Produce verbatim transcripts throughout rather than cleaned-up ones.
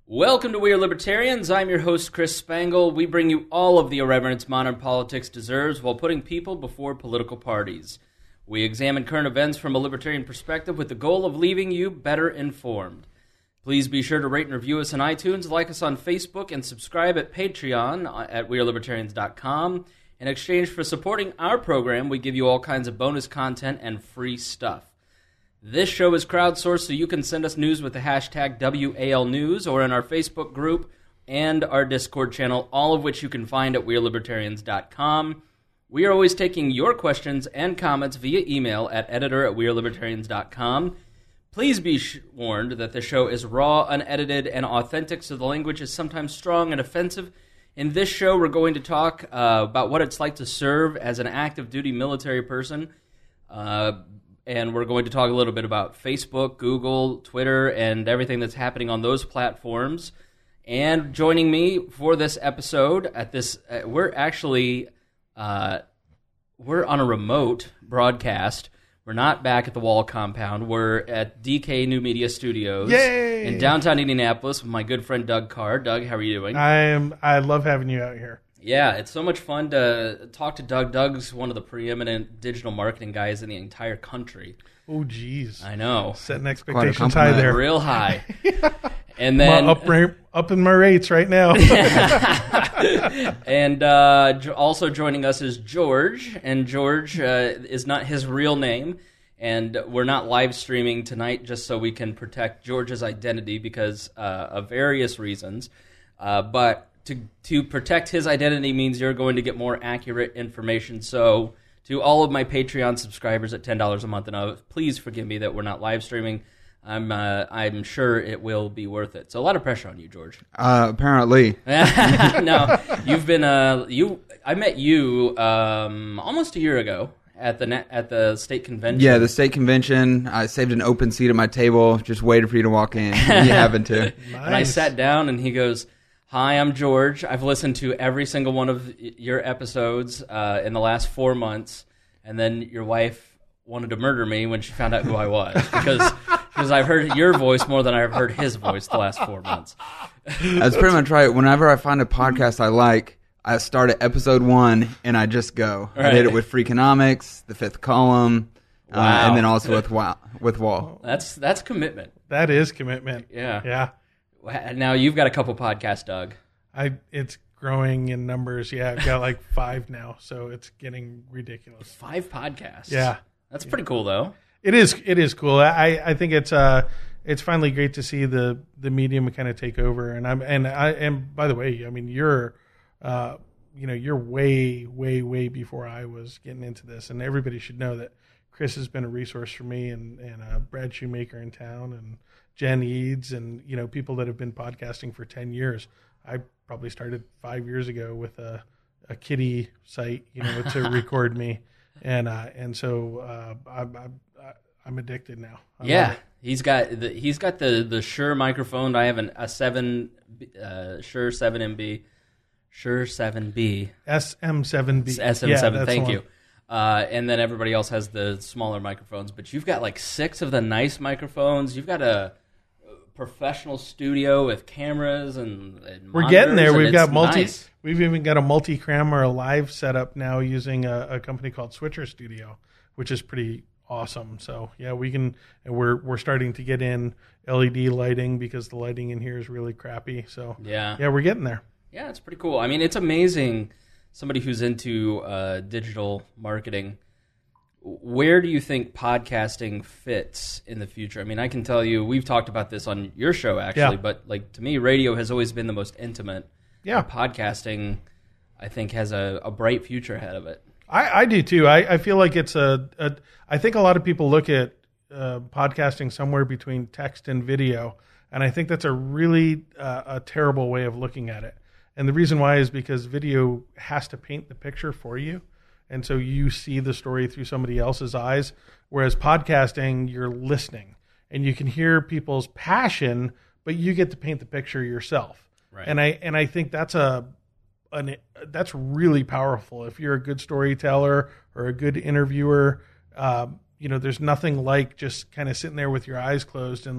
Welcome to We Are Libertarians. I'm your host, Chris Spangle. We bring you all of the irreverence modern politics deserves while putting people before political parties. We examine current events from a libertarian perspective with the goal of leaving you better informed. Please be sure to rate and review us on iTunes, like us on Facebook, and subscribe at Patreon at we are libertarians dot com. In exchange for supporting our program, we give you all kinds of bonus content and free stuff. This show is crowdsourced, so you can send us news with the hashtag W A L News or in our Facebook group and our Discord channel, all of which you can find at we are libertarians dot com. We are always taking your questions and comments via email at editor at we are libertarians dot com. Please be warned that the show is raw, unedited, and authentic, so the language is sometimes strong and offensive. In this show, we're going to talk uh, about what it's like to serve as an active duty military person. Uh... And we're going to talk a little bit about Facebook, Google, Twitter, and everything that's happening on those platforms. And joining me for this episode, at this, uh, we're actually uh, we're on a remote broadcast. We're not back at the Wall compound. We're at D K New Media Studios Yay! in downtown Indianapolis with my good friend Doug Carr. Doug, how are you doing? I am. I love having you out here. Yeah, it's so much fun to talk to Doug. Doug's one of the preeminent digital marketing guys in the entire country. Oh, geez. I know. Setting expectations high there. Real high. And then... Up, up in my rates right now. And uh, also joining us is George. And George uh, is not his real name. And we're not live streaming tonight just so we can protect George's identity because uh, of various reasons. Uh, but... To, to protect his identity means you're going to get more accurate information. So to all of my Patreon subscribers at ten dollars a month and up, please forgive me that we're not live streaming. I'm uh, I'm sure it will be worth it. So a lot of pressure on you, George. Uh, apparently. No, you've been uh you. I met you um, almost a year ago at the at the state convention. Yeah, the state convention. I saved an open seat at my table, just waited for you to walk in. You happened to. Nice. And I sat down, and he goes, "Hi, I'm George. I've listened to every single one of your episodes uh, in the last four months, and then your wife wanted to murder me when she found out who I was because because I've heard your voice more than I've heard his voice the last four months." That's pretty much right. Whenever I find a podcast I like, I start at episode one and I just go. Right. I did it with Freakonomics, The Fifth Column, Wow. uh, and then also with Wall. With Wall. That's that's commitment. That is commitment. Yeah. Yeah. Now you've got a couple podcasts, Doug. I. It's growing in numbers. Yeah, I've got like five now, so it's getting ridiculous. Five podcasts. Yeah. That's pretty cool, though. It is. It is cool. I. I think it's. Uh. It's finally great to see the the medium kind of take over. And I'm. And I. And by the way, I mean you're. Uh. You know, you're way, way, way before I was getting into this, and everybody should know that Chris has been a resource for me, and and uh, Brad Shoemaker in town, and Jen Eads, and you know people that have been podcasting for ten years. I probably started five years ago with a, a kitty site, you know, to record me, and uh, and so uh, I'm, I'm I'm addicted now. I yeah, he's got the he's got the the Shure microphone. I have an, a seven uh, Shure seven M B, Shure seven B, S M seven B, S M seven. Yeah, thank you. Uh, and then everybody else has the smaller microphones, but you've got like six of the nice microphones. You've got a professional studio with cameras and, and we're getting there. We've got multi. Nice. We've even got a multi-camera live setup now using a, a company called Switcher Studio, which is pretty awesome. So yeah, we can. And we're we're starting to get in L E D lighting because the lighting in here is really crappy. So yeah, yeah, we're getting there. Yeah, it's pretty cool. I mean, it's amazing. Somebody who's into uh, digital marketing. Where do you think podcasting fits in the future? I mean, I can tell you, we've talked about this on your show, actually, Yeah. but like to me, radio has always been the most intimate. Yeah. And podcasting, I think, has a, a bright future ahead of it. I, I do too. I, I feel like it's a, a. I think a lot of people look at uh, podcasting somewhere between text and video, and I think that's a really uh, a terrible way of looking at it. And the reason why is because video has to paint the picture for you. And so you see the story through somebody else's eyes, whereas podcasting, you're listening and you can hear people's passion, but you get to paint the picture yourself. Right. And I and I think that's a an, that's really powerful. If you're a good storyteller or a good interviewer, uh, you know, there's nothing like just kind of sitting there with your eyes closed and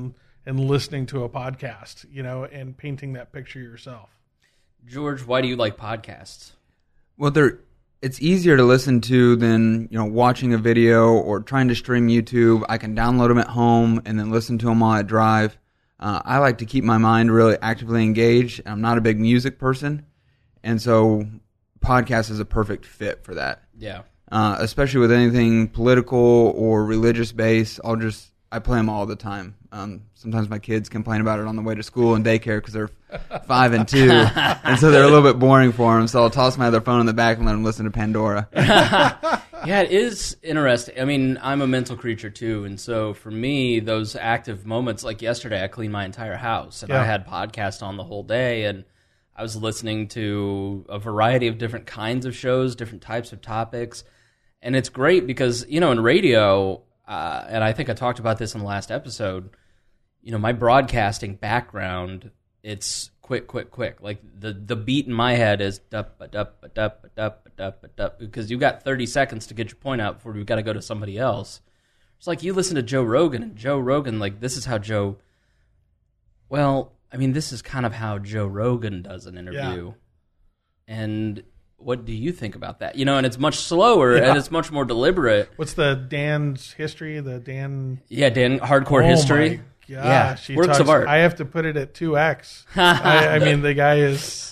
and listening to a podcast, you know, and painting that picture yourself. George, why do you like podcasts? Well, they're it's easier to listen to than, you know, watching a video or trying to stream YouTube. I can download them at home and then listen to them while I drive. Uh, I like to keep my mind really actively engaged. I'm not a big music person, and so podcast is a perfect fit for that. Yeah. Uh, especially with anything political or religious based, I'll just I play them all the time. Um, sometimes my kids complain about it on the way to school and daycare because they're five and two, and so they're a little bit boring for them. So I'll toss my other phone in the back and let them listen to Pandora. Yeah, it is interesting. I mean, I'm a mental creature too, and so for me, those active moments, like yesterday, I cleaned my entire house, and Yeah. I had podcasts on the whole day, and I was listening to a variety of different kinds of shows, different types of topics, and it's great because, you know, in radio, uh, and I think I talked about this in the last episode, you know, my broadcasting background, it's quick, quick, quick. Like the, the beat in my head is dup, ba, dup, ba, dup, ba, dup, ba, dup, ba, dup, because you've got thirty seconds to get your point out before you've got to go to somebody else. It's like you listen to Joe Rogan, and Joe Rogan, like, this is how Joe, well, I mean, this is kind of how Joe Rogan does an interview. Yeah. And what do you think about that? You know, and it's much slower, yeah. and it's much more deliberate. What's the Dan's history? The Dan... Yeah, Dan, hardcore oh history. My gosh, yeah, works talks, of art. I have to put it at two X. I, I mean, the guy is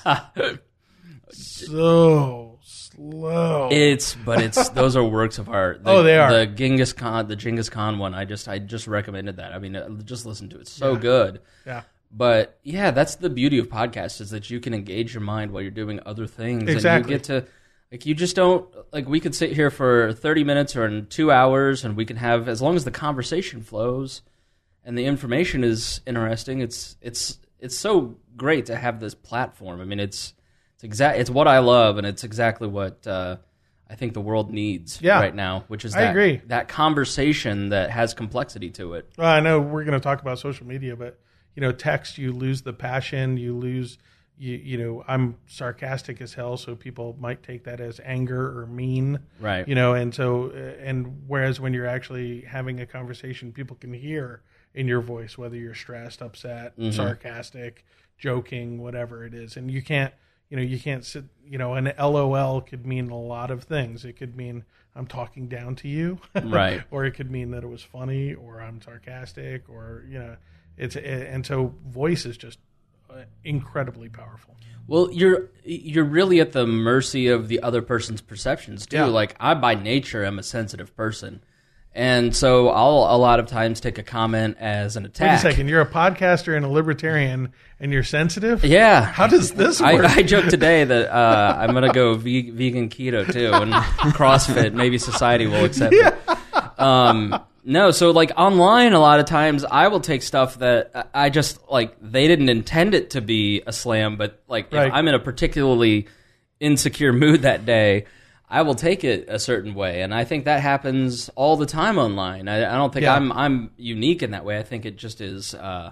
so slow. It's, but it's those are works of art. The, oh, they are. The Genghis Khan, the Genghis Khan one. I just, I just recommended that. I mean, just listen to it. It's so yeah. good. Yeah. But yeah, that's the beauty of podcasts, is that you can engage your mind while you're doing other things. Exactly. And you get to, like, you just don't, like, we could sit here for thirty minutes or in two hours, and we can have, as long as the conversation flows and the information is interesting, it's it's it's so great to have this platform. I mean, it's it's exact it's what I love, and it's exactly what uh, I think the world needs yeah. right now, which is I that, agree. that conversation that has complexity to it. Well, I know we're going to talk about social media, but you know, text, you lose the passion, you lose, you you know, I'm sarcastic as hell, so people might take that as anger or mean. Right. You know, and so, and whereas when you're actually having a conversation, people can hear in your voice whether you're stressed, upset, mm-hmm. sarcastic, joking, whatever it is. And you can't, you know, you can't sit, you know, an L O L could mean a lot of things. It could mean I'm talking down to you. Right. Or it could mean that it was funny, or I'm sarcastic, or, you know, It's and so voice is just incredibly powerful. Well, you're you're really at the mercy of the other person's perceptions too. Yeah. Like, I by nature am a sensitive person, and so I'll a lot of times take a comment as an attack. Wait a second, you're a podcaster and a libertarian, and you're sensitive? Yeah. How does this work? I, I joked today that uh, I'm gonna go ve- vegan keto too, and CrossFit. Maybe society will accept yeah. it. Um, No, so like online, a lot of times I will take stuff that I just, like, they didn't intend it to be a slam, but like right. if I'm in a particularly insecure mood that day, I will take it a certain way, and I think that happens all the time online. I, I don't think yeah. I'm I'm unique in that way. I think it just is. Uh,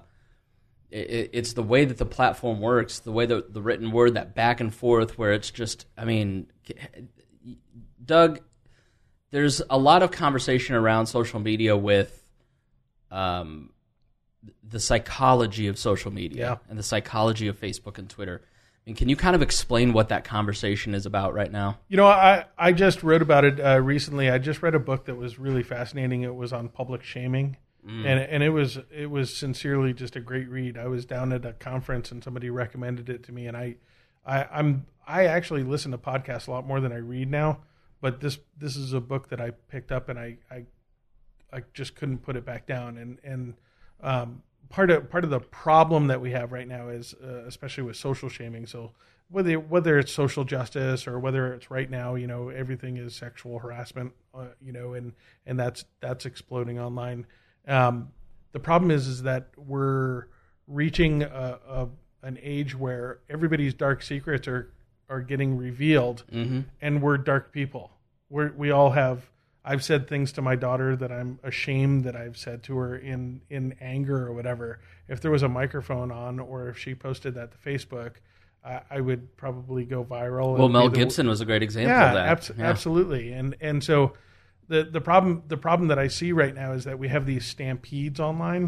it, it's the way that the platform works, the way that the written word, that back and forth, where it's just. I mean, Doug. There's a lot of conversation around social media with um, the psychology of social media yeah. and the psychology of Facebook and Twitter. I mean, can you kind of explain what that conversation is about right now? You know, I, I just wrote about it uh, recently. I just read a book that was really fascinating. It was on public shaming, mm. and and it was it was sincerely just a great read. I was down at a conference and somebody recommended it to me, and I, I I'm I actually listen to podcasts a lot more than I read now. But this this is a book that I picked up, and I I, I just couldn't put it back down. And and um, part of part of the problem that we have right now is, uh, especially with social shaming. So whether whether it's social justice or whether it's right now, you know, everything is sexual harassment, uh, you know, and and that's that's exploding online. Um, the problem is is that we're reaching a, a, an age where everybody's dark secrets are. are getting revealed, mm-hmm. and we're dark people. We're, we all have, I've said things to my daughter that I'm ashamed that I've said to her in, in anger or whatever. If there was a microphone on, or if she posted that to Facebook, uh, I would probably go viral. Well, Mel Gibson the, was a great example yeah, of that. Abs- yeah, absolutely. And, and so the, the problem, the problem that I see right now is that we have these stampedes online,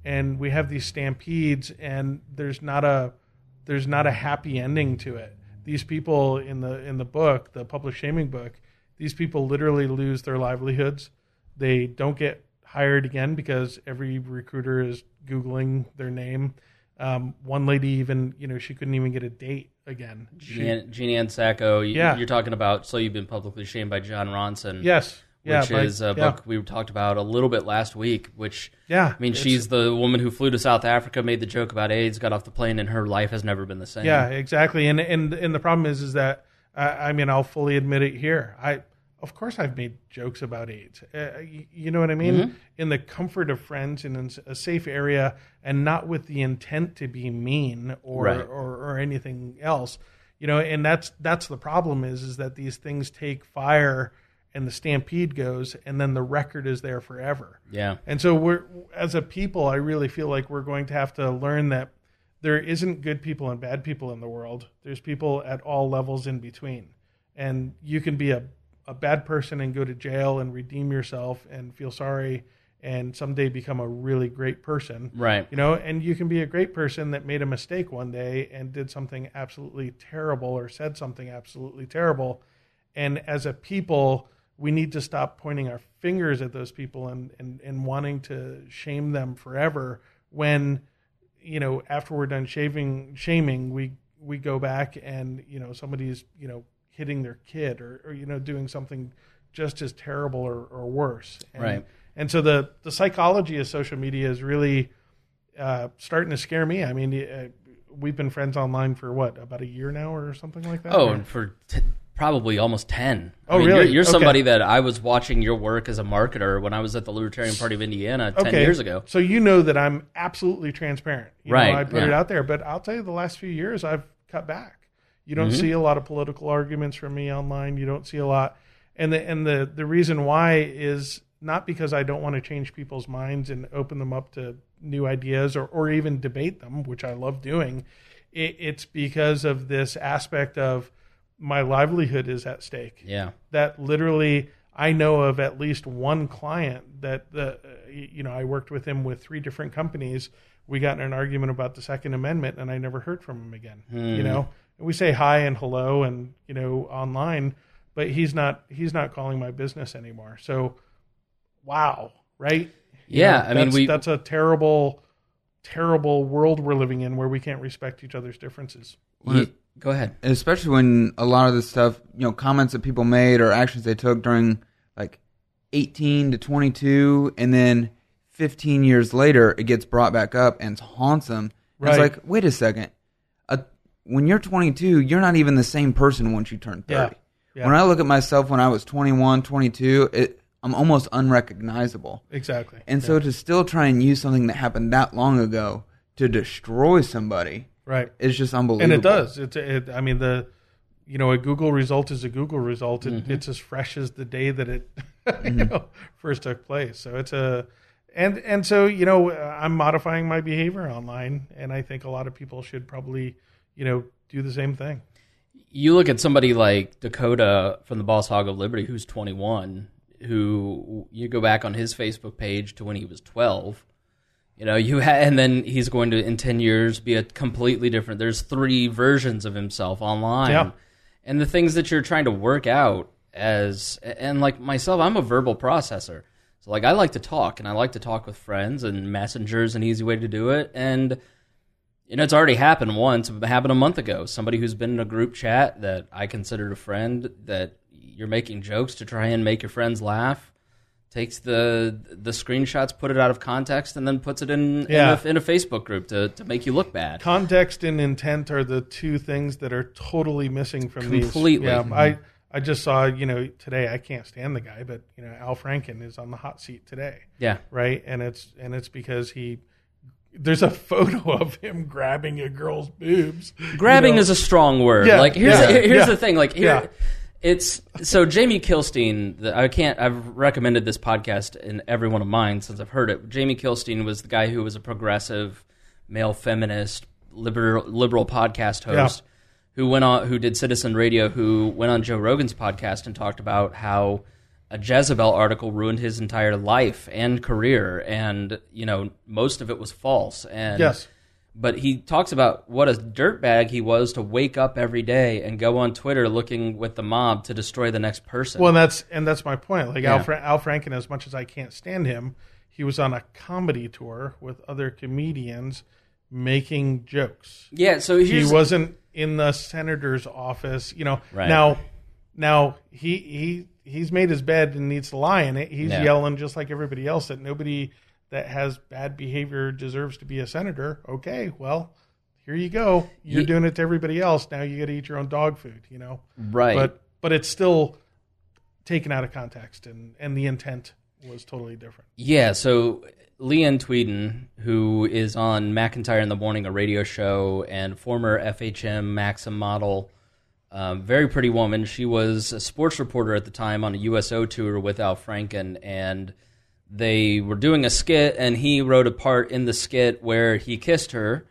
and we have these stampedes, and there's not a there's not a happy ending to it. These people in the in the book, the public shaming book, these people literally lose their livelihoods. They don't get hired again because every recruiter is Googling their name. Um, one lady even, you know, she couldn't even get a date again. Jeannie, Jeannie Ann Sacco, you, Yeah. you're talking about So You've Been Publicly Shamed by John Ronson. Yes. Yeah, which by- is a yeah. book we talked about a little bit last week, which, Yeah, I mean, it's- she's the woman who flew to South Africa, made the joke about AIDS, got off the plane, and her life has never been the same. Yeah, exactly. And and and the problem is, is that I, I mean, I'll fully admit it here. I, of course, I've made jokes about AIDS. Uh, you, you know what I mean? Mm-hmm. In the comfort of friends and in a safe area, and not with the intent to be mean or Right. or, or anything else. You know, and that's that's the problem is is that these things take fire, and the stampede goes, and then the record is there forever. Yeah. And so we're, as a people, I really feel like we're going to have to learn that there isn't good people and bad people in the world. There's people at all levels in between. And you can be a, a bad person and go to jail and redeem yourself and feel sorry and someday become a really great person. Right. You know, and you can be a great person that made a mistake one day and did something absolutely terrible or said something absolutely terrible. And as a people, we need to stop pointing our fingers at those people and, and, and wanting to shame them forever when, you know, after we're done shaving, shaming, we, we go back and, you know, somebody's, you know, hitting their kid or, or you know, doing something just as terrible or, or worse. And, Right. And so the, the psychology of social media is really uh, starting to scare me. I mean, uh, we've been friends online for what, about a year now or something like that? Oh, Or- and for t- probably almost ten. I Oh, mean, really? You're, you're Okay. somebody that I was watching your work as a marketer when I was at the Libertarian Party of Indiana ten years ago. So you know that I'm absolutely transparent. You Right, know, I put it yeah. out there, but I'll tell you the last few years I've cut back. You don't Mm-hmm. see a lot of political arguments from me online. You don't see a lot. And the and the, the reason why is not because I don't want to change people's minds and open them up to new ideas or, or even debate them, which I love doing. It, it's because of this aspect of my livelihood is at stake. Yeah. That literally I know of at least one client that the uh, you know I worked with him with three different companies. We got in an argument about the Second Amendment, and I never heard from him again. You know, and we say hi and hello, and you know online, but he's not he's not calling my business anymore. So, wow, right? You Yeah, know, I mean, that's, we- that's a terrible, terrible world we're living in where we can't respect each other's differences. Ye- Go ahead. Especially when a lot of the stuff, you know, comments that people made or actions they took during like eighteen to twenty-two, and then fifteen years later, it gets brought back up and haunts them. And It's Right. like, wait a second. Uh, when you're twenty-two, you're not even the same person once you turn thirty. Yeah. When I look at myself when I was twenty-one, twenty-two, it, I'm almost unrecognizable. Exactly. And so to still try and use something that happened that long ago to destroy somebody Right. is just unbelievable. And it does. It's. It, I mean, the you know, a Google result is a Google result. It, Mm-hmm. It's as fresh as the day that it you know, first took place. So it's a, and and so you know, I'm modifying my behavior online, and I think a lot of people should probably, you know, do the same thing. You look at somebody like Dakota from the Boss Hog of Liberty, who's twenty-one, who you go back on his Facebook page to when he was twelve. You know, you ha- and then he's going to in ten years be a completely different. There's three versions of himself online, Yeah. and the things that you're trying to work out as and like myself, I'm a verbal processor. So like I like to talk, and I like to talk with friends, and Messenger's an easy way to do it. And you know, it's already happened once. It happened a month ago. Somebody who's been in a group chat that I considered a friend, that you're making jokes to try and make your friends laugh, takes the the screenshots, put it out of context, and then puts it in Yeah. in, a, in a Facebook group to, to make you look bad. Context and intent are the two things that are totally missing from these. Completely. Yeah, Mhm. I I just saw, you know, today, I can't stand the guy, but you know, Al Franken is on the hot seat today. Yeah. Right? And it's and it's because he there's a photo of him grabbing a girl's boobs. Grabbing you know? is a strong word. Yeah, like here's yeah, the, here's yeah, the thing. Like here, yeah. it's so Jamie Kilstein. The, I can't. I've recommended this podcast in every one of mine since I've heard it. Jamie Kilstein was the guy who was a progressive, male feminist, liberal liberal podcast host, who went on, who did Citizen Radio, who went on Joe Rogan's podcast and talked about how a Jezebel article ruined his entire life and career, and you know most of it was false. And Yes. But he talks about what a dirtbag he was to wake up every day and go on Twitter looking with the mob to destroy the next person. Well, and that's and that's my point. Like Yeah. Al, Fra- Al Franken, as much as I can't stand him, he was on a comedy tour with other comedians making jokes. yeah, so He here's, wasn't in the senator's office. You know, Right. now now he he he's made his bed and needs to lie in it. He's Yeah. yelling just like everybody else that nobody that has bad behavior deserves to be a senator. Okay, well, here you go. You're Ye- doing it to everybody else. Now you got to eat your own dog food. You know, right. but but it's still taken out of context, and, and the intent was totally different. Yeah, so Leanne Tweeden, who is on McIntyre in the Morning, a radio show, and former F H M Maxim model, um, very pretty woman. She was a sports reporter at the time on a U S O tour with Al Franken, and they were doing a skit, and he wrote a part in the skit where he kissed her,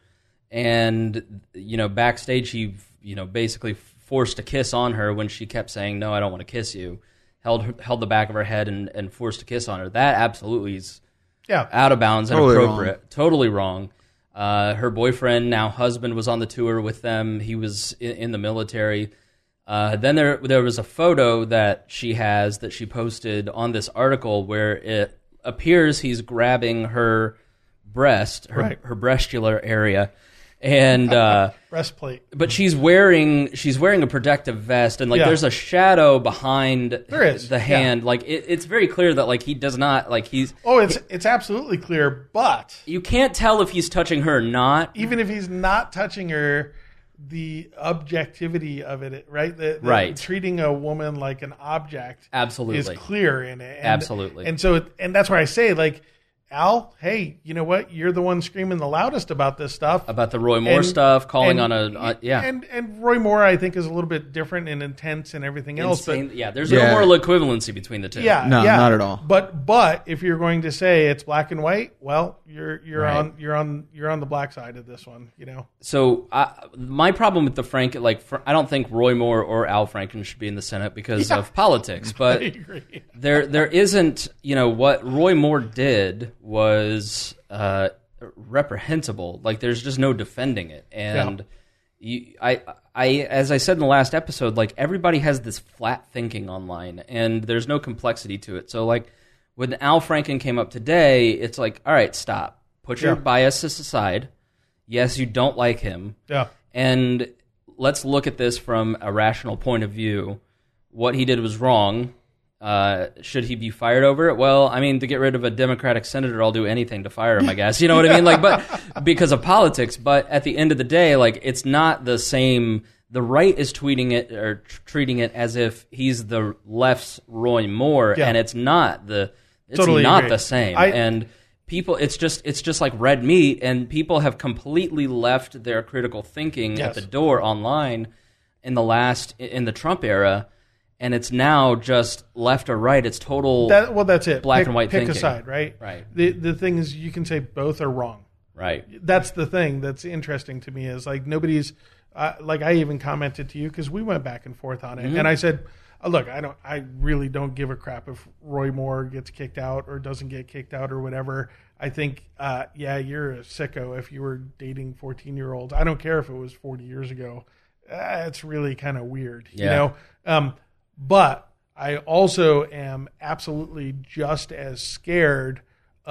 and you know backstage he you know basically forced a kiss on her when she kept saying, "No, I don't want to kiss you." Held her, held the back of her head and, and forced a kiss on her. That absolutely is Yeah, out of bounds and Totally inappropriate. wrong. Totally wrong. Uh, her boyfriend, now husband, was on the tour with them. He was in, in the military. Uh, then there there was a photo that she has that she posted on this article where it appears he's grabbing her breast, her, Right. her breastular area, and uh, breastplate. but she's wearing she's wearing a protective vest, and like Yeah. there's a shadow behind There is, the yeah. hand. Like it, it's very clear that like he does not like he's. Oh, it's it's absolutely clear, but You can't tell if he's touching her or not. even if he's not touching her, the objectivity of it, right? The, the Right. treating a woman like an object Absolutely. is clear in it. And, Absolutely. And so, it, and that's where I say, like, Al, hey, you know what? You're the one screaming the loudest about this stuff. About the Roy Moore And- stuff, calling and- on a uh, yeah, And and Roy Moore, I think, is a little bit different and intense and everything else. But Insane- yeah. There's Yeah. no moral equivalency between the two. yeah, No, yeah. not at all. But but if you're going to say it's black and white, well, you're you're Right. on you're on you're on the black side of this one. You know. So I, my problem with the Frank, like fr- I don't think Roy Moore or Al Franken should be in the Senate because Yeah. of politics, I but agree. there there isn't, you know, what Roy Moore did was uh, reprehensible. Like there's just no defending it, and you, I I as I said in the last episode, like everybody has this flat thinking online, and there's no complexity to it. So like when Al Franken came up today, it's like, all right, stop, put your Yeah. biases aside. Yes, you don't like him. Yeah. And let's look at this from a rational point of view. What he did was wrong. Uh, should he be fired over it? Well, I mean, to get rid of a Democratic senator, I'll do anything to fire him, I guess. You know what I mean? Like, but because of politics. But at the end of the day, like, it's not the same. The right is tweeting it or tr- treating it as if he's the left's Roy Moore, Yeah. and it's not the. It's Totally not agree. the same. I- and people, it's just it's just like red meat, and people have completely left their critical thinking Yes. at the door online in the last in the Trump era, and it's now just left or right. It's total That well, that's it. Black pick, and white Pick thinking. a side, right? Right. The the thing is, you can say both are wrong. right. That's the thing that's interesting to me is like nobody's uh, like I even commented to you because we went back and forth on it, Mm-hmm. and I said, oh, look, I don't, I really don't give a crap if Roy Moore gets kicked out or doesn't get kicked out or whatever. I think, uh, yeah, you're a sicko if you were dating fourteen year olds. I don't care if it was forty years ago. Uh, it's really kind of weird, you Yeah. know. Um, but I also am absolutely just as scared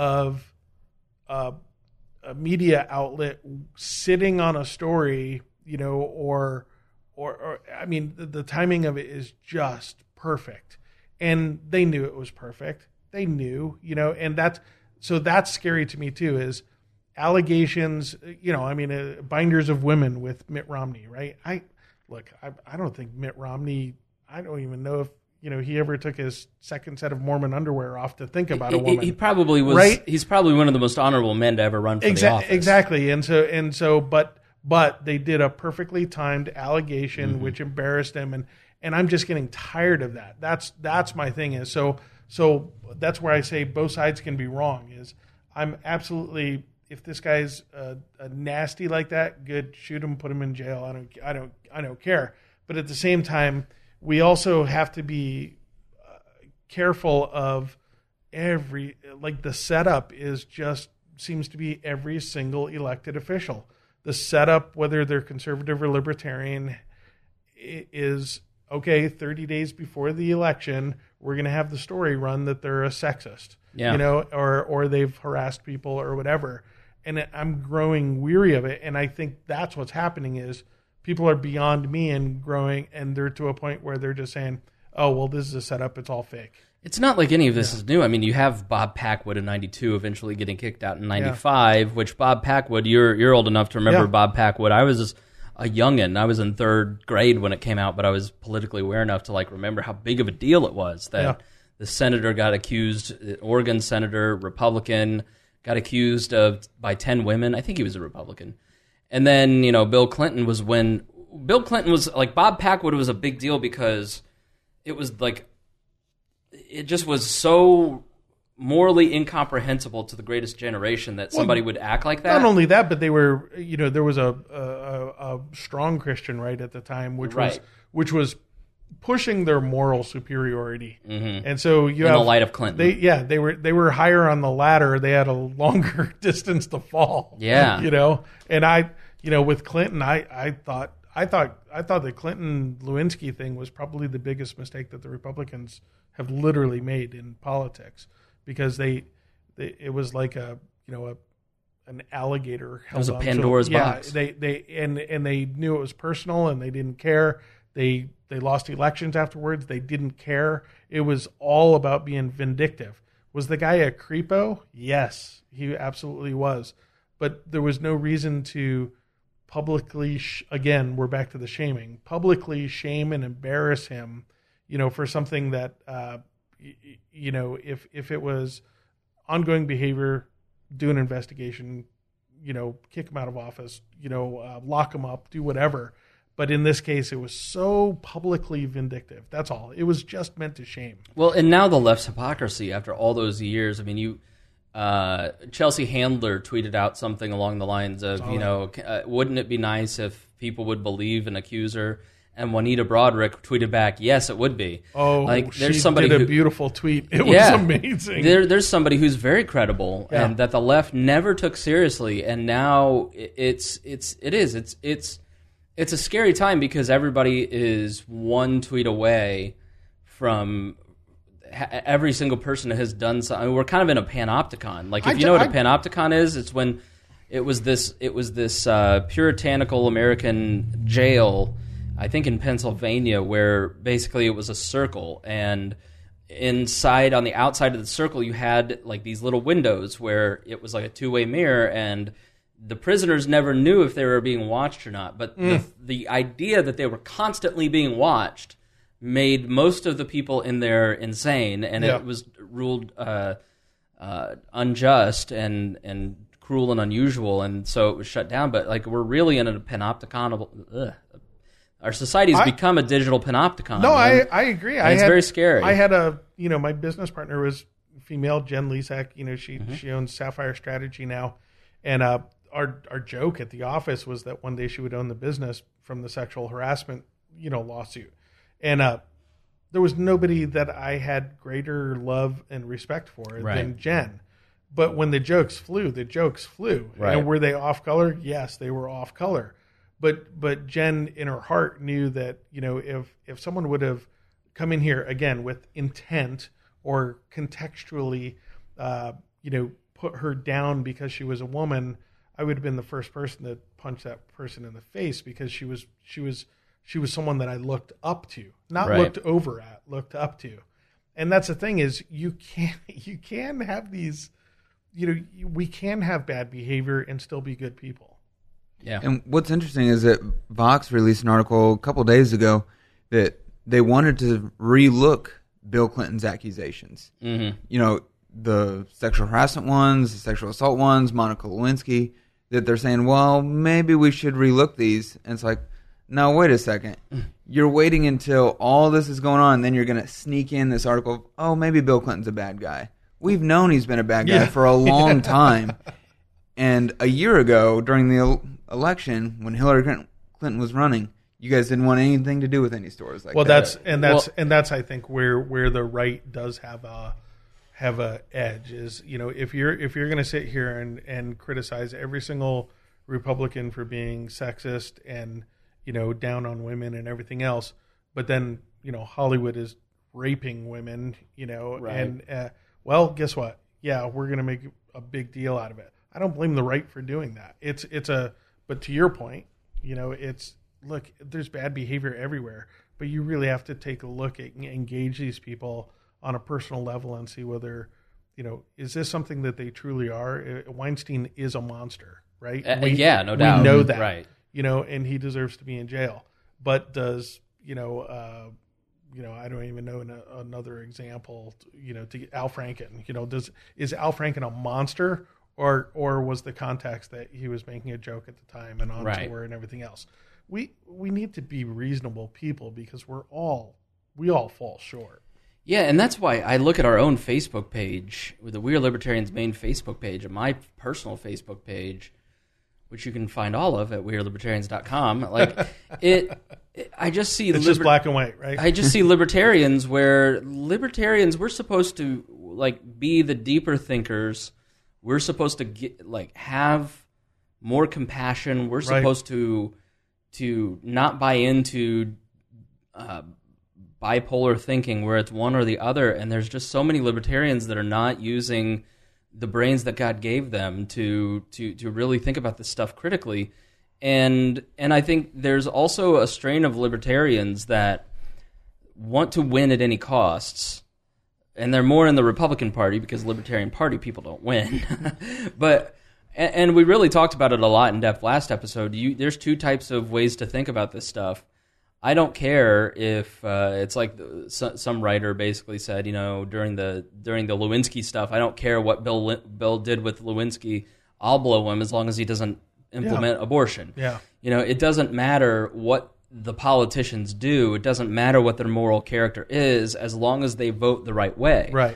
of uh, a media outlet sitting on a story, you know, or, or, or I mean, the, the timing of it is just perfect. And they knew it was perfect. They knew, you know, and that's, so that's scary to me too, is allegations, you know, I mean, uh, binders of women with Mitt Romney, right? I, look, I, I don't think Mitt Romney, I don't even know if, you know, he ever took his second set of Mormon underwear off to think about a He, woman. he probably was. Right? He's probably one of the most honorable men to ever run for the Exa- office. Exactly. And so, and so, but, but they did a perfectly timed allegation Mm-hmm. which embarrassed him. And, and I'm just getting tired of that. That's, that's my thing is so, so that's where I say both sides can be wrong is I'm absolutely, if this guy's a, a nasty like that, good, shoot him, put him in jail. I don't, I don't, I don't care. But at the same time, we also have to be uh, careful of every, like the setup is just, seems to be every single elected official. The setup, whether they're conservative or libertarian, is, okay, thirty days before the election, we're going to have the story run that they're a sexist, yeah. you know, or, or they've harassed people or whatever. And I'm growing weary of it. And I think that's what's happening is people are beyond me and growing, and they're to a point where they're just saying, oh, well, this is a setup. It's all fake. It's not like any of this yeah. is new. I mean, you have Bob Packwood in ninety-two eventually getting kicked out in ninety-five, yeah. which Bob Packwood, you're you're old enough to remember yeah. Bob Packwood. I was a youngin'. I was in third grade when it came out, but I was politically aware enough to like remember how big of a deal it was that yeah. the senator got accused, Oregon senator, Republican, got accused of by ten women. I think he was a Republican. And then, you know, Bill Clinton was when Bill Clinton was like Bob Packwood was a big deal because it was like it just was so morally incomprehensible to the greatest generation that somebody well, would act like that. Not only that, but they were, you know, there was a a, a strong Christian right at the time, which right. was which was pushing their moral superiority. Mm-hmm. And so you in have the light of Clinton. They yeah, they were they were higher on the ladder. They had a longer distance to fall. Yeah. You know, and I, you know, with Clinton, I I thought I thought I thought the Clinton Lewinsky thing was probably the biggest mistake that the Republicans have literally made in politics, because they, they it was like a you know a an alligator held it was a onto Pandora's it. Yeah, box. they they and and they knew it was personal and they didn't care. They they lost elections afterwards. They didn't care. It was all about being vindictive. Was the guy a creepo? Yes, he absolutely was. But there was no reason to publicly sh- again, we're back to the shaming. Publicly shame and embarrass him, you know, for something that uh, y- you know, if if it was ongoing behavior, do an investigation, you know, kick him out of office, you know, uh, lock him up, do whatever. But in this case, it was so publicly vindictive. That's all. It was just meant to shame. Well, and now the left's hypocrisy after all those years. I mean, you, uh, Chelsea Handler tweeted out something along the lines of, oh, you know, uh, wouldn't it be nice if people would believe an accuser? And Juanita Broderick tweeted back, yes, it would be. Oh, like, there's she somebody did a who, beautiful tweet. It yeah, was amazing. There, there's somebody who's very credible yeah. and that the left never took seriously. And now it's, it's, it is, it's, it's, It's a scary time because everybody is one tweet away from ha- every single person that has done something. I mean, we're kind of in a panopticon. Like, if I you d- know what I, a panopticon is, it's when it was this it was this uh, puritanical American jail, I think in Pennsylvania, where basically it was a circle, and inside on the outside of the circle you had like these little windows where it was like a two-way mirror, and the prisoners never knew if they were being watched or not, but mm. the, the idea that they were constantly being watched made most of the people in there insane, and yeah. it was ruled uh, uh, unjust and and cruel and unusual, and so it was shut down. But like, we're really in a panopticon. Ugh. Our society has I, become a digital panopticon. No, I, I agree. I it's had, very scary. I had a you know my business partner was female, Jen Lisak. You know she mm-hmm. she owns Sapphire Strategy now, and uh. Our our joke at the office was that one day she would own the business from the sexual harassment, you know, lawsuit. And uh, there was nobody that I had greater love and respect for right. than Jen. But when the jokes flew, the jokes flew. Right. And were they off color? Yes, they were off color. But but Jen in her heart knew that, you know, if if someone would have come in here again with intent or contextually, uh, you know, put her down because she was a woman, I would have been the first person to punch that person in the face, because she was she was she was someone that I looked up to, not right. looked over at, looked up to. And that's the thing is you can you can have these, you know, we can have bad behavior and still be good people. Yeah. And what's interesting is that Vox released an article a couple days ago that they wanted to relook Bill Clinton's accusations. Mm-hmm. You know, the sexual harassment ones, the sexual assault ones, Monica Lewinsky. That they're saying, well, maybe we should relook these. And it's like, no, wait a second. You're waiting until all this is going on, and then you're going to sneak in this article of, oh, maybe Bill Clinton's a bad guy. We've known he's been a bad guy yeah. for a long time. And a year ago, during the election, when Hillary Clinton was running, you guys didn't want anything to do with any stores like well, that. that's and that's Well- and that's I think where where the right does have a have a edge is, you know, if you're if you're going to sit here and and criticize every single Republican for being sexist and, you know, down on women and everything else, but then, you know, Hollywood is raping women, you know, Right. and uh, well, guess what? Yeah, we're going to make a big deal out of it. I don't blame the right for doing that. It's it's a but to your point, you know, it's look, there's bad behavior everywhere, but you really have to take a look at and engage these people on a personal level and see whether, you know, is this something that they truly are? Uh, Weinstein is a monster, right? Uh, yeah, no doubt. We know that, Right. you know, and he deserves to be in jail. But does, you know, uh, you know, I don't even know an, another example, you know, to Al Franken, you know, does, is Al Franken a monster, or, or was the context that he was making a joke at the time and on Right. tour and everything else? We, we need to be reasonable people because we're all, we all fall short. Yeah, and that's why I look at our own Facebook page, with the We Are Libertarians main Facebook page, and my personal Facebook page, which you can find all of at we are libertarians dot com. Like it, it I just see It's liber- just black and white, right? I just see libertarians where libertarians we're supposed to like be the deeper thinkers. We're supposed to get like have more compassion. We're Right. supposed to to not buy into uh, bipolar thinking where it's one or the other. And there's just so many libertarians that are not using the brains that God gave them to to to really think about this stuff critically. And and I think there's also a strain of libertarians that want to win at any costs. And they're more in the Republican Party because Libertarian Party people don't win. But and, and we really talked about it a lot in depth last episode. You, there's two types of ways to think about this stuff. I don't care if uh, it's like the, so, some writer basically said, you know, during the during the Lewinsky stuff, I don't care what Bill Bill did with Lewinsky. I'll blow him as long as he doesn't implement Yeah. abortion. Yeah. You know, it doesn't matter what the politicians do. It doesn't matter what their moral character is as long as they vote the right way. Right.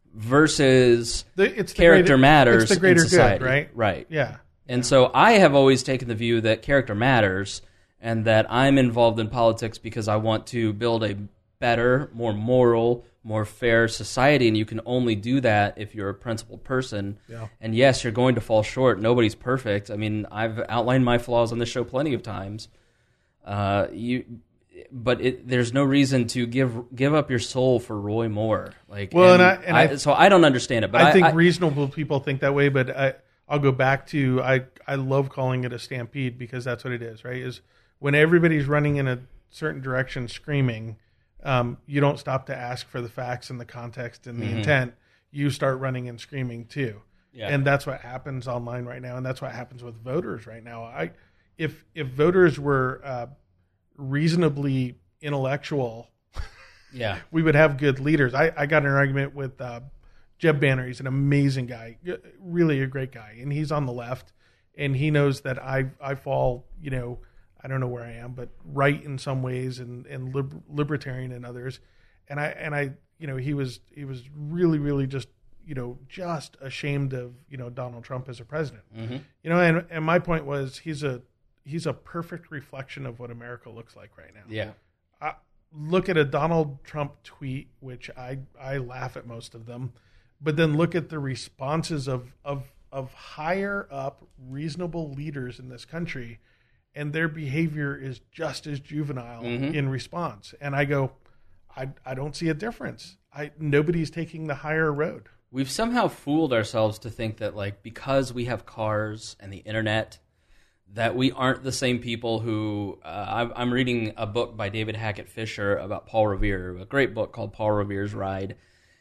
Versus The, it's the character greater, matters It's the greater in society. good, right? Right. Yeah. And so I have always taken the view that character matters and that I'm involved in politics because I want to build a better, more moral, more fair society. And you can only do that if you're a principled person. Yeah. And yes, you're going to fall short. Nobody's perfect. I mean, I've outlined my flaws on this show plenty of times. Uh, you, but it, there's no reason to give give up your soul for Roy Moore. Like, Well, and, and I- and I, I- so I don't understand it. But I, I think I, reasonable people think that way, but I, I'll go back to I, I love calling it a stampede because that's what it is, right? Is when everybody's running in a certain direction screaming, um, you don't stop to ask for the facts and the context and the Mm-hmm. intent. You start running and screaming too. Yeah. And that's what happens online right now, and that's what happens with voters right now. I if if voters were uh, reasonably intellectual, yeah. we would have good leaders. I, I got in an argument with uh, Jeb Banner. He's an amazing guy, really a great guy, and he's on the left, and he knows that I I fall, you know, I don't know where I am, but right in some ways, and and lib- libertarian in others, and I and I you know he was he was really really just you know just ashamed of you know Donald Trump as a president, Mm-hmm. you know, and and my point was he's a he's a perfect reflection of what America looks like right now. Yeah. I look at a Donald Trump tweet, which I, I laugh at most of them, but then look at the responses of, of, of higher up reasonable leaders in this country, and their behavior is just as juvenile Mhm. in response. And I go, I, I don't see a difference. I nobody's taking the higher road. We've somehow fooled ourselves to think that, like, because we have cars and the internet, that we aren't the same people who... Uh, I'm, I'm reading a book by David Hackett Fisher about Paul Revere, a great book called Paul Revere's Ride.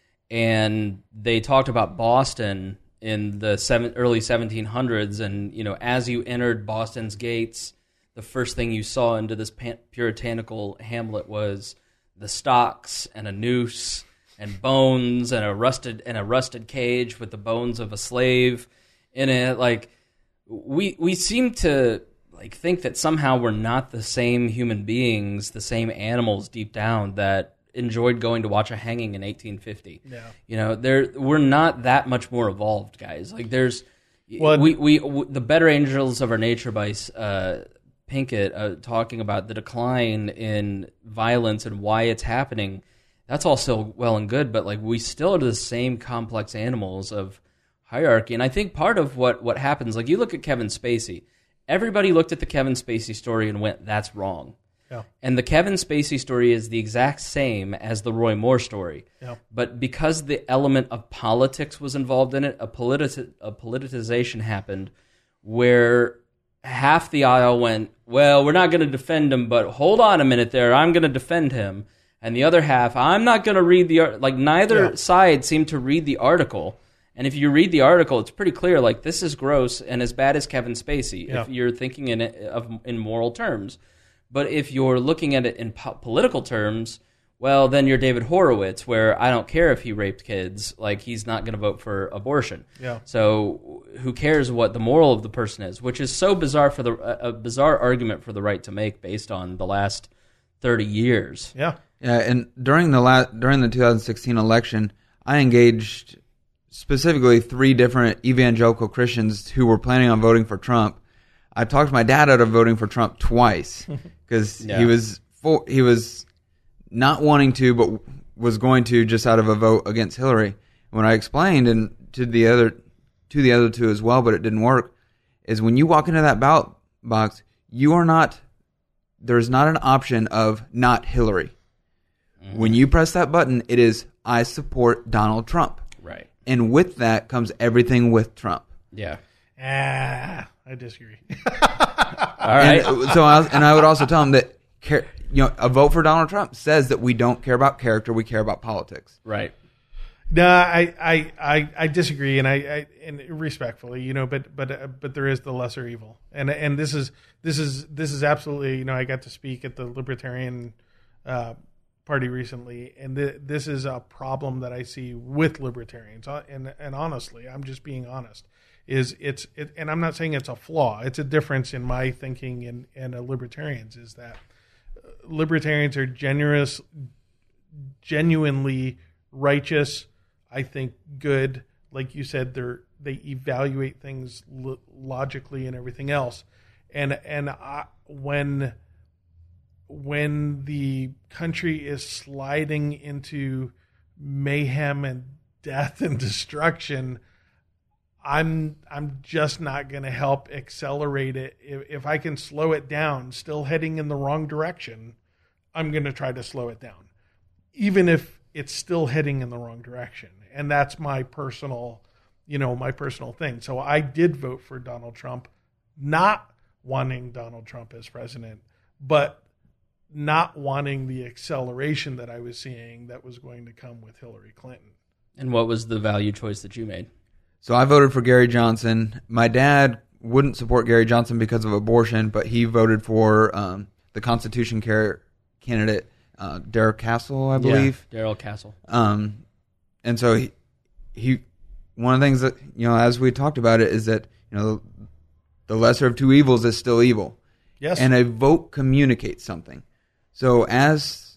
And they talked about Boston in the seven, early seventeen hundreds, and, you know, as you entered Boston's gates, the first thing you saw into this pan- puritanical hamlet was the stocks and a noose and bones and a rusted and a rusted cage with the bones of a slave in it. Like, we we seem to like think that somehow we're not the same human beings, the same animals deep down that enjoyed going to watch a hanging in eighteen fifty. Yeah. You know, there we're not that much more evolved, guys. Like, there's Well, we, we we the Better Angels of Our Nature by uh, Pinkett uh, talking about the decline in violence and why it's happening, that's all still well and good, but like we still are the same complex animals of hierarchy. And I think part of what, what happens, like you look at Kevin Spacey, everybody looked at the Kevin Spacey story and went, that's wrong. Yeah. And the Kevin Spacey story is the exact same as the Roy Moore story. Yeah. But because the element of politics was involved in it, a, politi- a politicization happened where half the aisle went, well, we're not going to defend him, but hold on a minute there, I'm going to defend him. And the other half, I'm not going to read the art. Like, neither Yeah. side seemed to read the article. And if you read the article, it's pretty clear, like, this is gross and as bad as Kevin Spacey, Yeah. if you're thinking in it, of in moral terms. But if you're looking at it in po- political terms, well, then you're David Horowitz, where I don't care if he raped kids, like, he's not going to vote for abortion. Yeah. So who cares what the moral of the person is, which is so bizarre for the a, a bizarre argument for the right to make based on the last thirty years. Yeah. Yeah, and during the la- during the two thousand sixteen election, I engaged specifically three different evangelical Christians who were planning on voting for Trump. I talked my dad out of voting for Trump twice because Yeah. he was full, he was not wanting to, but was going to just out of a vote against Hillary. When I explained and to the other to the other two as well, but it didn't work, is when you walk into that ballot box, you are not. There's not an option of not Hillary. When you press that button, it is, I support Donald Trump. Right. And with that comes everything with Trump. Yeah. Ah, I disagree. All right. And so, I, and I would also tell him that, you know, a vote for Donald Trump says that we don't care about character, we care about politics. Right. No, I, I, I, I disagree, and I, I and respectfully, you know, but but uh, but there is the lesser evil, and and this is this is this is absolutely, you know, I got to speak at the Libertarian uh, Party recently, and th- this is a problem that I see with libertarians, uh, and and honestly, I'm just being honest. Is it's it, and I'm not saying it's a flaw. It's a difference in my thinking and and a libertarians is that libertarians are generous, genuinely righteous. I think good, like you said, they're they evaluate things lo- logically and everything else, and and I, when when the country is sliding into mayhem and death and destruction, I'm I'm just not going to help accelerate it. If, if I can slow it down, still heading in the wrong direction, I'm going to try to slow it down, even if it's still heading in the wrong direction. And that's my personal, you know, my personal thing. So I did vote for Donald Trump, not wanting Donald Trump as president, but not wanting the acceleration that I was seeing that was going to come with Hillary Clinton. And what was the value choice that you made? So I voted for Gary Johnson. My dad wouldn't support Gary Johnson because of abortion, but he voted for um, the Constitution care candidate, uh, Darrell Castle, I believe. Yeah, Darrell Castle. Um, and so he, he, one of the things that, you know, as we talked about it, is that, you know, the lesser of two evils is still evil. Yes. And a vote communicates something. So as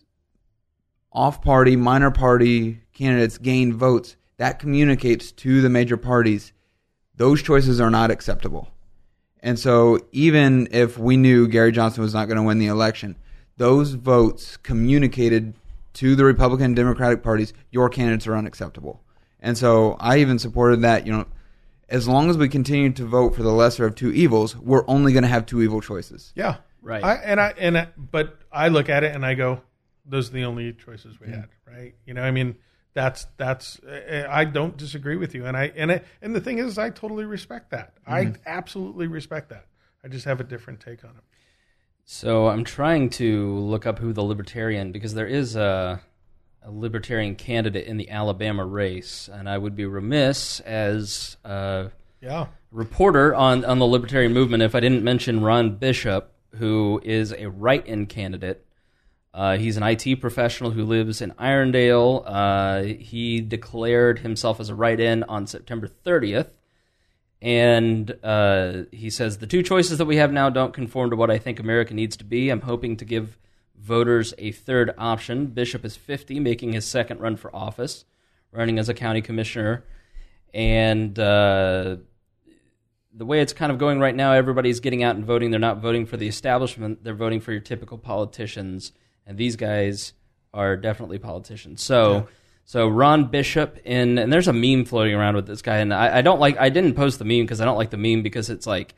off-party, minor party candidates gain votes, that communicates to the major parties, those choices are not acceptable. And so even if we knew Gary Johnson was not going to win the election, those votes communicated to the Republican and Democratic parties, your candidates are unacceptable. And so I even supported that, you know, as long as we continue to vote for the lesser of two evils, we're only going to have two evil choices. Yeah. Right. I, and I and I, but I look at it and I go, those are the only choices we had, right? You know, I mean, that's that's I don't disagree with you, and I and it, and the thing is, I totally respect that. Mm-hmm. I absolutely respect that. I just have a different take on it. So I'm trying to look up who the Libertarian, because there is a, a Libertarian candidate in the Alabama race, and I would be remiss as a yeah. reporter on, on the Libertarian movement if I didn't mention Ron Bishop, who is a write-in candidate. Uh, he's an I T professional who lives in Irondale. Uh, he declared himself as a write-in on September thirtieth. And uh, he says, the two choices that we have now don't conform to what I think America needs to be. I'm hoping to give voters a third option. Bishop is fifty, making his second run for office, running as a county commissioner. And uh, the way it's kind of going right now, everybody's getting out and voting. They're not voting for the establishment. They're voting for your typical politicians. And these guys are definitely politicians. So, yeah. so Ron Bishop in, and there's a meme floating around with this guy. And I, I don't like, I didn't post the meme because I don't like the meme because it's like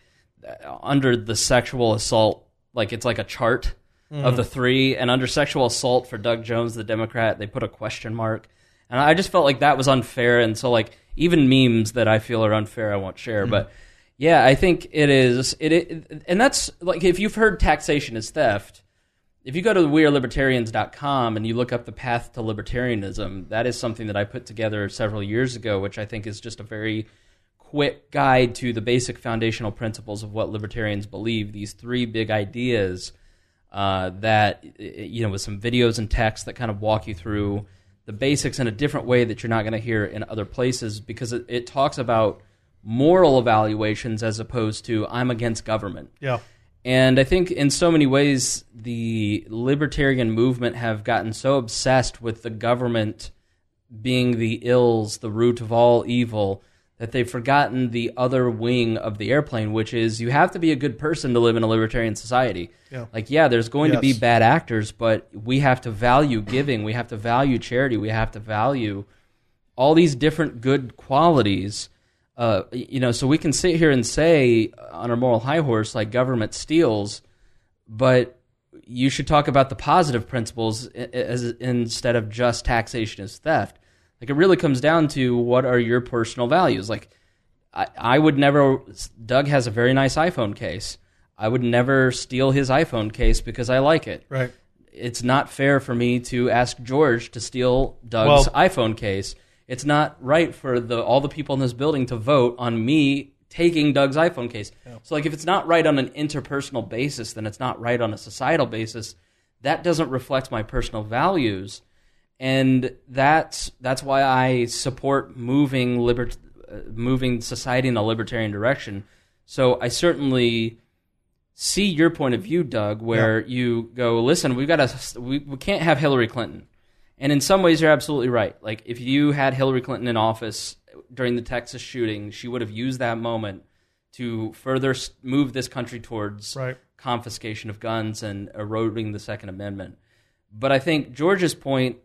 under the sexual assault, like it's like a chart mm. of the three. And under sexual assault for Doug Jones, the Democrat, they put a question mark. And I just felt like that was unfair. And so like even memes that I feel are unfair, I won't share. Mm. But yeah, I think it is. It, it and that's like if you've heard taxation is theft, if you go to we are libertarians dot com and you look up the path to libertarianism, that is something that I put together several years ago, which I think is just a very quick guide to the basic foundational principles of what libertarians believe. These three big ideas uh, that, you know, with some videos and text that kind of walk you through the basics in a different way that you're not going to hear in other places, because it, it talks about moral evaluations as opposed to I'm against government. Yeah. And I think in so many ways the libertarian movement have gotten so obsessed with the government being the ills, the root of all evil, that they've forgotten the other wing of the airplane, which is you have to be a good person to live in a libertarian society. Yeah. Like, yeah, there's going yes. to be bad actors, but we have to value giving, we have to value charity, we have to value all these different good qualities. Uh, you know, so we can sit here and say on our moral high horse, like government steals, but you should talk about the positive principles as, instead of just taxation as theft. Like it really comes down to what are your personal values. Like I, I would never, Doug has a very nice iPhone case. I would never steal his iPhone case because I like it. Right. It's not fair for me to ask George to steal Doug's well, iPhone case. It's not right for the all the people in this building to vote on me taking Doug's iPhone case. Yeah. So, like, if it's not right on an interpersonal basis, then it's not right on a societal basis. That doesn't reflect my personal values, and that's that's why I support moving liber- uh, moving society in a libertarian direction. So, I certainly see your point of view, Doug, where yeah. you go, listen, we've got to we, we can't have Hillary Clinton. And in some ways, you're absolutely right. Like, if you had Hillary Clinton in office during the Texas shooting, she would have used that moment to further move this country towards right. confiscation of guns and eroding the Second Amendment. But I think George's point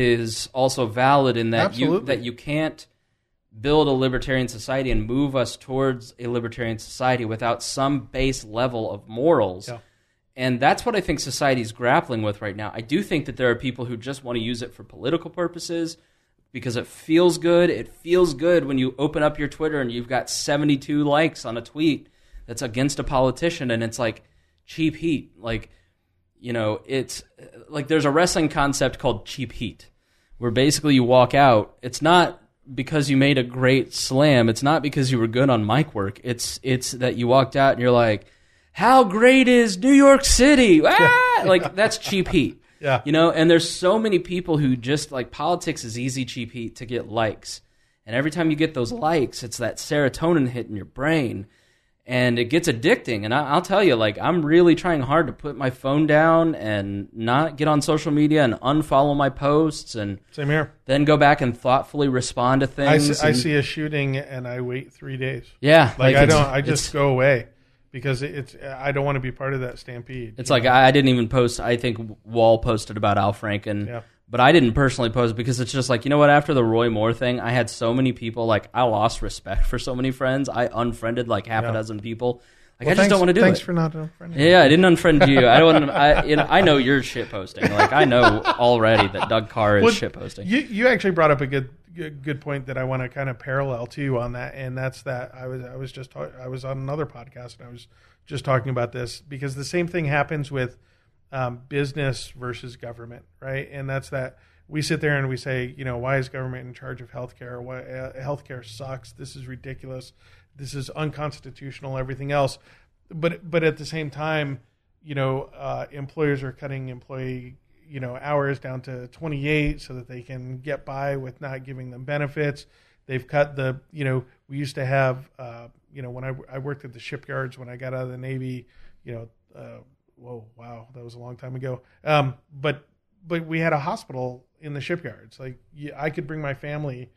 is also valid in that you that you can't build a libertarian society and move us towards a libertarian society without some base level of morals. Yeah. And that's what I think society is grappling with right now. I do think that there are people who just want to use it for political purposes because it feels good. It feels good when you open up your Twitter and you've got seventy-two likes on a tweet that's against a politician, and it's like cheap heat. Like, you know, it's like there's a wrestling concept called cheap heat, where basically you walk out. It's not because you made a great slam. It's not because you were good on mic work. It's it's that you walked out and you're like, how great is New York City? Ah! Like, that's cheap heat. Yeah. You know, and there's so many people who just, like, politics is easy cheap heat to get likes. And every time you get those likes, it's that serotonin hit in your brain. And it gets addicting. And I, I'll tell you, like, I'm really trying hard to put my phone down and not get on social media and unfollow my posts. And same here. Then go back and thoughtfully respond to things. I see, and, I see a shooting and I wait three days. Yeah. Like, like I don't, I just go away. Because it's, I don't want to be part of that stampede. It's like know? I didn't even post. I think Wall posted about Al Franken, yeah. but I didn't personally post because it's just like, you know what? After the Roy Moore thing, I had so many people. Like, I lost respect for so many friends. I unfriended like half yeah. a dozen people. Like, well, I just thanks, don't want to do thanks it. Thanks for not unfriending. Yeah, I didn't unfriend you. I don't. I you know I know you're shit posting. Like, I know already that Doug Carr is well, shit posting. You you actually brought up a good good point that I want to kind of parallel to on that, and that's that I was I was just I was on another podcast and I was just talking about this because the same thing happens with um, business versus government, right? And that's that we sit there and we say, you know, why is government in charge of healthcare? Why uh, healthcare sucks? This is ridiculous. This is unconstitutional. Everything else, but but at the same time, you know, uh, employers are cutting employee you know hours down to twenty-eight so that they can get by with not giving them benefits. They've cut the, you know, we used to have, uh, you know, when I, I worked at the shipyards when I got out of the Navy, you know, uh, whoa, wow, that was a long time ago. Um, but but we had a hospital in the shipyards. Like, I could bring my family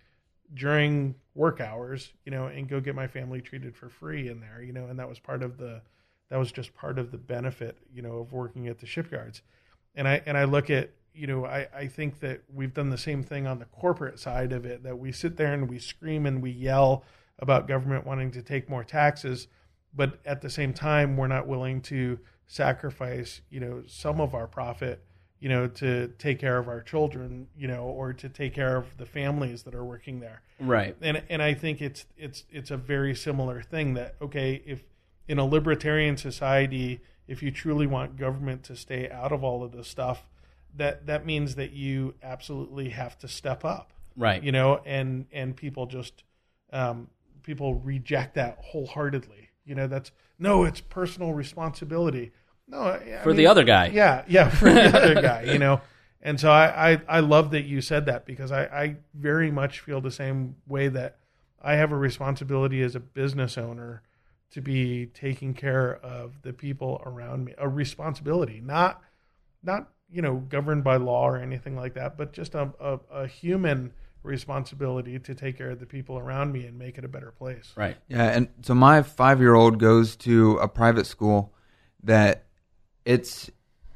during work hours, you know, and go get my family treated for free in there, you know, and that was part of the, that was just part of the benefit, you know, of working at the shipyards. And I, and I look at, you know, I, I think that we've done the same thing on the corporate side of it, that we sit there and we scream and we yell about government wanting to take more taxes, but at the same time, we're not willing to sacrifice, you know, some of our profit, you know, to take care of our children, you know, or to take care of the families that are working there. Right. And and I think it's it's it's a very similar thing that, okay, if in a libertarian society, if you truly want government to stay out of all of this stuff, that that means that you absolutely have to step up. Right. You know, and and people just um, people reject that wholeheartedly. You know, that's no, it's personal responsibility. No, I for mean, the other guy. Yeah, yeah, for the other guy, you know. And so I, I, I love that you said that, because I, I very much feel the same way, that I have a responsibility as a business owner to be taking care of the people around me. A responsibility, not not, you know, governed by law or anything like that, but just a, a, a human responsibility to take care of the people around me and make it a better place. Right. Yeah, and so my five-year-old goes to a private school that its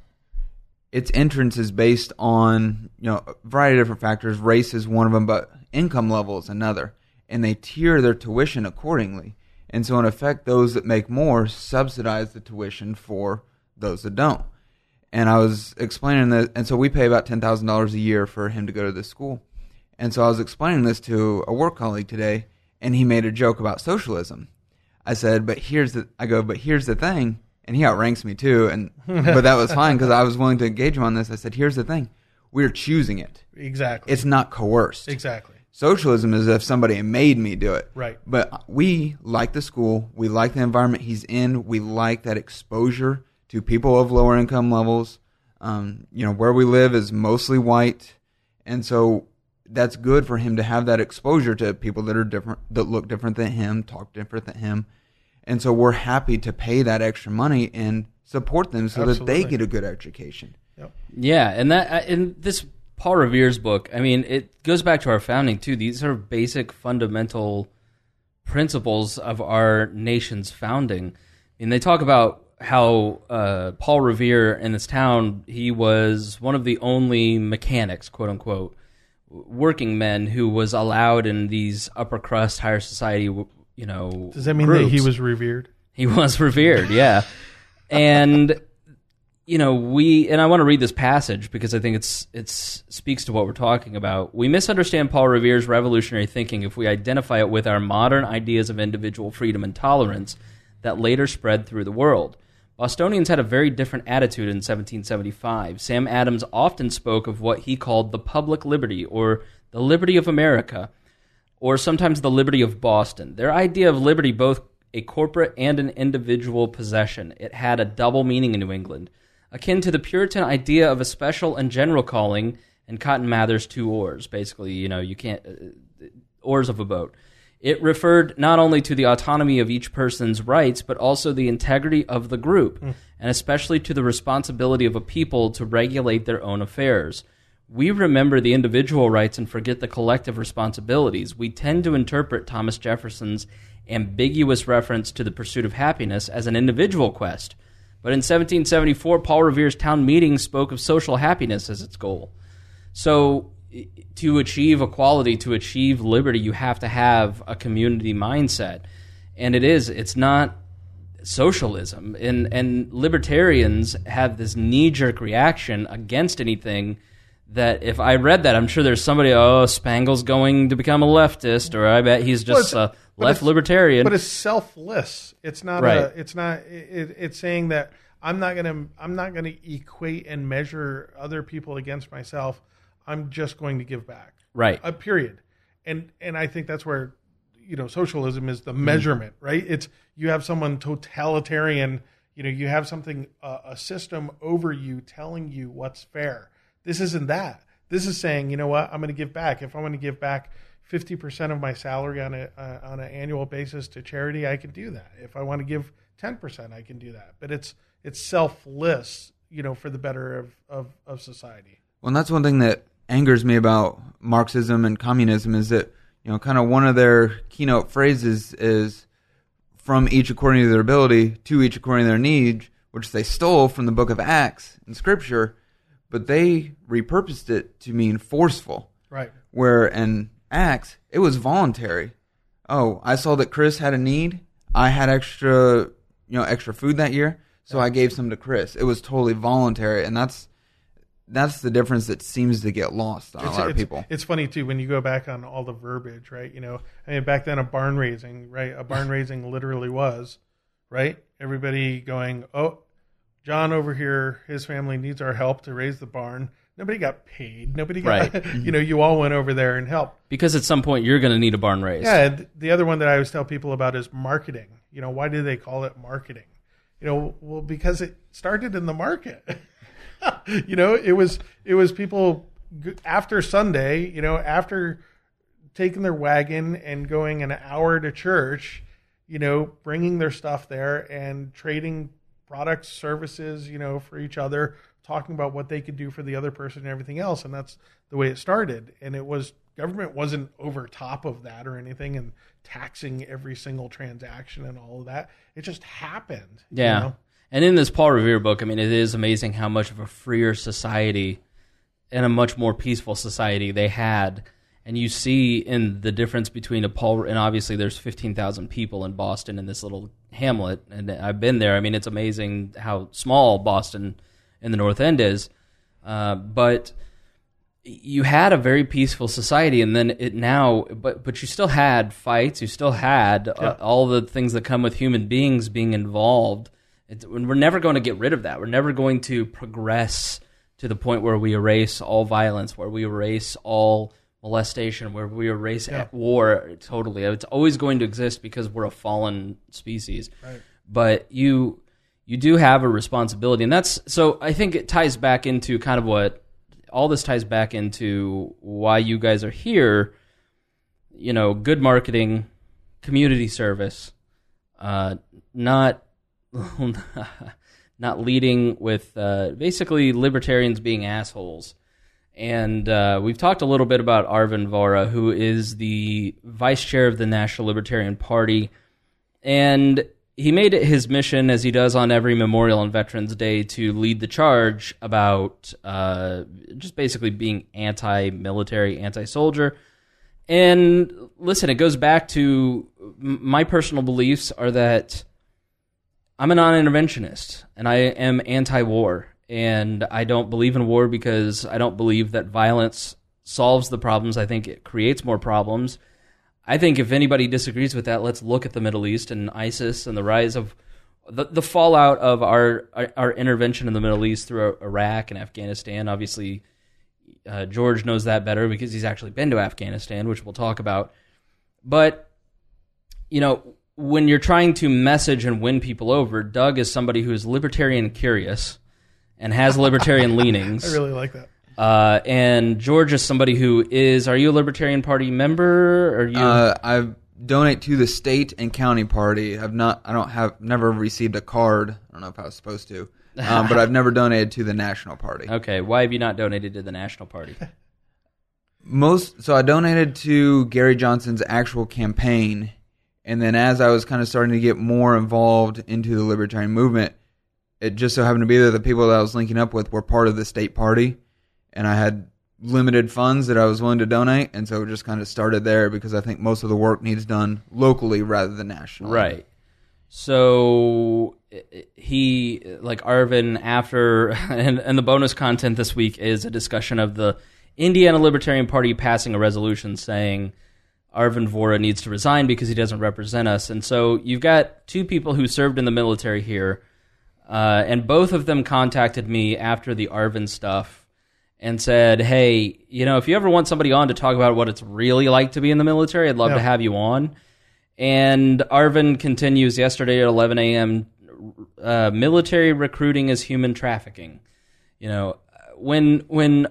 its entrance is based on, you know, a variety of different factors. Race is one of them, but income level is another. And they tier their tuition accordingly. And so in effect, those that make more subsidize the tuition for those that don't. And I was explaining that, and so we pay about ten thousand dollars a year for him to go to this school. And so I was explaining this to a work colleague today, and he made a joke about socialism. I said, but here's the, I go, but here's the thing. And he outranks me too, and but that was fine because I was willing to engage him on this. I said, here's the thing. We're choosing it. Exactly. It's not coerced. Exactly. Socialism is if somebody made me do it. Right. But we like the school. We like the environment he's in. We like that exposure to people of lower income levels. Um, you know, where we live is mostly white. And so that's good for him to have that exposure to people that are different, that look different than him, talk different than him. And so we're happy to pay that extra money and support them so Absolutely. that they get a good education. Yep. Yeah, and that in this Paul Revere's book, I mean, it goes back to our founding too. These are basic fundamental principles of our nation's founding. And they talk about how uh, Paul Revere in this town, he was one of the only mechanics, quote unquote, working men who was allowed in these upper crust, higher society, you know, does that mean groups. that he was revered? He was revered, yeah. And, you know, we, and I want to read this passage because I think it's it's speaks to what we're talking about. We misunderstand Paul Revere's revolutionary thinking if we identify it with our modern ideas of individual freedom and tolerance that later spread through the world. Bostonians had a very different attitude in seventeen seventy-five. Sam Adams often spoke of what he called the public liberty, or the liberty of America, or sometimes the liberty of Boston. Their idea of liberty, both a corporate and an individual possession, it had a double meaning in New England, akin to the Puritan idea of a special and general calling in Cotton Mather's Two Oars. Basically, you know, you can't uh, oars of a boat. It referred not only to the autonomy of each person's rights, but also the integrity of the group, mm. and especially to the responsibility of a people to regulate their own affairs. We remember the individual rights and forget the collective responsibilities. We tend to interpret Thomas Jefferson's ambiguous reference to the pursuit of happiness as an individual quest. But in seventeen seventy-four, Paul Revere's town meeting spoke of social happiness as its goal. So to achieve equality, to achieve liberty, you have to have a community mindset. And it is, it's not socialism. And, and libertarians have this knee-jerk reaction against anything that if I read that, I'm sure there's somebody, oh, Spangle's going to become a leftist, or I bet he's just well, a left libertarian. But it's selfless. It's not right. a, it's not, it, it's saying that I'm not going to, I'm not going to equate and measure other people against myself. I'm just going to give back. Right. A period. And, and I think that's where, you know, socialism is the measurement, mm. right? It's, you have someone totalitarian, you know, you have something, uh, a system over you telling you what's fair. This isn't that. This is saying, you know what, I'm going to give back. If I'm going to give back fifty percent of my salary on a uh, on an annual basis to charity, I can do that. If I want to give ten percent, I can do that. But it's it's selfless, you know, for the better of, of, of society. Well, and that's one thing that angers me about Marxism and communism is that you know, kind of one of their keynote phrases is from each according to their ability, to each according to their need, which they stole from the book of Acts in Scripture, but they repurposed it to mean forceful. Right. Where in Acts, it was voluntary. Oh, I saw that Chris had a need. I had extra, you know, extra food that year, so I gave some to Chris. It was totally voluntary, and that's that's the difference that seems to get lost on it's, a lot it's, of people. It's funny too when you go back on all the verbiage, right? You know, I mean, back then a barn raising, right? A barn raising literally was, right? Everybody going, oh, John over here, his family needs our help to raise the barn. Nobody got paid. Nobody got, right. you know, you all went over there and helped. Because at some point you're going to need a barn raised. Yeah. The other one that I always tell people about is marketing. You know, why do they call it marketing? You know, well, because it started in the market. You know, it was it was people after Sunday, you know, after taking their wagon and going an hour to church, you know, bringing their stuff there and trading products, services, you know, for each other, talking about what they could do for the other person and everything else. And that's the way it started. And it was, government wasn't over top of that or anything and taxing every single transaction and all of that. It just happened. Yeah. You know? And in this Paul Revere book, I mean, it is amazing how much of a freer society and a much more peaceful society they had. And you see in the difference between a Paul, and obviously there's fifteen thousand people in Boston in this little hamlet, and I've been there. I mean, it's amazing how small Boston in the North End is. Uh, but you had a very peaceful society, and then it now, but but you still had fights. You still had uh, yeah. all the things that come with human beings being involved. It's, we're never going to get rid of that. We're never going to progress to the point where we erase all violence, where we erase all molestation, where we erase yeah. war totally. It's always going to exist because we're a fallen species. Right. But you you do have a responsibility, and that's so. I think it ties back into kind of what all this ties back into why you guys are here. You know, good marketing, community service, uh, not. not leading with uh, basically libertarians being assholes. And uh, we've talked a little bit about Arvin Vohra, who is the vice chair of the National Libertarian Party. And he made it his mission, as he does on every Memorial and Veterans Day, to lead the charge about uh, just basically being anti-military, anti-soldier. And listen, it goes back to my personal beliefs are that I'm a non-interventionist, and I am anti-war, and I don't believe in war because I don't believe that violence solves the problems. I think it creates more problems. I think if anybody disagrees with that, let's look at the Middle East and ISIS and the rise of the, the fallout of our, our our intervention in the Middle East through Iraq and Afghanistan. Obviously, uh, George knows that better because he's actually been to Afghanistan, which we'll talk about. But, you know, when you're trying to message and win people over, Doug is somebody who is libertarian curious and has libertarian leanings. I really like that. Uh, and George is somebody who is, are you a Libertarian Party member? Or you? Uh, I donate to the state and county party. I've not, I don't have, never received a card. I don't know if I was supposed to, um, but I've never donated to the national party. Okay, why have you not donated to the national party? Most, so I donated to Gary Johnson's actual campaign. And then as I was kind of starting to get more involved into the libertarian movement, it just so happened to be that the people that I was linking up with were part of the state party, and I had limited funds that I was willing to donate, and so it just kind of started there because I think most of the work needs done locally rather than nationally. Right. So he, like Arvin, after, and, and the bonus content this week is a discussion of the Indiana Libertarian Party passing a resolution saying Arvin Vohra needs to resign because he doesn't represent us. And so you've got two people who served in the military here, uh, and both of them contacted me after the Arvin stuff and said, hey, you know, if you ever want somebody on to talk about what it's really like to be in the military, I'd love yeah. to have you on. And Arvin continues yesterday at eleven a.m., uh, military recruiting is human trafficking. You know, when, when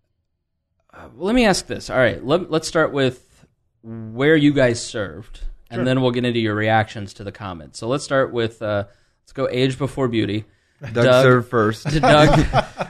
uh, let me ask this. All right, let, let's start with where you guys served, and sure. then we'll get into your reactions to the comments. So let's start with, uh, let's go age before beauty. Doug, Doug served first. Doug,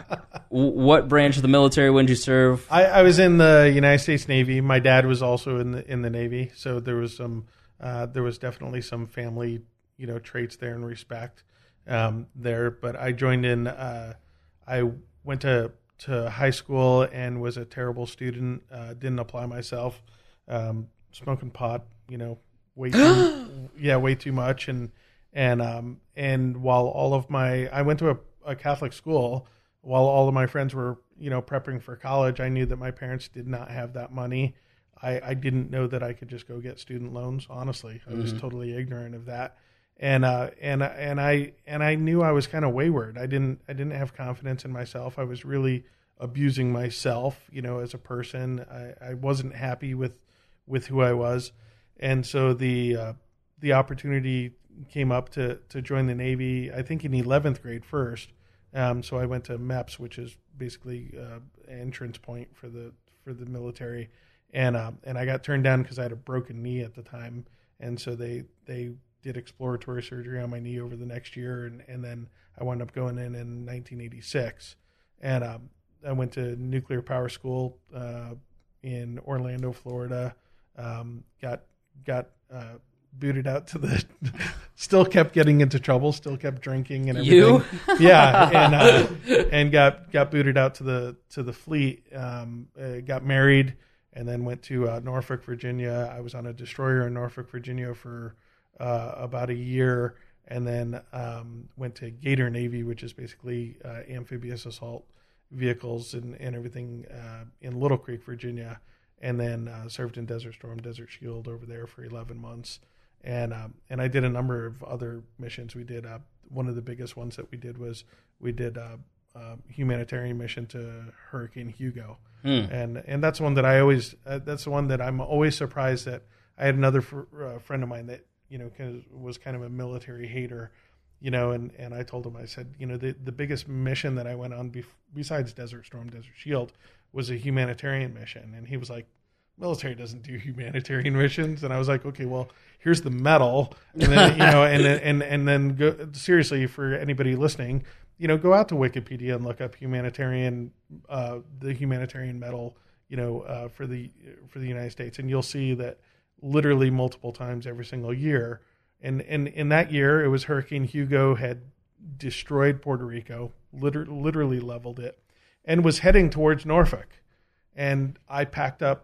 w- what branch of the military? When did you serve? I, I was in the United States Navy. My dad was also in the in the Navy, so there was some uh, there was definitely some family, you know, traits there and respect um, there. But I joined in. Uh, I went to to high school and was a terrible student. Uh, didn't apply myself. Um, smoking pot, you know, way too, yeah, way too much. And and um, and while all of my, I went to a, a Catholic school. While all of my friends were, you know, prepping for college, I knew that my parents did not have that money. I, I didn't know that I could just go get student loans. Honestly, I was mm-hmm. totally ignorant of that, and uh, and and I and I knew I was kind of wayward. I didn't I didn't have confidence in myself. I was really abusing myself, you know, as a person. I, I wasn't happy with with who I was, and so the uh, the opportunity came up to to join the Navy. I think in eleventh grade first. Um, so I went to M E P S, which is basically uh, an entrance point for the for the military, and um, and I got turned down because I had a broken knee at the time, and so they they did exploratory surgery on my knee over the next year, and, and then I wound up going in in nineteen eighty-six, and um, I went to nuclear power school uh, in Orlando, Florida. Um, got got uh, booted out to the still kept getting into trouble, still kept drinking and everything. You? Yeah, and uh, and got got booted out to the to the fleet. Um, uh, got married and then went to uh, Norfolk, Virginia. I was on a destroyer in Norfolk, Virginia for uh, about a year, and then um, went to Gator Navy, which is basically uh, amphibious assault vehicles and, and everything uh, in Little Creek, Virginia, and then uh, served in Desert Storm, Desert Shield over there for eleven months. And um, and I did a number of other missions. We did uh, one of the biggest ones that we did was we did a, a humanitarian mission to Hurricane Hugo, hmm. and and that's one that I always uh, that's the one that I'm always surprised that I had another fr- uh, friend of mine that you know kind of was kind of a military hater, you know, and, and I told him, I said, you know, the the biggest mission that I went on bef- besides Desert Storm, Desert Shield was a humanitarian mission, and he was like, military doesn't do humanitarian missions. And I was like, okay, well, here's the medal. And then, you know, and then, and, and then go, seriously, for anybody listening, you know, go out to Wikipedia and look up humanitarian, uh, the humanitarian medal, you know, uh, for the, for the United States. And you'll see that literally multiple times every single year. And, and in that year, it was Hurricane Hugo had destroyed Puerto Rico, liter- literally leveled it, and was heading towards Norfolk. And I packed up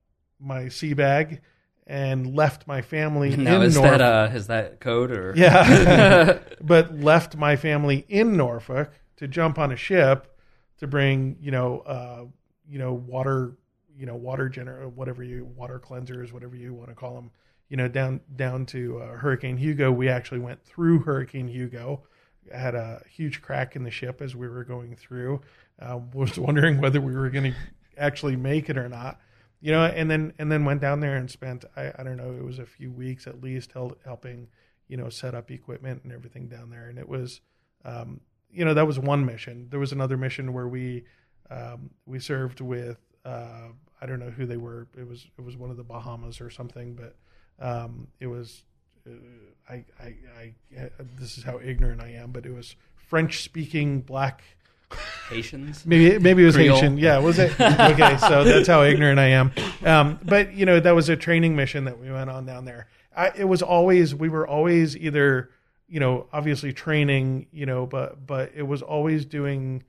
my sea bag and left my family now, in is Norfolk. That, uh, is that code or? Yeah. But left my family in Norfolk to jump on a ship to bring, you know, uh, you know, water, you know, water gener, whatever you, water cleansers, whatever you want to call them, you know, down, down to uh, Hurricane Hugo. We actually went through Hurricane Hugo, had a huge crack in the ship as we were going through. Uh, was wondering whether we were going to actually make it or not. You know, and then and then went down there and spent, I, I don't know, it was a few weeks at least held, helping, you know, set up equipment and everything down there. And it was, um, you know, that was one mission. There was another mission where we um, we served with, uh, I don't know who they were. It was it was one of the Bahamas or something, but um, it was, uh, I, I, I, this is how ignorant I am, but it was French-speaking black Haitians? Maybe maybe it was Creole? Haitian. Yeah, was it? Okay, so that's how ignorant I am. Um, but, you know, that was a training mission that we went on down there. I, it was always, we were always either, you know, obviously training, you know, but but it was always doing,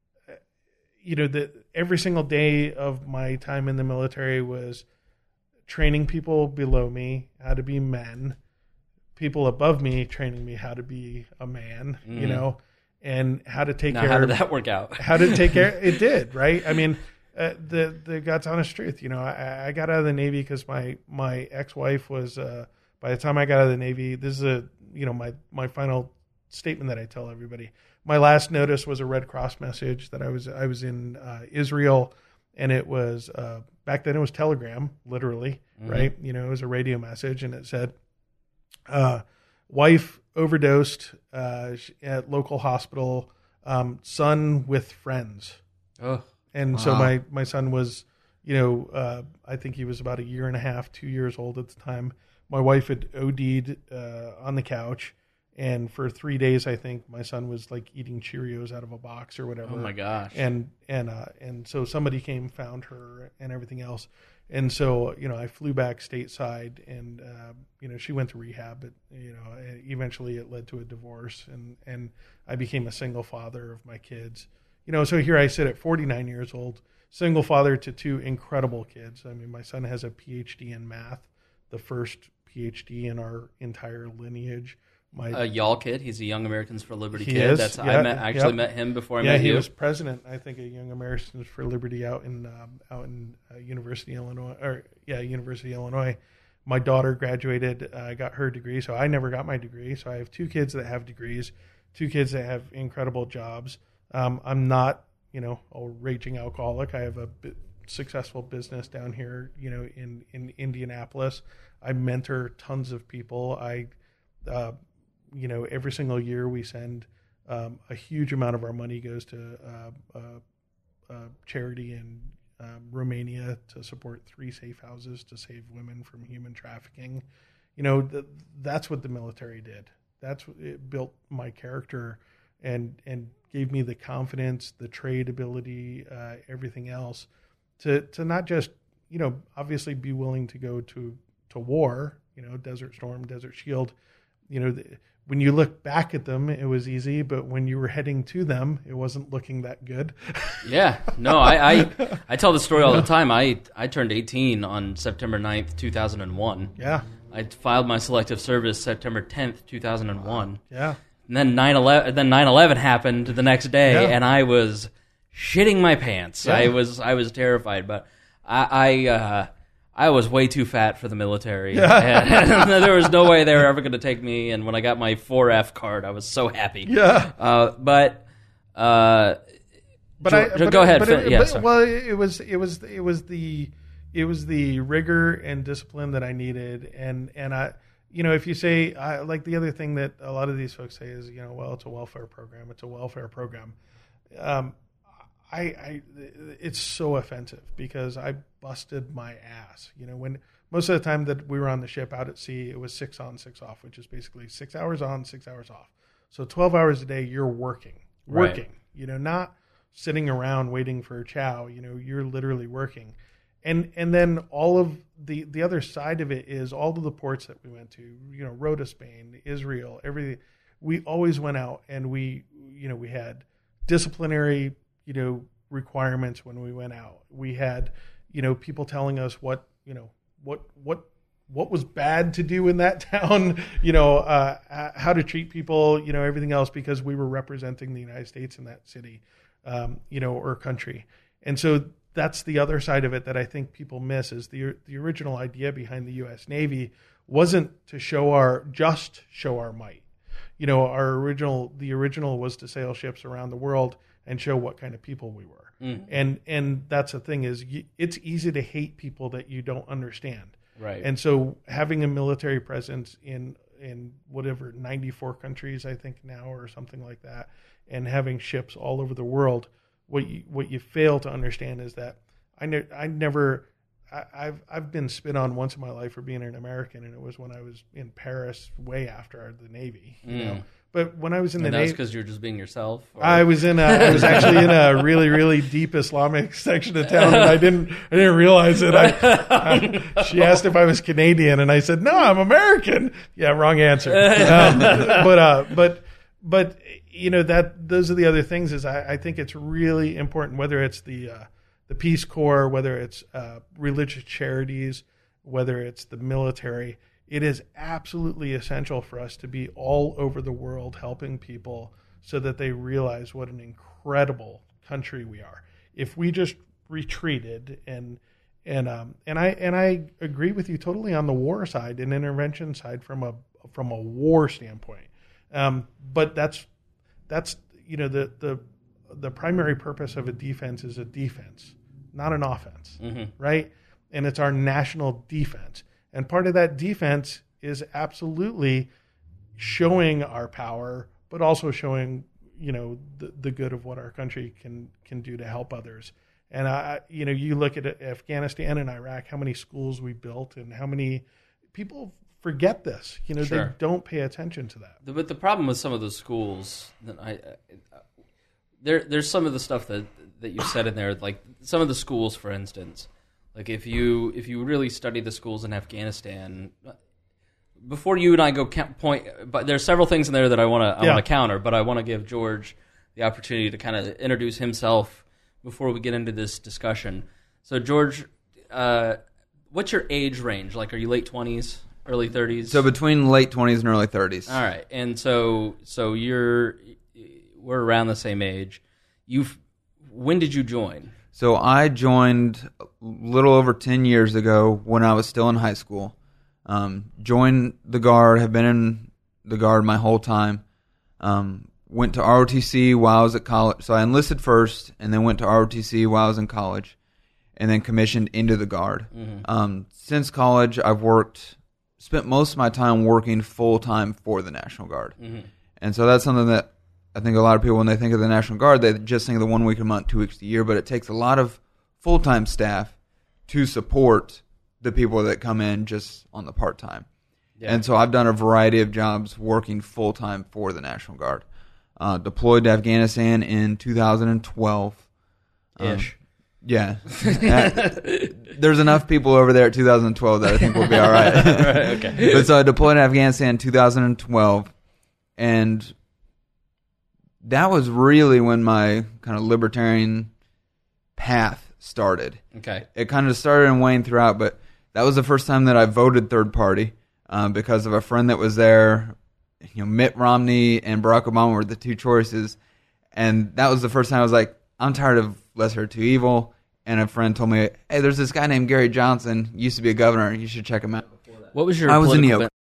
you know, the every single day of my time in the military was training people below me how to be men, people above me training me how to be a man, mm. you know, and how to take now, care how of did that work out? how to take care. It did, right? I mean, uh, the the God's honest truth. You know, I, I got out of the Navy because my my ex wife was. Uh, by the time I got out of the Navy, this is a you know my my final statement that I tell everybody. My last notice was a Red Cross message that I was I was in uh, Israel, and it was uh, back then it was Telegram, literally, mm-hmm. right? You know, it was a radio message, and it said, uh, "Wife overdosed uh, at local hospital. Um, son with friends." Oh, and wow. so my, my son was, you know, uh, I think he was about a year and a half, two years old at the time. My wife had OD'd uh, on the couch, And for three days, I think my son was like eating Cheerios out of a box or whatever. Oh my gosh! And and uh, and so somebody came, found her, and everything else. And so you know, I flew back stateside, and uh, you know, she went to rehab. But you know, eventually it led to a divorce, and and I became a single father of my kids. You know, so here I sit at forty-nine years old, single father to two incredible kids. I mean, my son has a P H D in math, the first P H D in our entire lineage. My, a y'all kid. He's a Young Americans for Liberty he kid. Is, That's yeah, I met, actually yep. met him before I yeah, met he you. was president, I think, of Young Americans for Liberty out in um, out in uh, University Illinois, or yeah, University Illinois. My daughter graduated, uh, got her degree, so I never got my degree. So I have two kids that have degrees, two kids that have incredible jobs. Um, I'm not, you know, a raging alcoholic. I have a b- successful business down here, you know, in in Indianapolis. I mentor tons of people. I uh, You know, every single year we send um, a huge amount of our money goes to uh, uh, uh, charity in um, Romania to support three safe houses to save women from human trafficking. You know, th- that's what the military did. That's what it built my character and and gave me the confidence, the trade ability, uh, everything else to to not just, you know, obviously be willing to go to to war. You know, Desert Storm, Desert Shield. You know. The, When you look back at them, it was easy, but when you were heading to them, it wasn't looking that good. Yeah, no, I, I I tell the story all the time. I, I turned eighteen on September ninth, two thousand one. Yeah. I filed my selective service September tenth, two thousand one. Yeah. And then nine eleven, then nine eleven happened the next day, Yeah. and I was shitting my pants. Yeah. I was I was terrified, but I I, uh, I was way too fat for the military. Yeah. And there was no way they were ever going to take me. And when I got my four F card, I was so happy. Yeah. Uh, but uh, But Jo- I Jo- but go it, ahead. But fin- it, yeah, but, sorry. well, it was it was it was the it was the rigor and discipline that I needed, and and I, you know, if you say I, like the other thing that a lot of these folks say is, you know, well, it's a welfare program. It's a welfare program. Um, I, I it's so offensive because I busted my ass. You know, when most of the time that we were on the ship out at sea, it was six on, six off, which is basically six hours on, six hours off. So twelve hours a day, you're working, working. Right. You know, not sitting around waiting for a chow. You know, you're literally working. And and then all of the, the other side of it is all of the ports that we went to, you know, Rhoda, Spain, Israel, everything. We always went out and we, you know, we had disciplinary, you know, requirements when we went out. We had, you know, people telling us what, you know, what, what, what was bad to do in that town, you know, uh, how to treat people, you know, everything else, because we were representing the United States in that city, um, you know, or country. And so that's the other side of it that I think people miss is the, the original idea behind the U S Navy wasn't to show our, just show our might. You know, our original, the original was to sail ships around the world and show what kind of people we were. Mm. And, and that's the thing is you, it's easy to hate people that you don't understand. Right. And so having a military presence in, in whatever ninety-four countries, I think now, or something like that, and having ships all over the world, what you, what you fail to understand is that I, ne- I never, I, I've, I've been spit on once in my life for being an American. And it was when I was in Paris way after the Navy, you mm. know. But when I was in and the Navy, Navy, because you're just being yourself. Or? I was in. A, I was actually in a really, really deep Islamic section of town, and I didn't. I didn't realize it. I, I, she asked if I was Canadian, and I said, "No, I'm American." Yeah, wrong answer. Um, but, uh, but, but you know that those are the other things. Is I, I think it's really important, whether it's the uh, the Peace Corps, whether it's uh, religious charities, whether it's the military. It is absolutely essential for us to be all over the world helping people so that they realize what an incredible country we are. If we just retreated and and um, and I and I agree with you totally on the war side and intervention side from a from a war standpoint. Um, but that's that's you know the the the primary purpose of a defense is a defense, not an offense, mm-hmm. right? And it's our national defense. And part of that defense is absolutely showing our power, but also showing, you know, the, the good of what our country can can do to help others. And, I, you know, you look at Afghanistan and Iraq, how many schools we built and how many people forget this. You know, Sure. they don't pay attention to that. The- But the problem with some of those schools, that I, I there there's some of the stuff that that you said in there, like some of the schools, for instance, like if you if you really study the schools in Afghanistan, before you and I go count, point, but there's several things in there that I want to I Yeah. want to counter, but I want to give George the opportunity to kind of introduce himself before we get into this discussion. So George, uh, what's your age range? Like, are you late twenties, early thirties? So between late twenties and early thirties. All right, and so so you're we're around the same age. You've when did you join? So I joined a little over ten years ago when I was still in high school. Um, joined the Guard, have been in the Guard my whole time. Um, went to R O T C while I was at college. So I enlisted first and then went to R O T C while I was in college and then commissioned into the Guard. Mm-hmm. Um, since college, I've worked, spent most of my time working full-time for the National Guard. Mm-hmm. And so that's something that I think a lot of people, when they think of the National Guard, they just think of the one week a month, two weeks a year, but it takes a lot of full-time staff to support the people that come in just on the part-time. Yeah. And so I've done a variety of jobs working full-time for the National Guard. Uh, deployed to Afghanistan in two thousand twelve. Ish. Um, yeah. Uh, there's enough people over there at two thousand twelve that I think we'll be all right. Right, okay. But so I deployed to Afghanistan in two thousand twelve, and that was really when my kind of libertarian path started. Okay. It kind of started and waned throughout, but that was the first time that I voted third party um, because of a friend that was there. You know, Mitt Romney and Barack Obama were the two choices, and that was the first time I was like, I'm tired of lesser of two evil. And a friend told me, hey, there's this guy named Gary Johnson, he used to be a governor, you should check him out. What was your I was in political Neoc. bent-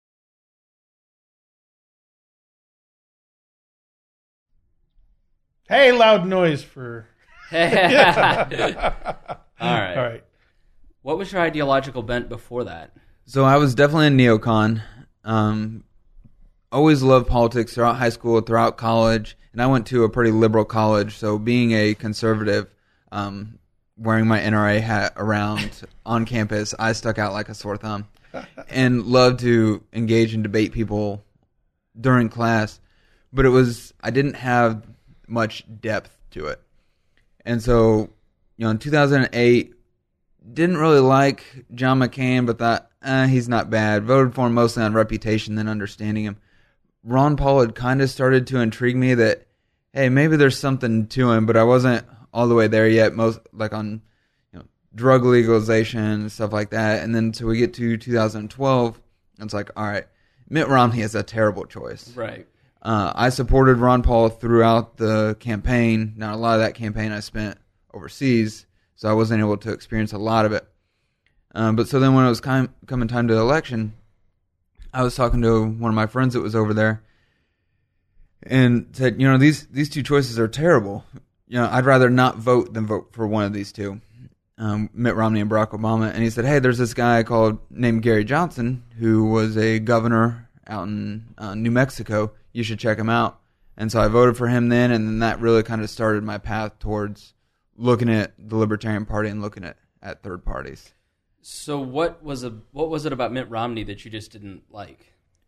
Hey, loud noise for. All right. All right. What was your ideological bent before that? So I was definitely a neocon. Um, always loved politics throughout high school, throughout college, and I went to a pretty liberal college. So being a conservative, um, wearing my N R A hat around on campus, I stuck out like a sore thumb, and loved to engage and debate people during class. But it was I didn't have much depth to it, and so you know in two thousand eight. Didn't really like John McCain, but thought, eh, he's not bad. Voted for him mostly on reputation than understanding him. Ron Paul had kind of started to intrigue me that, hey, maybe there's something to him, but I wasn't all the way there yet, most like on you know, drug legalization and stuff like that. And then so we get to two thousand twelve, and it's like, all right, Mitt Romney is a terrible choice. Right. Uh, I supported Ron Paul throughout the campaign. Now, a lot of that campaign I spent overseas, so I wasn't able to experience a lot of it. Um, but so then when it was com- coming time to the election, I was talking to one of my friends that was over there and said, you know, these, these two choices are terrible. You know, I'd rather not vote than vote for one of these two, um, Mitt Romney and Barack Obama. And he said, hey, there's this guy called named Gary Johnson who was a governor out in uh, New Mexico. You should check him out. And so I voted for him then, and then that really kind of started my path towards looking at the Libertarian Party and looking at, at third parties. So what was a what was it about Mitt Romney that you just didn't like?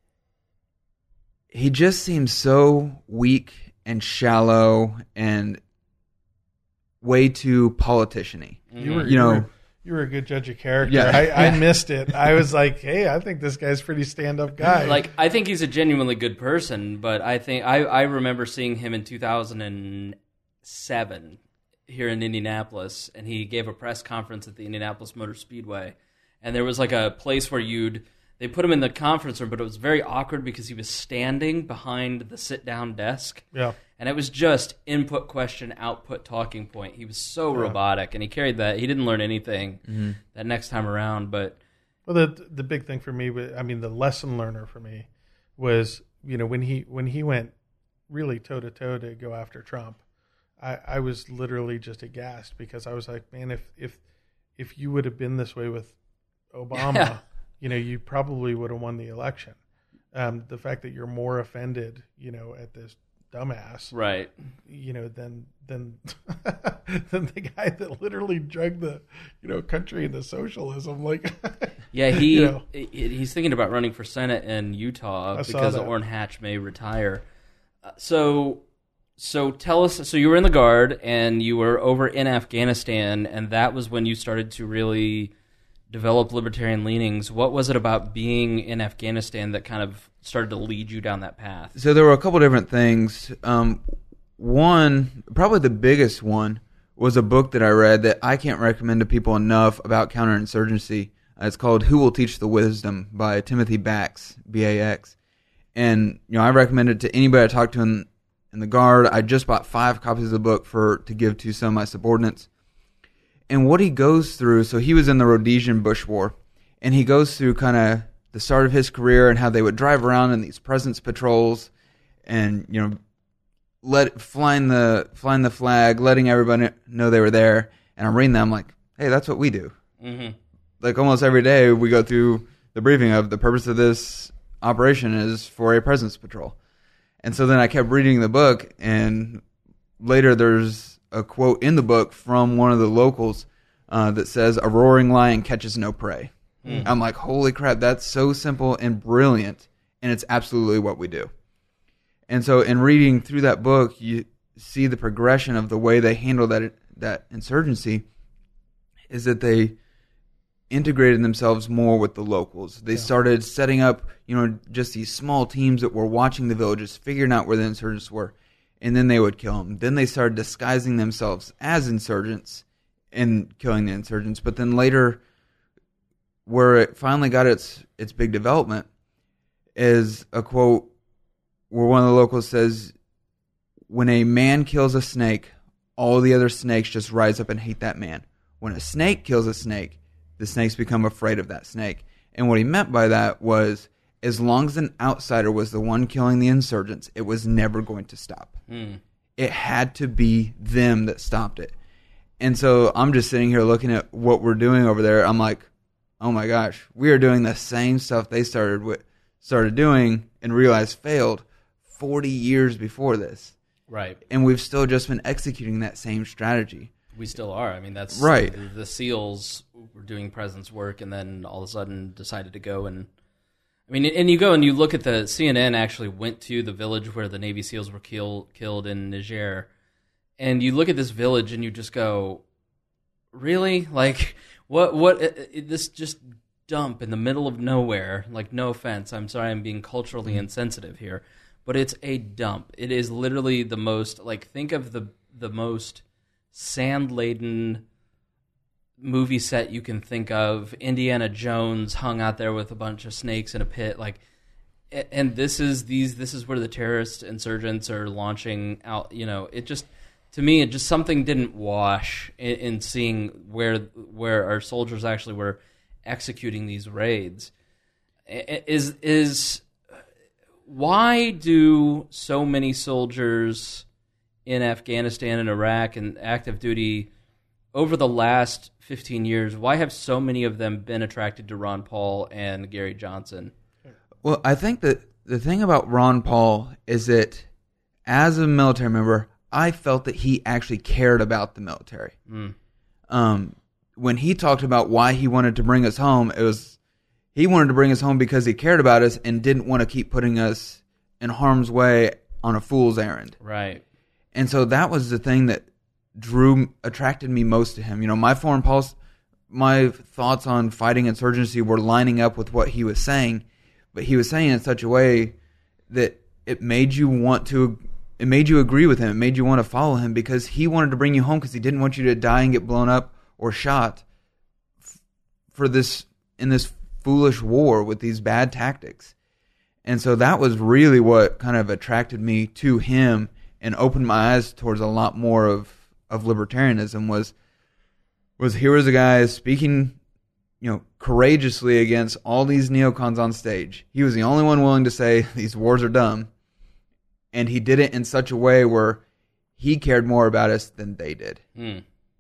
He just seems so weak and shallow and way too politician-y. You were, You you know- were, you were a good judge of character. Yeah. I, I missed it. I was like, hey, I think this guy's a pretty stand-up guy. Like, I think he's a genuinely good person, but I think I, I remember seeing him in two thousand seven here in Indianapolis, and he gave a press conference at the Indianapolis Motor Speedway, and there was like a place where you'd they put him in the conference room, but it was very awkward because he was standing behind the sit-down desk. yeah. And it was just input, question, output, talking point. He was so Yeah. robotic, and he carried that. He didn't learn anything Mm-hmm. that next time around, but Well, the the big thing for me, wa- I mean, the lesson learner for me was, you know, when he when he went really toe to toe to go after Trump, I, I was literally just aghast because I was like, man, if if if you would have been this way with Obama, Yeah. you know, you probably would have won the election. Um, the fact that you're more offended, you know, at this dumbass, right. you know, than than than the guy that literally dragged the, you know, country into socialism. Like, yeah, he, you know. he's thinking about running for Senate in Utah I saw because that. Orrin Hatch may retire. Uh, so, so tell us. So you were in the Guard and you were over in Afghanistan, and that was when you started to really develop libertarian leanings. What was it about being in Afghanistan that kind of started to lead you down that path? So there were a couple different things. Um, one, probably the biggest one, was a book that I read that I can't recommend to people enough about counterinsurgency. Uh, it's called Who Will Teach the Wisdom by Timothy Bax, B A X. And you know, I recommend it to anybody I talk to in, in the Guard. I just bought five copies of the book for to give to some of my subordinates. And what he goes through, so he was in the Rhodesian Bush War, and he goes through kind of the start of his career and how they would drive around in these presence patrols and, you know, let flying the flying the flag, letting everybody know they were there. And I'm reading that, I'm like, hey, that's what we do. Mm-hmm. Like almost every day we go through the briefing of the purpose of this operation is for a presence patrol. And so then I kept reading the book, and later there's a quote in the book from one of the locals uh, that says, "A roaring lion catches no prey." Mm. I'm like, holy crap, that's so simple and brilliant, and it's absolutely what we do. And so in reading through that book, you see the progression of the way they handle that that insurgency is that they integrated themselves more with the locals. They yeah. started setting up, you know, just these small teams that were watching the villages, figuring out where the insurgents were, and then they would kill them. Then they started disguising themselves as insurgents and killing the insurgents. But then later, where it finally got its its big development, is a quote where one of the locals says, "When a man kills a snake, all the other snakes just rise up and hate that man. When a snake kills a snake, the snakes become afraid of that snake." And what he meant by that was, as long as an outsider was the one killing the insurgents, it was never going to stop. Mm. It had to be them that stopped it. And so I'm just sitting here looking at what we're doing over there. I'm like, oh my gosh, we are doing the same stuff they started with, started doing and realized failed forty years before this. Right. And we've still just been executing that same strategy. We still are. I mean, that's right. The, the SEALs were doing presence work and then all of a sudden decided to go and, I mean, and you go and you look at the, C N N actually went to the village where the Navy SEALs were kill, killed in Niger. And you look at this village and you just go, really? Like, what, what, it, it, this just dump in the middle of nowhere, like, no offense, I'm sorry I'm being culturally mm-hmm. insensitive here, but it's a dump. It is literally the most, like, think of the the most sand-laden movie set you can think of. Indiana Jones hung out there with a bunch of snakes in a pit, like, and this is these this is where the terrorist insurgents are launching out. You know, it just, to me, it just something didn't wash in, in seeing where where our soldiers actually were executing these raids. Is is why do so many soldiers in Afghanistan and Iraq and active duty over the last fifteen years, why have so many of them been attracted to Ron Paul and Gary Johnson? Well, I think that the thing about Ron Paul is that as a military member, I felt that he actually cared about the military. Mm. Um, when he talked about why he wanted to bring us home, it was he wanted to bring us home because he cared about us and didn't want to keep putting us in harm's way on a fool's errand. Right. And so that was the thing that drew, attracted me most to him. You know, my foreign policy, my thoughts on fighting insurgency were lining up with what he was saying, but he was saying it in such a way that it made you want to, it made you agree with him. It made you want to follow him because he wanted to bring you home because he didn't want you to die and get blown up or shot f- for this, in this foolish war with these bad tactics. And so that was really what kind of attracted me to him and opened my eyes towards a lot more of, of libertarianism was, was here was a guy speaking, you know, courageously against all these neocons on stage. He was the only one willing to say these wars are dumb. And he did it in such a way where he cared more about us than they did. Mm.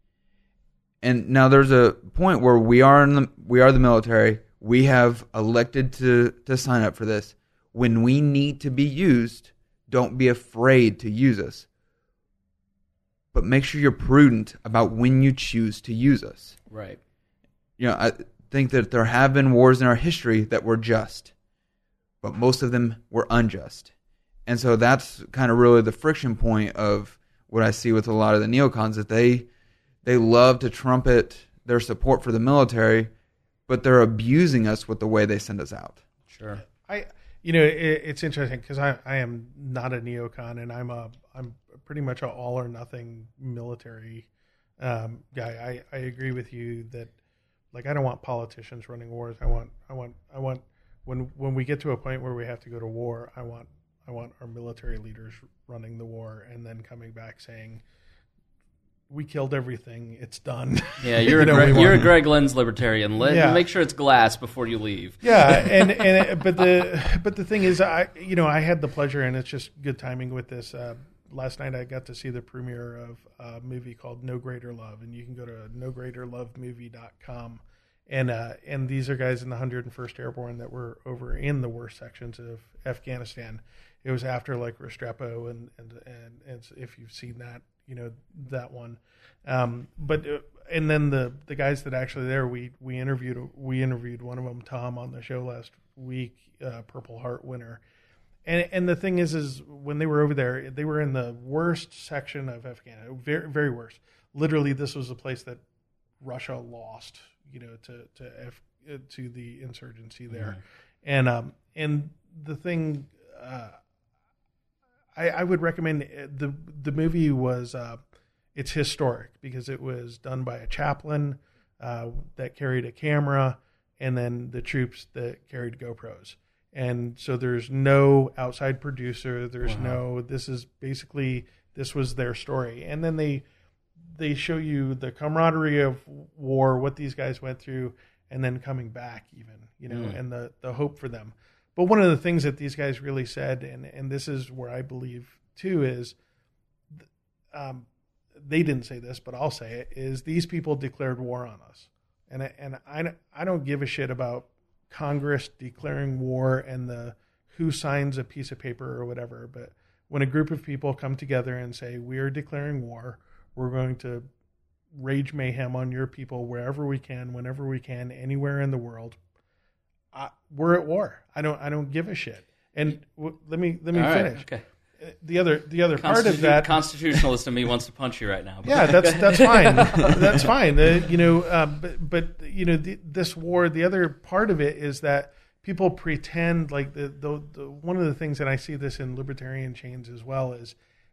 And now there's a point where we are in the, we are the military. We have elected to, to sign up for this. When we need to be used, don't be afraid to use us. but make sure you're prudent about when you choose to use us. Right. You know, I think that there have been wars in our history that were just, but most of them were unjust. And so that's kind of really the friction point of what I see with a lot of the neocons, that they they love to trumpet their support for the military, but they're abusing us with the way they send us out. Sure. I, you know, it, it's interesting because I, I am not a neocon, and I'm a I'm pretty much an all or nothing military um, guy. I, I agree with you that, like, I don't want politicians running wars. I want I want I want when when we get to a point where we have to go to war, I want I want our military leaders running the war and then coming back saying, we killed everything. It's done. Yeah, you're, you know, a, Greg, we you're a want- Greg Lenz libertarian. Let, Yeah. Make sure it's glass before you leave. Yeah, and and it- but the but the thing is, I you know I had the pleasure, and it's just good timing with this. Uh, last night I got to see the premiere of a movie called No Greater Love, and you can go to no greater love movie dot com. And uh, and these are guys in the one hundred first Airborne that were over in the worst sections of Afghanistan. It was after like Restrepo, and and and, and if you've seen that, you know that one. Um, but uh, and then the the guys that actually there, we we interviewed we interviewed one of them, Tom, on the show last week, uh, Purple Heart winner. And and the thing is, is when they were over there, they were in the worst section of Afghanistan, very very worst. Literally, this was a place that Russia lost, you know, to to F, to the insurgency there, Mm-hmm. and um and the thing, uh, I I would recommend the the movie was uh, it's historic because it was done by a chaplain uh, that carried a camera, and then the troops that carried GoPros. And so there's no outside producer. There's Wow. no, this is basically, this was their story. And then they, they show you the camaraderie of war, what these guys went through, and then coming back even, you know, Mm. and the, the hope for them. But one of the things that these guys really said, and, and this is where I believe too, is um, they didn't say this, but I'll say it, is these people declared war on us. And I, and I, I don't give a shit about Congress declaring war and the who signs a piece of paper or whatever. But when a group of people come together and say, we are declaring war, we're going to rage mayhem on your people wherever we can, whenever we can, anywhere in the world, I, we're at war. I don't, I don't give a shit. And w- let me, let me All right, finish. okay. The other, the other part Constitu- of that, constitutionalist in me wants to punch you right now. but- yeah, that's that's fine. That's fine. The, you know, uh, but but you know, the, this war. The other part of it is that people pretend like the, the the one of the things that I see this in libertarian chains as well is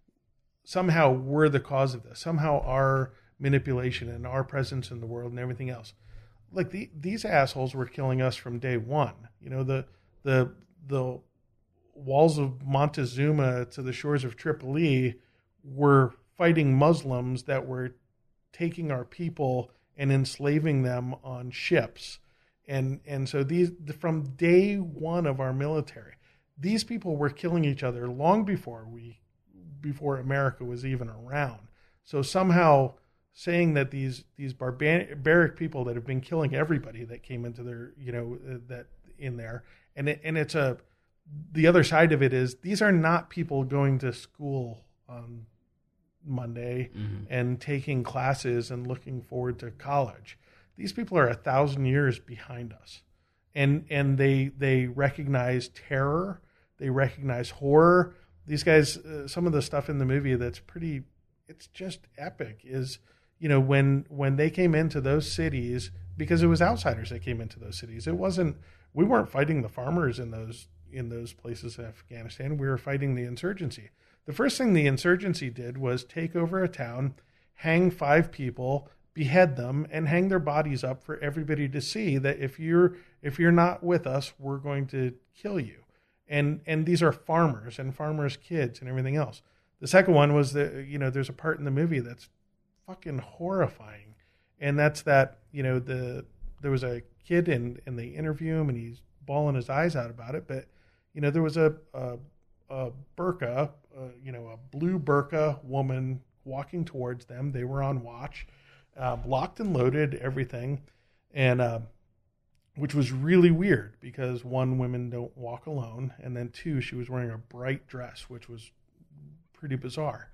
somehow we're the cause of this. Somehow our manipulation and our presence in the world and everything else. Like the, these assholes were killing us from day one. You know, the the the walls of Montezuma to the shores of Tripoli were fighting Muslims that were taking our people and enslaving them on ships. And and so these from day one of our military, these people were killing each other long before we before America was even around. So somehow saying that these these barbaric people that have been killing everybody that came into their, you know, uh, that in there, and it, and it's a the other side of it is these are not people going to school on Monday Mhm. and taking classes and looking forward to college. These people are a thousand years behind us, and and they they recognize terror, they recognize horror. These guys, uh, some of the stuff in the movie that's pretty, it's just epic. Is you know when when they came into those cities, because it was outsiders that came into those cities. It wasn't we weren't fighting the farmers in those in those places in Afghanistan. We were fighting the insurgency. The first thing the insurgency did was take over a town, hang five people, behead them, and hang their bodies up for everybody to see that if you're if you're not with us, we're going to kill you. And and these are farmers and farmers' kids and everything else. The second one was that, you know, there's a part in the movie that's fucking horrifying. And that's that, you know, the there was a kid and, and they interview him and he's bawling his eyes out about it. But, you know, there was a, a, a burqa, uh, you know, a blue burqa woman walking towards them. They were on watch, uh, locked and loaded, everything. And, uh, which was really weird because one, women don't walk alone. And then two, she was wearing a bright dress, which was pretty bizarre.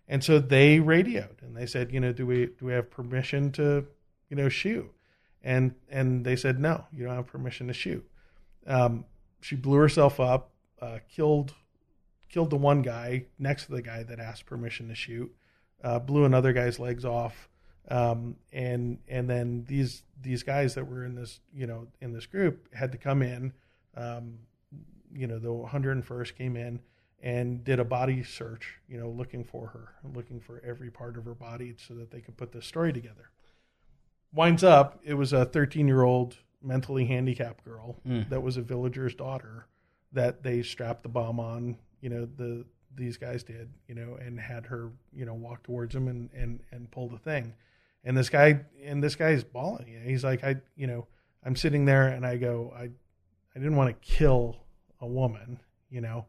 And so they radioed and they said, you know, do we do we have permission to, you know, shoot? And and they said, no, you don't have permission to shoot. Um, she blew herself up, uh, killed killed the one guy next to the guy that asked permission to shoot, uh, blew another guy's legs off, um, and and then these these guys that were in this you know in this group had to come in. Um, you know, the one hundred first came in and did a body search, you know, looking for her, looking for every part of her body so that they could put this story together. Winds up, it was a thirteen-year-old mentally handicapped girl mm. that was a villager's daughter that they strapped the bomb on, you know, the these guys did, you know, and had her, you know, walk towards him and, and, and pull the thing. And this guy, and this guy's bawling. You know, he's like, I, you know, I'm sitting there and I go, I, I didn't want to kill a woman, you know,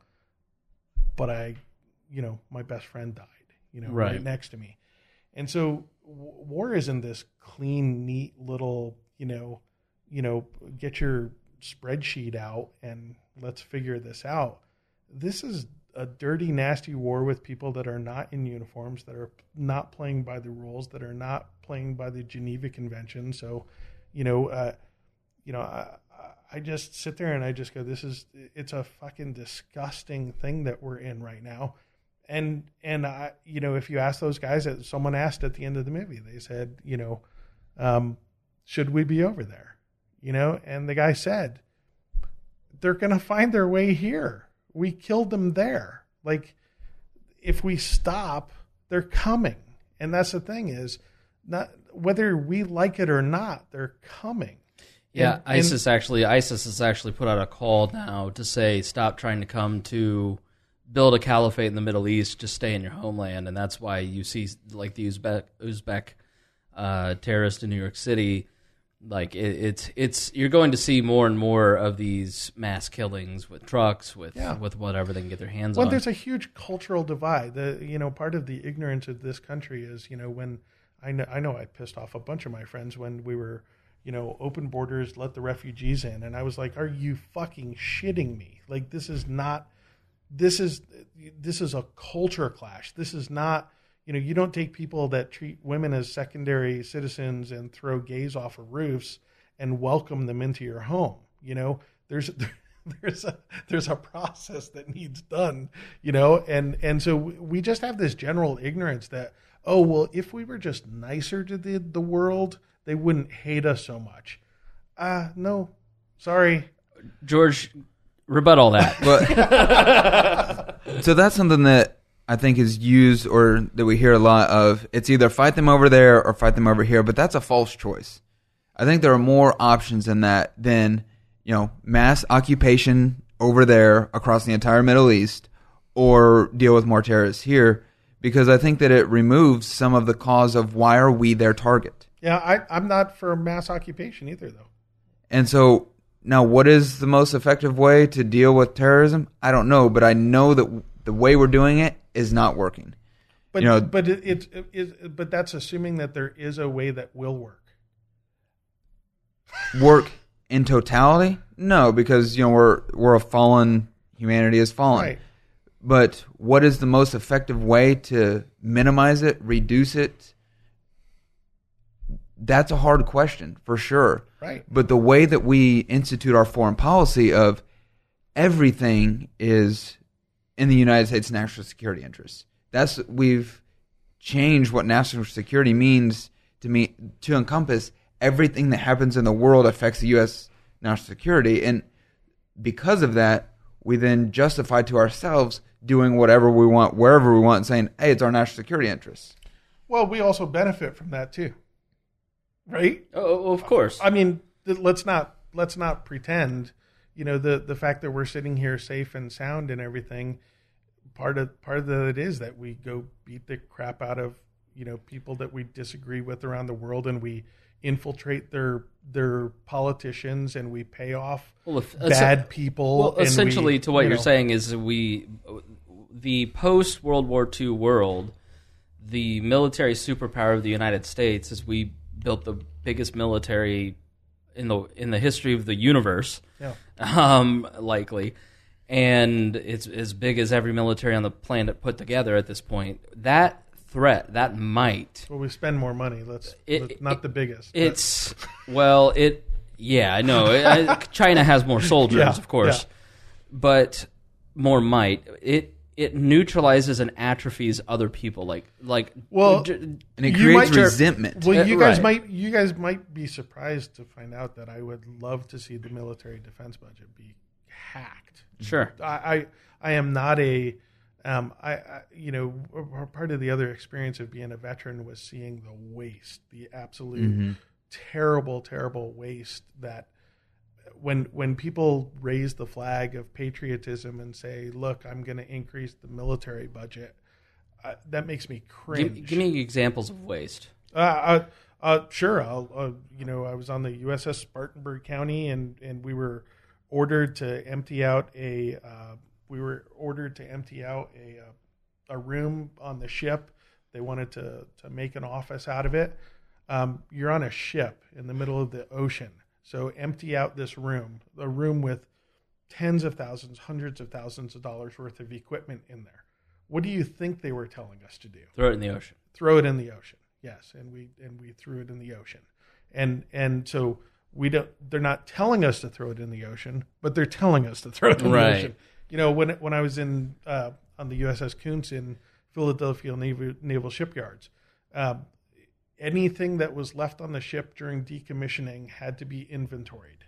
but I, you know, my best friend died, you know, right, right next to me. And so w- war isn't this clean, neat little, you know, you know, get your spreadsheet out and let's figure this out. This is a dirty, nasty war with people that are not in uniforms, that are not playing by the rules, that are not playing by the Geneva Convention. So, you know, uh, you know, I, I just sit there and I just go, this is, it's a fucking disgusting thing that we're in right now. And, and I, you know, if you ask those guys, that someone asked at the end of the movie, they said, you know, um, should we be over there? You know, and the guy said, they're going to find their way here. We killed them there. Like, if we stop, they're coming. And that's the thing is, not whether we like it or not, they're coming. Yeah, and, ISIS and, actually, ISIS has actually put out a call now to say stop trying to come to build a caliphate in the Middle East. Just stay in your homeland, and that's why you see like the Uzbek Uzbek uh, terrorist in New York City. Like it, it's it's you're going to see more and more of these mass killings with trucks, with yeah. with whatever they can get their hands well, on. Well, there's a huge cultural divide. The you know part of the ignorance of this country is you know when I know I know I pissed off a bunch of my friends when we were. You know, open borders, let the refugees in. And I was like, are you fucking shitting me? Like, this is not, this is, this is a culture clash. This is not, you know, you don't take people that treat women as secondary citizens and throw gays off of roofs and welcome them into your home. You know, there's, there's a, there's a process that needs done, you know? And, and so we just have this general ignorance that, oh, well, if we were just nicer to the, the world, they wouldn't hate us so much. Uh, no, sorry. George, rebut all that. But, so that's something that I think is used or that we hear a lot of. It's either fight them over there or fight them over here, but that's a false choice. I think there are more options than that than, you know, mass occupation over there across the entire Middle East or deal with more terrorists here, because I think that it removes some of the cause of why are we their target. Yeah, I, I'm not for mass occupation either, though. And so now what is the most effective way to deal with terrorism? I don't know, but I know that the way we're doing it is not working. But you know, but it, it, it, it but that's assuming that there is a way that will work. Work in totality? No, because you know we're we're a fallen humanity is fallen. Right. But what is the most effective way to minimize it, reduce it? That's a hard question, for sure. Right. But the way that we institute our foreign policy of everything is in the United States national security interests. That's we've changed what national security means to me to encompass everything that happens in the world affects the U S national security, and because of that, we then justify to ourselves doing whatever we want, wherever we want, and saying, "Hey, it's our national security interests." Well, we also benefit from that too. Right? Oh, of course. I mean, let's not let's not pretend. You know, the the fact that we're sitting here safe and sound and everything. Part of part of it is that we go beat the crap out of you know people that we disagree with around the world, and we infiltrate their their politicians, and we pay off well, if, bad people. Well, and essentially, we, to what you you're know, saying is we the post World War Two world, the military superpower of the United States is we built the biggest military in the in the history of the universe, yeah. um, likely, and it's as big as every military on the planet put together at this point. That threat, that might. Well, we spend more money. Let's, It- let's not it- the biggest. but- It's well, it yeah, I know. It, I, China has more soldiers, Yeah, of course, yeah. but more might. It it neutralizes and atrophies other people. Like like Well, j- And it You creates might- resentment. Well, Uh, you guys right. might you guys might be surprised to find out that I would love to see the military defense budget be hacked. sure. I I, I am not a um, I, I you know part of the other experience of being a veteran was seeing the waste, the absolute Mm-hmm. terrible terrible waste that when when people raise the flag of patriotism and say, "Look, I'm going to increase the military budget," uh, that makes me cringe. Give, give me examples of waste. Uh, uh, uh, sure. I'll, uh, you know, I was on the U S S Spartanburg County, and, and we were ordered to empty out a. Uh, we were ordered to empty out a uh, a room on the ship. They wanted to to make an office out of it. Um, you're on a ship in the middle of the ocean, so empty out this room, a room with tens of thousands, hundreds of thousands of dollars worth of equipment in there. What do you think they were telling us to do? Throw it in the ocean. Throw it in the ocean. Yes, and we and we threw it in the ocean, and and so we don't. They're not telling us to throw it in the ocean, but they're telling us to throw it in Right. the ocean. You know, when when I was in uh, on the U S S Kuntz in Philadelphia Naval, Naval Shipyards, um, anything that was left on the ship during decommissioning had to be inventoried.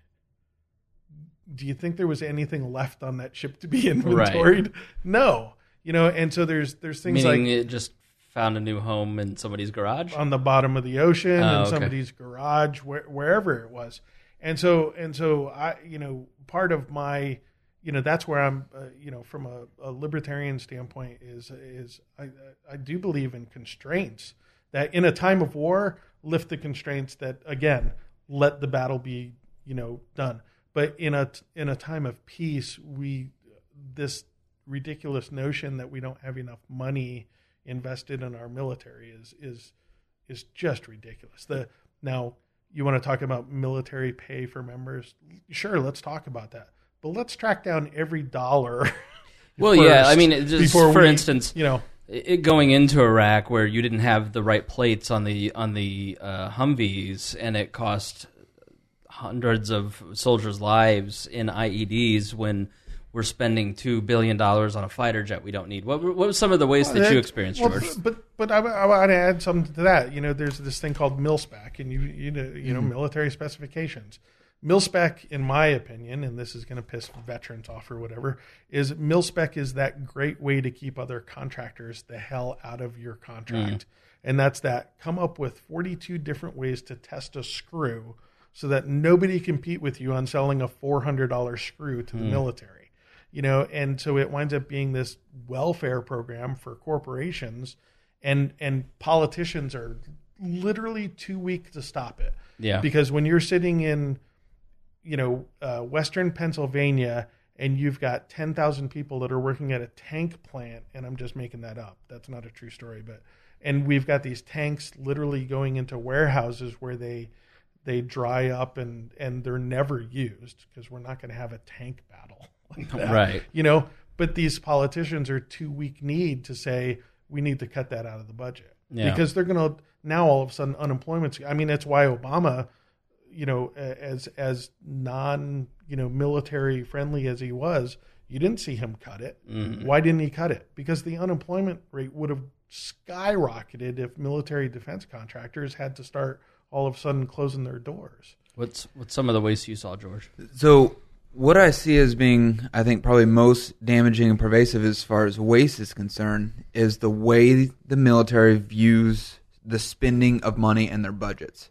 Do you think there was anything left on that ship to be inventoried? No. You know, and so there's there's things Meaning like it just found a new home in somebody's garage. on the bottom of the ocean Oh, in okay. somebody's garage, where, wherever it was. And so, and so I, you know, part of my, you know, that's where I'm, uh, you know, from a, a libertarian standpoint is, is I, I do believe in constraints that in a time of war, lift the constraints that, again, let the battle be, you know, done. But in a, in a time of peace, we, this ridiculous notion that we don't have enough money invested in our military is is is just ridiculous. The now you want to talk about military pay for members? Sure, let's talk about that. But let's track down every dollar. Well, yeah, first I mean, it just, before for we- instance, you know, it, going into Iraq where you didn't have the right plates on the on the uh, Humvees, and it cost hundreds of soldiers' lives in I E Ds when we're spending two billion dollars on a fighter jet we don't need. What, what were some of the ways that you experienced, well, George? But but I, I want to add something to that. You know, there's this thing called mil-spec, and you you know, you know military specifications. Mil-spec, in my opinion, and this is going to piss veterans off or whatever, is mil-spec is that great way to keep other contractors the hell out of your contract. And that's that come up with forty-two different ways to test a screw so that nobody compete with you on selling a four hundred dollars screw to the military. You know, and so it winds up being this welfare program for corporations, and and politicians are literally too weak to stop it. Yeah. Because when you're sitting in, you know, uh, Western Pennsylvania, and you've got ten thousand people that are working at a tank plant, and I'm just making that up. That's not a true story, but and we've got these tanks literally going into warehouses where they they dry up and and they're never used because we're not going to have a tank battle. Like that, Right. you know, but these politicians are too weak-kneed to say we need to cut that out of the budget. Yeah. Because they're going to now all of a sudden unemployment's. I mean, that's why Obama, you know, as as non you know military friendly as he was, you didn't see him cut it. Mm-hmm. Why didn't he cut it? Because the unemployment rate would have skyrocketed if military defense contractors had to start all of a sudden closing their doors. What's what's some of the ways you saw, George? So what I see as being, I think, probably most damaging and pervasive as far as waste is concerned is the way the military views the spending of money and their budgets.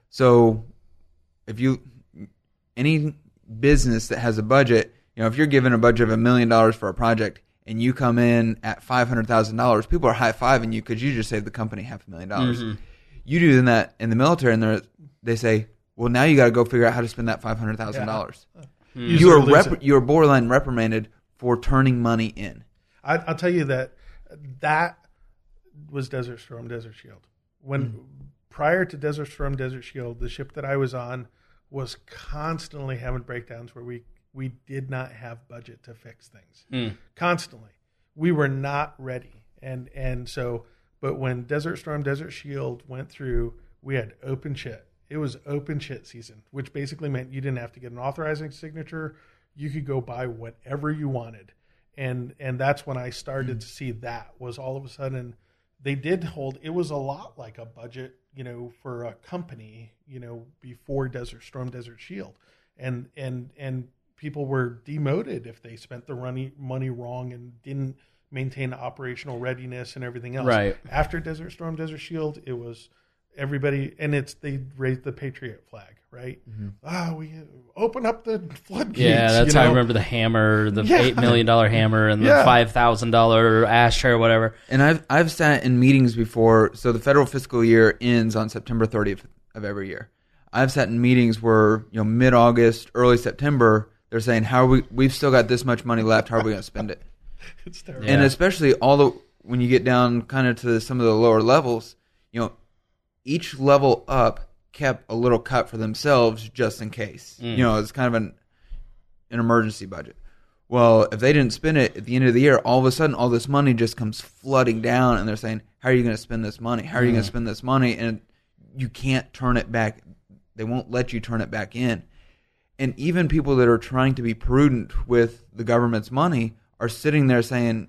So if you, any business that has a budget, you know, if you're given a budget of a million dollars for a project and you come in at five hundred thousand dollars, people are high-fiving you because you just saved the company half a million dollars. Mm-hmm. You do that in the military, and they're- they say, well, now you got to go figure out how to spend that five hundred thousand dollars. Yeah. You Use it or are lose rep- it. you are borderline reprimanded for turning money in. I, I'll tell you that that was Desert Storm, Desert Shield. When Mm-hmm. prior to Desert Storm, Desert Shield, the ship that I was on was constantly having breakdowns where we we did not have budget to fix things. Hmm. Constantly, we were not ready, and and so But when Desert Storm, Desert Shield went through, we had open chit. It was open chit season, which basically meant you didn't have to get an authorizing signature. You could go buy whatever you wanted. And and that's when I started to see that was all of a sudden they did hold. It was a lot like a budget, you know, for a company, you know, before Desert Storm, Desert Shield. And and and people were demoted if they spent the money, money wrong and didn't maintain operational readiness and everything else. Right. After Desert Storm, Desert Shield, it was everybody, and it's they raised the Patriot flag, right? Mm-hmm. Ah, we open up the floodgates. Yeah, that's you know? how I remember the hammer, the Yeah. eight million dollar hammer, and the Yeah. five thousand dollar ashtray or whatever. And I've I've sat in meetings before. So the federal fiscal year ends on September thirtieth of every year. I've sat in meetings where, you know, mid August, early September, they're saying, "How are we? We've still got this much money left. How are we going to spend it?" It's terrible. Yeah. And especially all the when you get down kind of to some of the lower levels, you know, each level up kept a little cut for themselves just in case. Mm. You know, it's kind of an an emergency budget. Well, if they didn't spend it at the end of the year, all of a sudden all this money just comes flooding down, and they're saying, "How are you going to spend this money? How are you Mm. going to spend this money?" And you can't turn it back. They won't let you turn it back in. And even people that are trying to be prudent with the government's money are sitting there saying,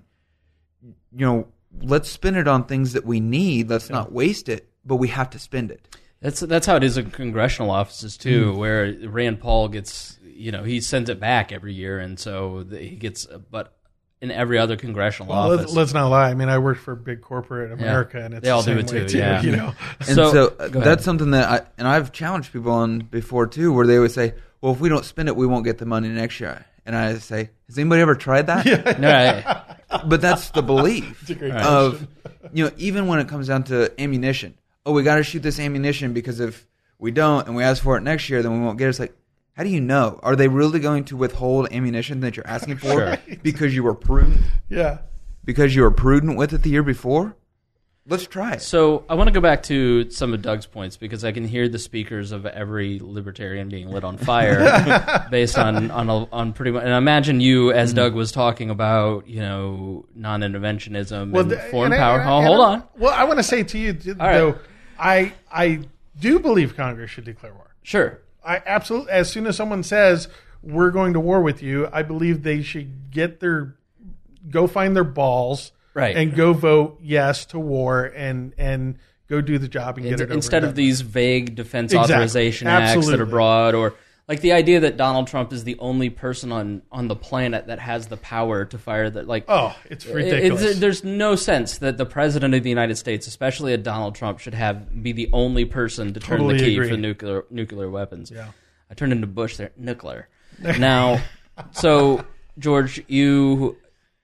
you know, let's spend it on things that we need. Let's Yeah. not waste it, but we have to spend it. That's that's how it is in congressional offices too, Mm. where Rand Paul gets, you know, he sends it back every year, and so the, he gets, but in every other congressional Well, office, let's, let's not lie. I mean, I worked for big corporate America, and it's They all the do same it way too, yeah. You know, And So- so, go uh, ahead. that's something that I, and I've challenged people on before too, where they would say, well, if we don't spend it, we won't get the money next year. And I say, has anybody ever tried that? right. But that's the belief It's a great of, you know, even when it comes down to ammunition. Oh, we got to shoot this ammunition because if we don't and we ask for it next year, then we won't get it. It's like, how do you know? Are they really going to withhold ammunition that you're asking for Sure. because you were prudent? yeah. Because you were prudent with it the year before? Let's try it. So I want to go back to some of Doug's points because I can hear the speakers of every libertarian being lit on fire based on on a, on pretty much. And I imagine you, as Mm-hmm. Doug was talking about, you know, non-interventionism Well, and the- foreign and I- power. and I- oh, and hold I- on. Well, I want to say to you, All right. though, I I do believe Congress should declare war. Sure. I absolutely. As soon as someone says we're going to war with you, I believe they should get their go find their balls. Right. And go vote yes to war and and go do the job and get it over. Instead and of done. these vague defense Exactly. authorization acts that are Absolutely. broad, or like the idea that Donald Trump is the only person on, on the planet that has the power to fire that, like, Oh, it's ridiculous. It's, there's no sense that the president of the United States, especially a Donald Trump, should have be the only person to turn Totally the key agree. for nuclear nuclear weapons. Yeah. I turned into Bush there, nuclear. Now, so George, you,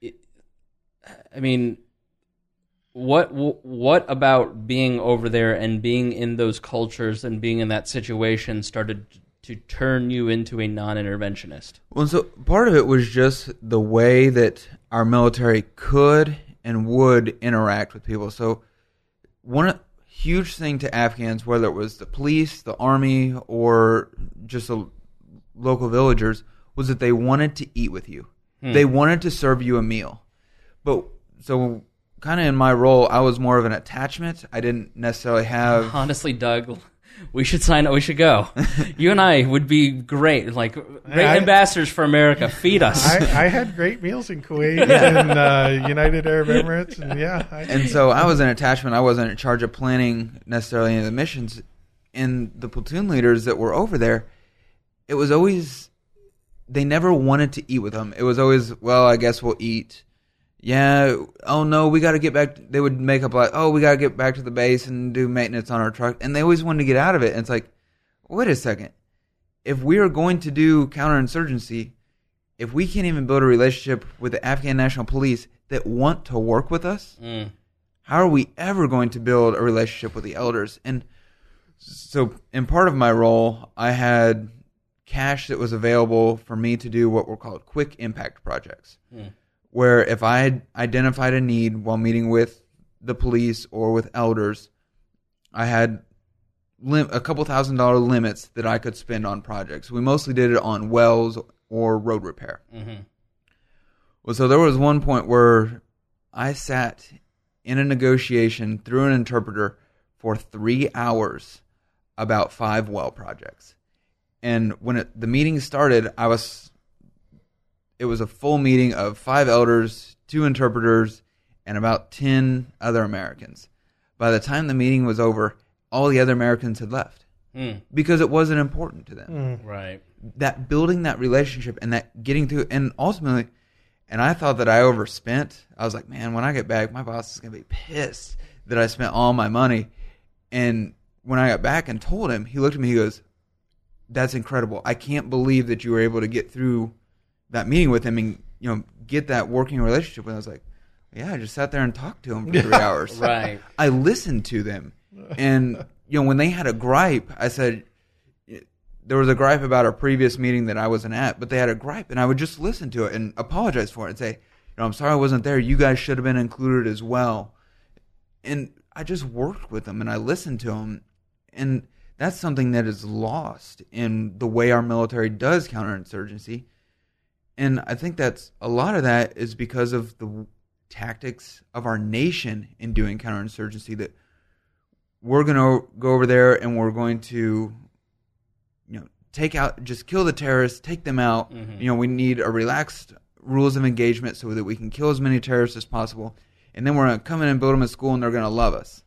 I mean, what what about being over there and being in those cultures and being in that situation started to turn you into a non-interventionist? Well, so part of it was just the way that our military could and would interact with people. So one huge thing to Afghans, whether it was the police, the army, or just the local villagers, was that they wanted to eat with you. Hmm. They wanted to serve you a meal. But so kind of in my role, I was more of an attachment. I didn't necessarily have... Honestly, Doug, we should sign up. We should go. You and I would be great, like great I- ambassadors for America. Feed us. I, I had great meals in Kuwait and uh, United Arab Emirates, and yeah. I, And so I was an attachment. I wasn't in charge of planning necessarily any of the missions. And the platoon leaders that were over there, it was always, they never wanted to eat with them. It was always, well, I guess we'll eat. Yeah, oh no, we got to get back. They would make up like, oh, we got to get back to the base and do maintenance on our truck. And they always wanted to get out of it. And it's like, wait a second. If we are going to do counterinsurgency, if we can't even build a relationship with the Afghan National Police that want to work with us, Mm. how are we ever going to build a relationship with the elders? And so in part of my role, I had cash that was available for me to do what were called quick impact projects, Mm. where if I had identified a need while meeting with the police or with elders, I had lim- a couple thousand dollar limits that I could spend on projects. We mostly did it on wells or road repair. Mm-hmm. Well, so there was one point where I sat in a negotiation through an interpreter for three hours about five well projects. And when it, the meeting started, I was, it was a full meeting of five elders, two interpreters, and about ten other Americans. By the time the meeting was over, all the other Americans had left Mm. because it wasn't important to them. Mm. Right. That building that relationship and that getting through, and ultimately, and I thought that I overspent. I was like, man, when I get back, my boss is going to be pissed that I spent all my money. And when I got back and told him, he looked at me, he goes, that's incredible. I can't believe that you were able to get through that meeting with him and, you know, get that working relationship. And I was like, yeah, I just sat there and talked to him for three hours. Right. I listened to them. And, you know, when they had a gripe, I said, there was a gripe about a previous meeting that I wasn't at, but they had a gripe, and I would just listen to it and apologize for it and say, you know, I'm sorry I wasn't there. You guys should have been included as well. And I just worked with them, and I listened to them. And that's something that is lost in the way our military does counterinsurgency. And I think that's a lot of that is because of the tactics of our nation in doing counterinsurgency, that we're going to go over there and we're going to, you know, take out, just kill the terrorists, take them out. Mm-hmm. You know, we need a relaxed rules of engagement so that we can kill as many terrorists as possible. And then we're going to come in and build them a school and they're going to love us.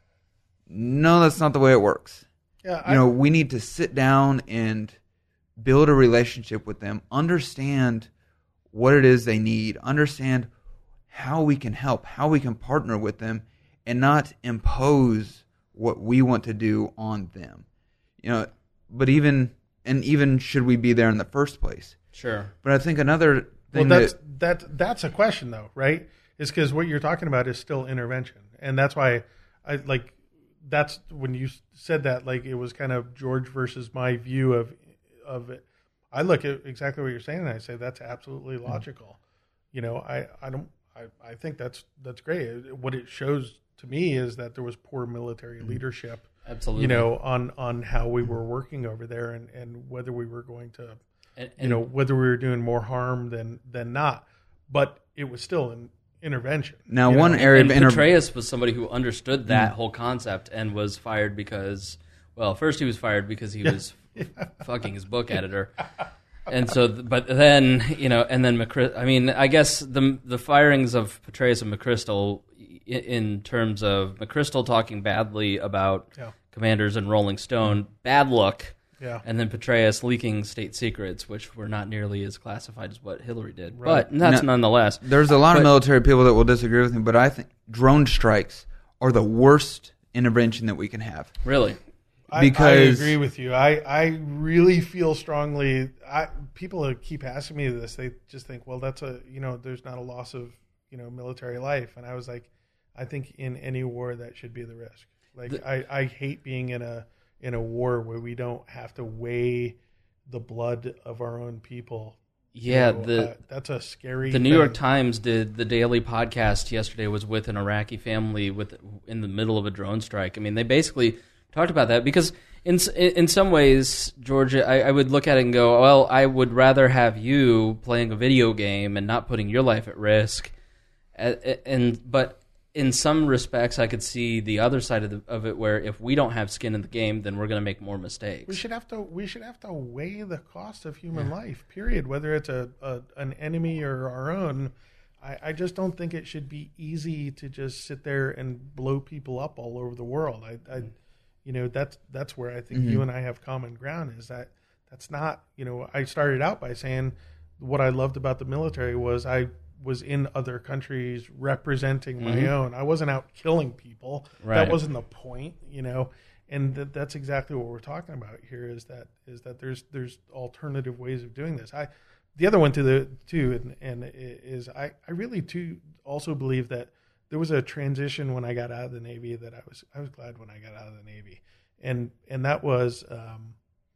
No, that's not the way it works. Yeah, you know, we need to sit down and build a relationship with them, understand what it is they need, understand how we can help, how we can partner with them, and not impose what we want to do on them. You know, but even, and even should we be there in the first place? Sure. But I think another thing well, that's, that... that that's a question, though, right? Is because what you're talking about is still intervention. And that's why I, like, that's when you said that, like, it was kind of George versus my view of of it. I look at exactly what you're saying, and I say that's absolutely logical. Mm-hmm. You know, I, I don't, I, I think that's that's great. What it shows to me is that there was poor military mm-hmm. leadership. Absolutely. You know, on, on how we were working over there, and, and whether we were going to, and, and, you know, whether we were doing more harm than than not. But it was still an intervention. Now, one know? area and of inter- Petraeus was somebody who understood that mm. whole concept and was fired because, well, first he was fired because he was yeah. fucking his book editor. And so, but then, you know, and then McChrystal, I mean, I guess the the firings of Petraeus and McChrystal in, in terms of McChrystal talking badly about yeah. commanders in Rolling Stone, bad look. Yeah. And then Petraeus leaking state secrets, which were not nearly as classified as what Hillary did. Right. But that's now, nonetheless. There's a lot but, of military people that will disagree with me, but I think drone strikes are the worst intervention that we can have. Really? Because I, I agree with you. I, I really feel strongly. I, people keep asking me this. They just think, well, that's a, you know, there's not a loss of, you know, military life. And I was like, I think in any war that should be the risk. Like, the, I, I hate being in a, in a war where we don't have to weigh the blood of our own people. Yeah, you know, the uh, that's a scary The New thing. York Times did the daily podcast yesterday was with an Iraqi family with in the middle of a drone strike. I mean, they basically talked about that because in in some ways, Georgia, I, I would look at it and go, well, I would rather have you playing a video game and not putting your life at risk. And, and but in some respects, I could see the other side of, the, of it, where if we don't have skin in the game, then we're going to make more mistakes. We should have to. We should have to weigh the cost of human yeah. life. Period. Whether it's a, a an enemy or our own, I, I just don't think it should be easy to just sit there and blow people up all over the world. I, I you know, that's that's where I think mm-hmm. you and I have common ground. Is that that's not. You know, I started out by saying what I loved about the military was I. was in other countries representing my mm-hmm. own. I wasn't out killing people. Right. That wasn't the point, you know. And th- that's exactly what we're talking about here. Is that is that there's there's alternative ways of doing this. I, the other one to the too, and, and is I, I really too also believe that there was a transition when I got out of the Navy that I was I was glad when I got out of the Navy, and and that was um,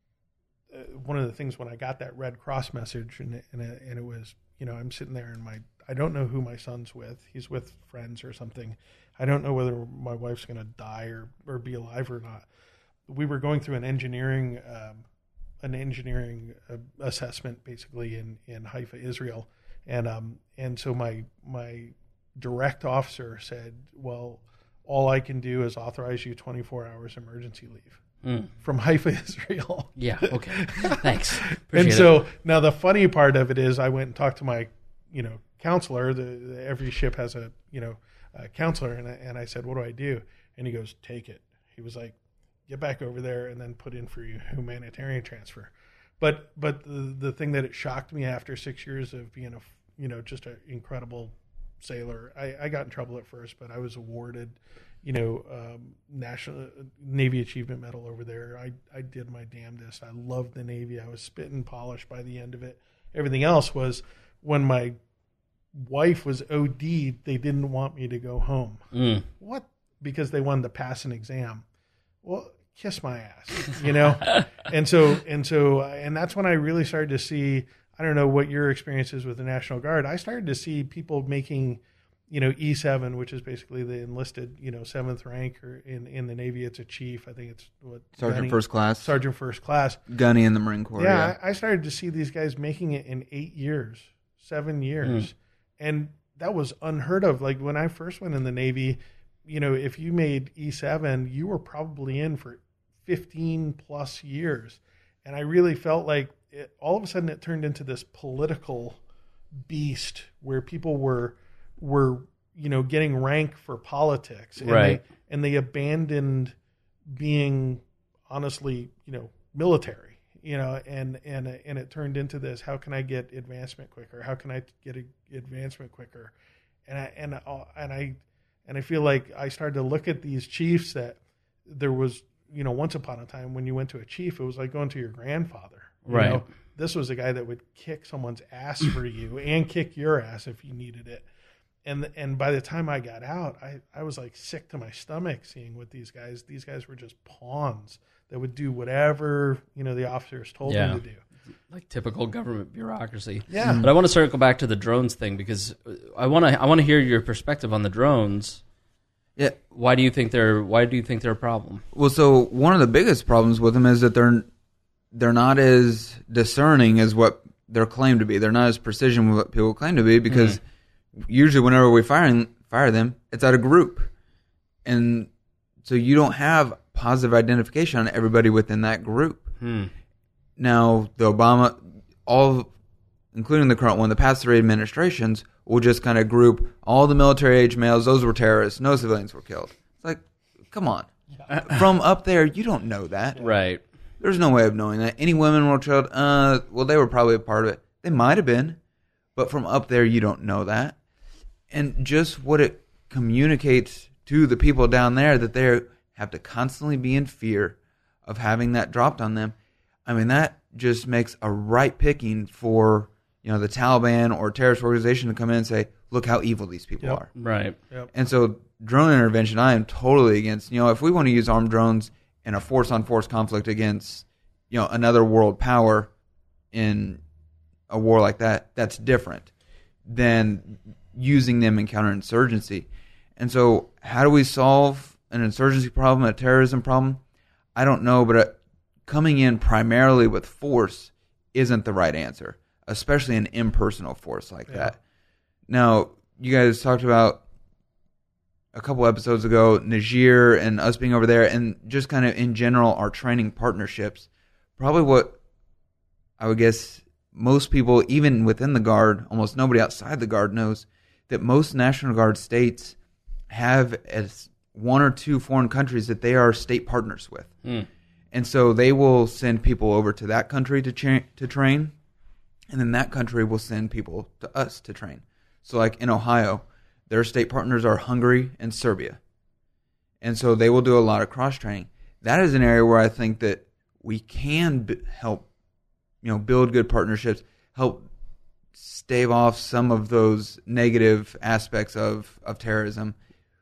one of the things when I got that Red Cross message, and and it, and it was. You know, I'm sitting there and my, I don't know who my son's with. He's with friends or something. I don't know whether my wife's going to die or, or be alive or not. We were going through an engineering, um, an engineering uh, assessment basically in, in Haifa, Israel. And, um, and so my, my direct officer said, well, all I can do is authorize you twenty-four hours emergency leave mm. from Haifa, Israel. Yeah, okay. Thanks. Appreciate and so it. Now the funny part of it is I went and talked to my, you know, counselor. The, the, every ship has a, you know, a counselor. And I, and I said, what do I do? And he goes, take it. He was like, get back over there and then put in for your humanitarian transfer. But but the, the thing that it shocked me after six years of being a, you know, just an incredible sailor, I, I got in trouble at first, but I was awarded, you know, um, National Navy Achievement Medal over there. I, I did my damnedest. I loved the Navy. I was spit and polished by the end of it. Everything else was when my wife was O D'd, they didn't want me to go home. Mm. What? Because they wanted to pass an exam. Well, kiss my ass, you know? and so, and so, and that's when I really started to see, I don't know what your experience is with the National Guard. I started to see people making, you know, E seven, which is basically the enlisted, you know, seventh rank or in, in the Navy. It's a chief. I think it's what Sergeant Gunny, First Class. Sergeant First Class. Gunny in the Marine Corps. Yeah, yeah. I, I started to see these guys making it in eight years, seven years. Mm. And that was unheard of. Like when I first went in the Navy, you know, if you made E seven, you were probably in for fifteen plus years. And I really felt like it, all of a sudden it turned into this political beast where people were, were, you know, getting rank for politics. And right. They, and they abandoned being honestly, you know, military, you know, and, and, and it turned into this, how can I get advancement quicker? How can I get a, advancement quicker? And I, and, I, and I, and I feel like I started to look at these chiefs that there was, you know, once upon a time when you went to a chief, it was like going to your grandfather. You right. know? This was a guy that would kick someone's ass for you and kick your ass if you needed it. And and by the time I got out, I, I was like sick to my stomach seeing what these guys, these guys were just pawns that would do whatever, you know, the officers told yeah. them to do. Like typical government bureaucracy. Yeah. But I want to circle back to the drones thing because I want to I want to hear your perspective on the drones. Yeah. Why do you think they're Why do you think they're a problem? Well, so one of the biggest problems with them is that they're they're not as discerning as what they're claimed to be. They're not as precision with what people claim to be because mm. usually whenever we fire fire them, it's at a group, and so you don't have positive identification on everybody within that group. Hmm. Now, the Obama, all, including the current one, the past three administrations will just kind of group all the military-age males. Those were terrorists. No civilians were killed. It's like, come on. From up there, you don't know that. Right. There's no way of knowing that. Any women were killed? Uh, well, they were probably a part of it. They might have been. But from up there, you don't know that. And just what it communicates to the people down there that they have to constantly be in fear of having that dropped on them. I mean, that just makes a right picking for, you know, the Taliban or terrorist organization to come in and say, look how evil these people yep. are. Right. Yep. And so drone intervention, I am totally against. You know, if we want to use armed drones in a force-on-force conflict against, you know, another world power in a war like that, that's different than using them in counterinsurgency. And so how do we solve an insurgency problem, a terrorism problem? I don't know, but... A, coming in primarily with force isn't the right answer, especially an impersonal force like yeah. that. Now, you guys talked about a couple episodes ago, Niger and us being over there, and just kind of in general, our training partnerships. Probably what I would guess most people, even within the Guard, almost nobody outside the Guard knows, that most National Guard states have as one or two foreign countries that they are state partners with. Mm. And so they will send people over to that country to cha- to train, and then that country will send people to us to train. So like in Ohio, their state partners are Hungary and Serbia. And so they will do a lot of cross-training. That is an area where I think that we can b- help, you know, build good partnerships, help stave off some of those negative aspects of, of terrorism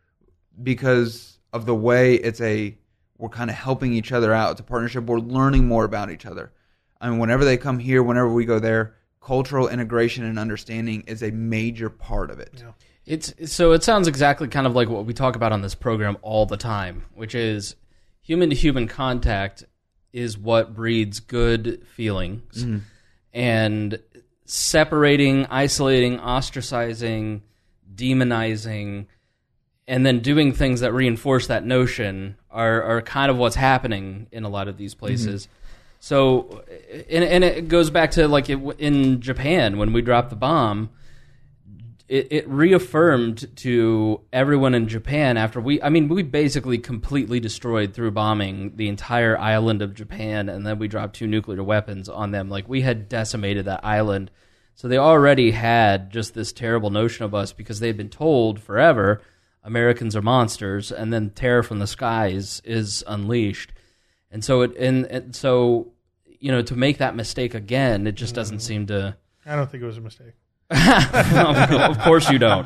because of the way it's a... We're kind of helping each other out. It's a partnership. We're learning more about each other. I mean, whenever they come here, whenever we go there, cultural integration and understanding is a major part of it. Yeah. It's so it sounds exactly kind of like what we talk about on this program all the time, which is human-to-human contact is what breeds good feelings. Mm-hmm. And separating, isolating, ostracizing demonizing, and then doing things that reinforce that notion are, are kind of what's happening in a lot of these places. Mm-hmm. So, and, and it goes back to like it, in Japan when we dropped the bomb, it, it reaffirmed to everyone in Japan after we, I mean, we basically completely destroyed through bombing the entire island of Japan, and then we dropped two nuclear weapons on them. Like we had decimated that island. So they already had just this terrible notion of us because they'd been told forever Americans are monsters, and then terror from the skies is unleashed. And so, it, and, and so, you know, to make that mistake again, it just doesn't seem to. I don't think it was a mistake. Of course you don't.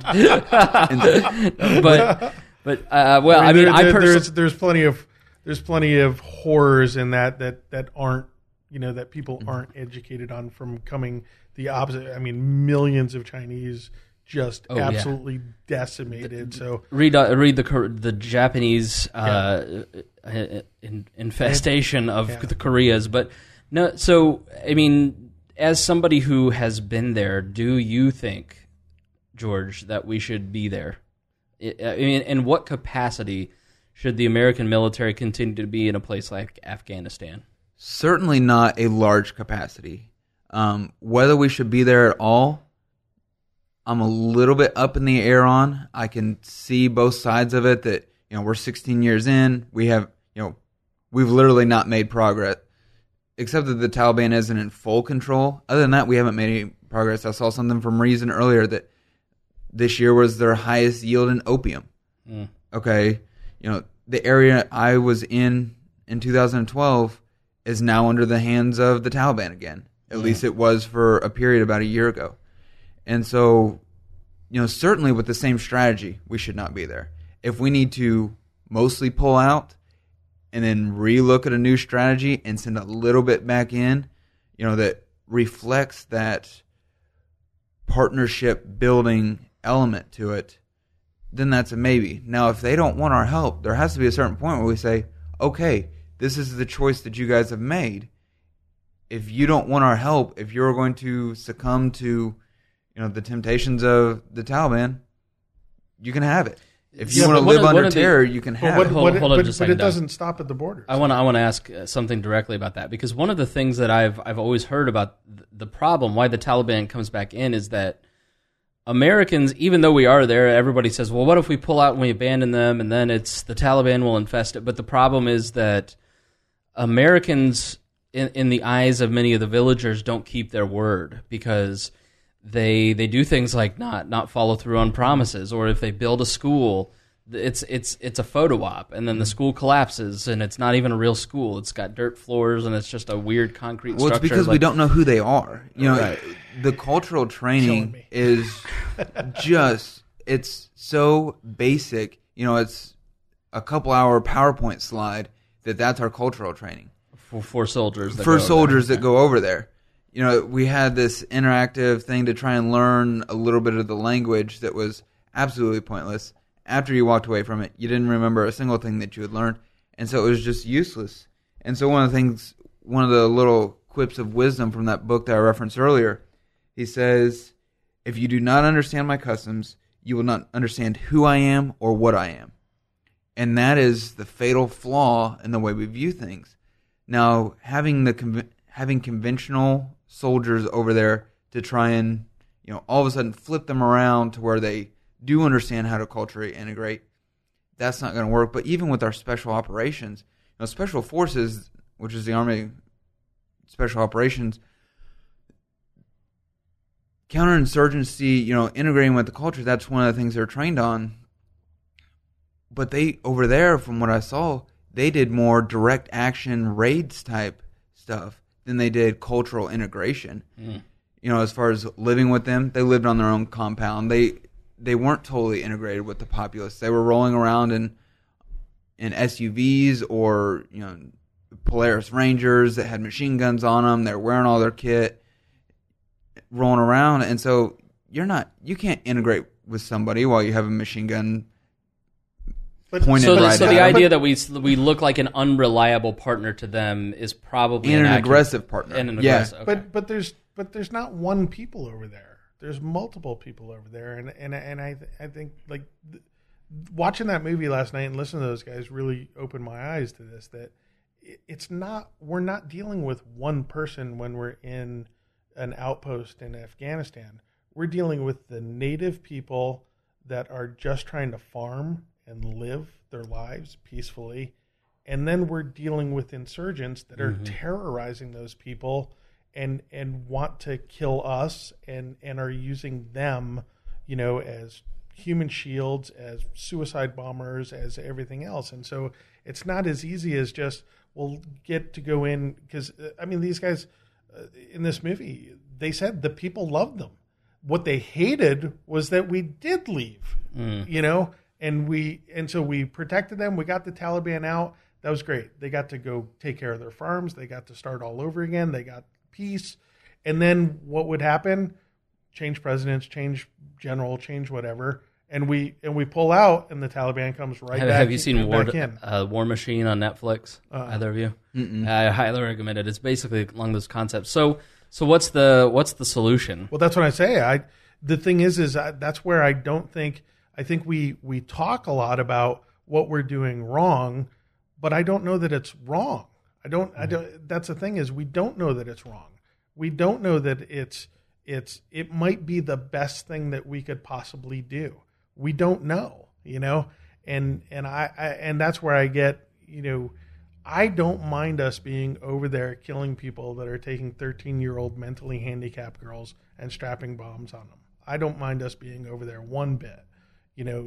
but, but uh, well, I mean, I, mean, there, I there, personally, there's there's plenty of there's plenty of horrors in that that that aren't you know that people aren't educated on from coming the opposite. I mean, millions of Chinese just oh, absolutely yeah. decimated. The, so read uh, read the the Japanese uh, yeah. in, infestation of yeah. the Koreas, but no. So I mean, as somebody who has been there, do you think, George, that we should be there? I mean, in what capacity should the American military continue to be in a place like Afghanistan? Certainly not a large capacity. Um, whether we should be there at all, I'm a little bit up in the air on. I can see both sides of it that, you know, we're sixteen years in. We have, you know, we've literally not made progress, except that the Taliban isn't in full control. Other than that, we haven't made any progress. I saw something from Reason earlier that this year was their highest yield in opium. Mm. Okay. You know, the area I was in in two thousand twelve is now under the hands of the Taliban again. At yeah. least it was for a period about a year ago. And so, you know, certainly with the same strategy, we should not be there. If we need to mostly pull out and then relook at a new strategy and send a little bit back in, you know, that reflects that partnership building element to it, then that's a maybe. Now, if they don't want our help, there has to be a certain point where we say, okay, this is the choice that you guys have made. If you don't want our help, if you're going to succumb to, you know, the temptations of the Taliban, you can have it. If you yeah, want to live of, under terror, the, you can have what, it. What, hold, hold but, on just a but second, it doesn't stop at the borders. I want to I want to ask something directly about that, because one of the things that I've I've always heard about the problem why the Taliban comes back in is that Americans, even though we are there, everybody says, well, what if we pull out and we abandon them, and then it's the Taliban will infest it. But the problem is that Americans, in, in the eyes of many of the villagers, don't keep their word, because they they do things like not not follow through on promises, or if they build a school, it's it's it's a photo op, and then the school collapses, and it's not even a real school. It's got dirt floors, and it's just a weird concrete well, structure. Well, it's because like, we don't know who they are. You know, right. The cultural training is just, it's so basic. You know, it's a couple hour PowerPoint slide that that's our cultural training. For, for soldiers. That for go soldiers there. that go over there. You know, we had this interactive thing to try and learn a little bit of the language that was absolutely pointless. After you walked away from it, you didn't remember a single thing that you had learned, and so it was just useless. And so one of the things, one of the little quips of wisdom from that book that I referenced earlier, he says, if you do not understand my customs, you will not understand who I am or what I am. And that is the fatal flaw in the way we view things. Now, having the conv- having conventional soldiers over there to try and, you know, all of a sudden flip them around to where they do understand how to culturally integrate, that's not going to work. But even with our special operations, you know, special forces, which is the Army Special Operations, counterinsurgency, you know, integrating with the culture, that's one of the things they're trained on. But they, over there, from what I saw, they did more direct action raids type stuff than they did cultural integration. Mm. You know, as far as living with them, they lived on their own compound. They they weren't totally integrated with the populace. They were rolling around in in S U Vs or, you know, Polaris Rangers that had machine guns on them. They're wearing all their kit, rolling around, and so you're not you can't integrate with somebody while you have a machine gun pointed so the, right so at the them. idea that we we look like an unreliable partner to them is probably and an accurate, aggressive partner. And an yeah. aggressive. Okay. But but there's but there's not one people over there. there's multiple people over there, and and and I I think like th- watching that movie last night and listening to those guys really opened my eyes to this. That it, it's not we're not dealing with one person when we're in an outpost in Afghanistan. We're dealing with the native people that are just trying to farm and live their lives peacefully. And then we're dealing with insurgents that are mm-hmm. terrorizing those people and and want to kill us and, and are using them, you know, as human shields, as suicide bombers, as everything else. And so it's not as easy as just, we'll get to go in, because, I mean, these guys uh, in this movie, they said the people loved them. What they hated was that we did leave, mm. you know, and we and so we protected them. We got the Taliban out. That was great. They got to go take care of their farms. They got to start all over again. They got peace. And then what would happen? Change presidents, change general, change whatever. And we and we pull out, and the Taliban comes right have, back. Have you seen War, in. Uh, War Machine on Netflix? Uh, Either of you? Mm-mm. I highly recommend it. It's basically along those concepts. So, so what's the what's the solution? Well, that's what I say. I the thing is, is I, that's where I don't think I think we we talk a lot about what we're doing wrong. But I don't know that it's wrong. I don't. Mm-hmm. I don't. That's the thing is, we don't know that it's wrong. We don't know that it's it's. It might be the best thing that we could possibly do. We don't know, you know. And and I, I and that's where I get, you know, I don't mind us being over there killing people that are taking thirteen-year-old mentally handicapped girls and strapping bombs on them. I don't mind us being over there one bit, you know,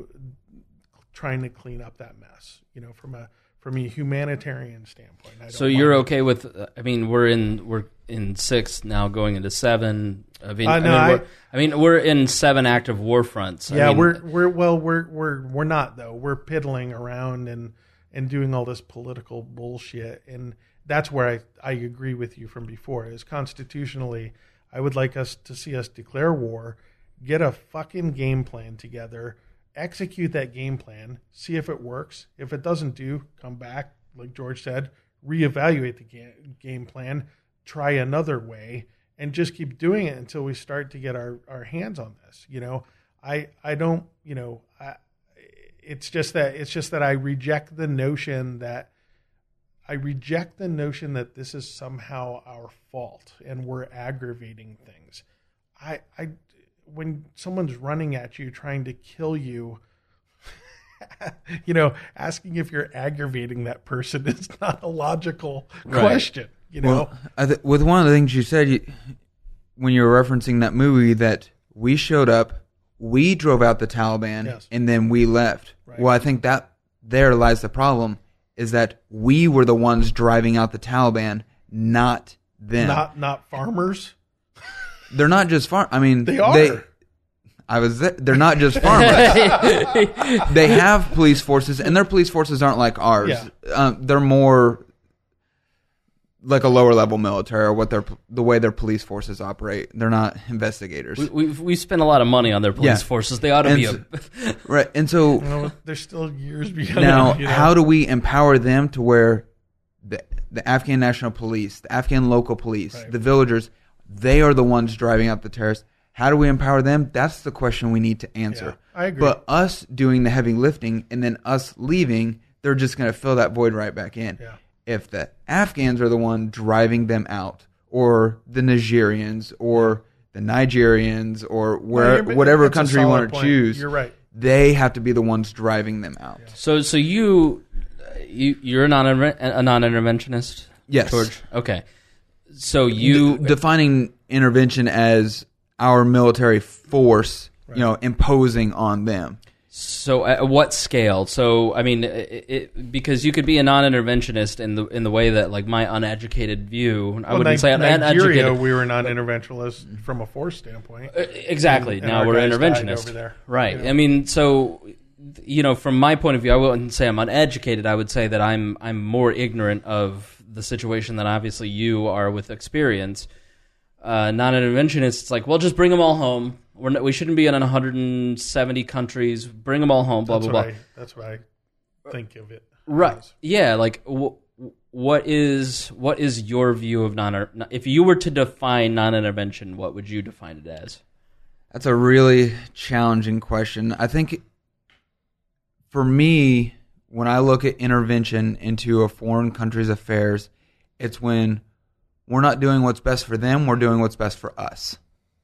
trying to clean up that mess, you know, from a From a humanitarian standpoint. I don't so you're okay with? Uh, I mean, we're in we're in six now, going into seven. I mean, uh, no, I, mean I, we're, I mean, we're in seven active war fronts. Yeah, I mean, we're we're well, we're we're we're not though. We're piddling around and and doing all this political bullshit, and that's where I I agree with you from before. Is constitutionally, I would like us to see us declare war, get a fucking game plan together. Execute that game plan, see if it works. If it doesn't do, come back, like George said, reevaluate the ga- game plan, try another way, and just keep doing it until we start to get our, our hands on this. You know, I I don't, you know, I, it's just that it's just that I reject the notion that I reject the notion that this is somehow our fault and we're aggravating things. I I. When someone's running at you trying to kill you, you know, asking if you're aggravating that person is not a logical right. question, you know? Well, I th- with one of the things you said, you, when you were referencing that movie, that we showed up, we drove out the Taliban, yes. and then we left. Right. Well, I think that there lies the problem, is that we were the ones driving out the Taliban, not them. Not, not farmers? They're not just farm. I mean, they are. They, I was. There. They're not just farmers. They have police forces, and their police forces aren't like ours. Yeah. Um, they're more like a lower level military, or what their the way their police forces operate. They're not investigators. We we, we spend a lot of money on their police yeah. forces. They ought to and be so, a right. And so you know, they're still years behind. Now, you know? How do we empower them to where the the Afghan National Police, the Afghan local police, right. the villagers? They are the ones driving out the terrorists. How do we empower them? That's the question we need to answer. Yeah, I agree. But us doing the heavy lifting and then us leaving, they're just going to fill that void right back in. Yeah. If the Afghans are the one driving them out, or the Nigerians, or the Nigerians, or where, well, whatever country you want to point. choose, you're right. They have to be the ones driving them out. Yeah. So, so you, you, you're a non a non-interventionist, yes, George. Okay. So you D- defining intervention as our military force, right. you know, imposing on them. So at what scale? So I mean, it, it, because you could be a non-interventionist in the in the way that, like, my uneducated view, well, I wouldn't Ni- say Nigeria, uneducated. We were non-interventionalists from a force standpoint. Uh, exactly. And, now and we're guys interventionist, over there, right? You know? I mean, so you know, from my point of view, I wouldn't say I'm uneducated. I would say that I'm I'm more ignorant of the situation than obviously you are with experience. Uh, non-interventionists, it's like, well, just bring them all home. We're not, we shouldn't be in one hundred seventy countries. Bring them all home. Blah that's blah what blah. I, that's what I think of it. Right? As. Yeah. Like, w- what is what is your view of non? If you were to define non-intervention, what would you define it as? That's a really challenging question. I think for me, when I look at intervention into a foreign country's affairs, it's when we're not doing what's best for them, we're doing what's best for us.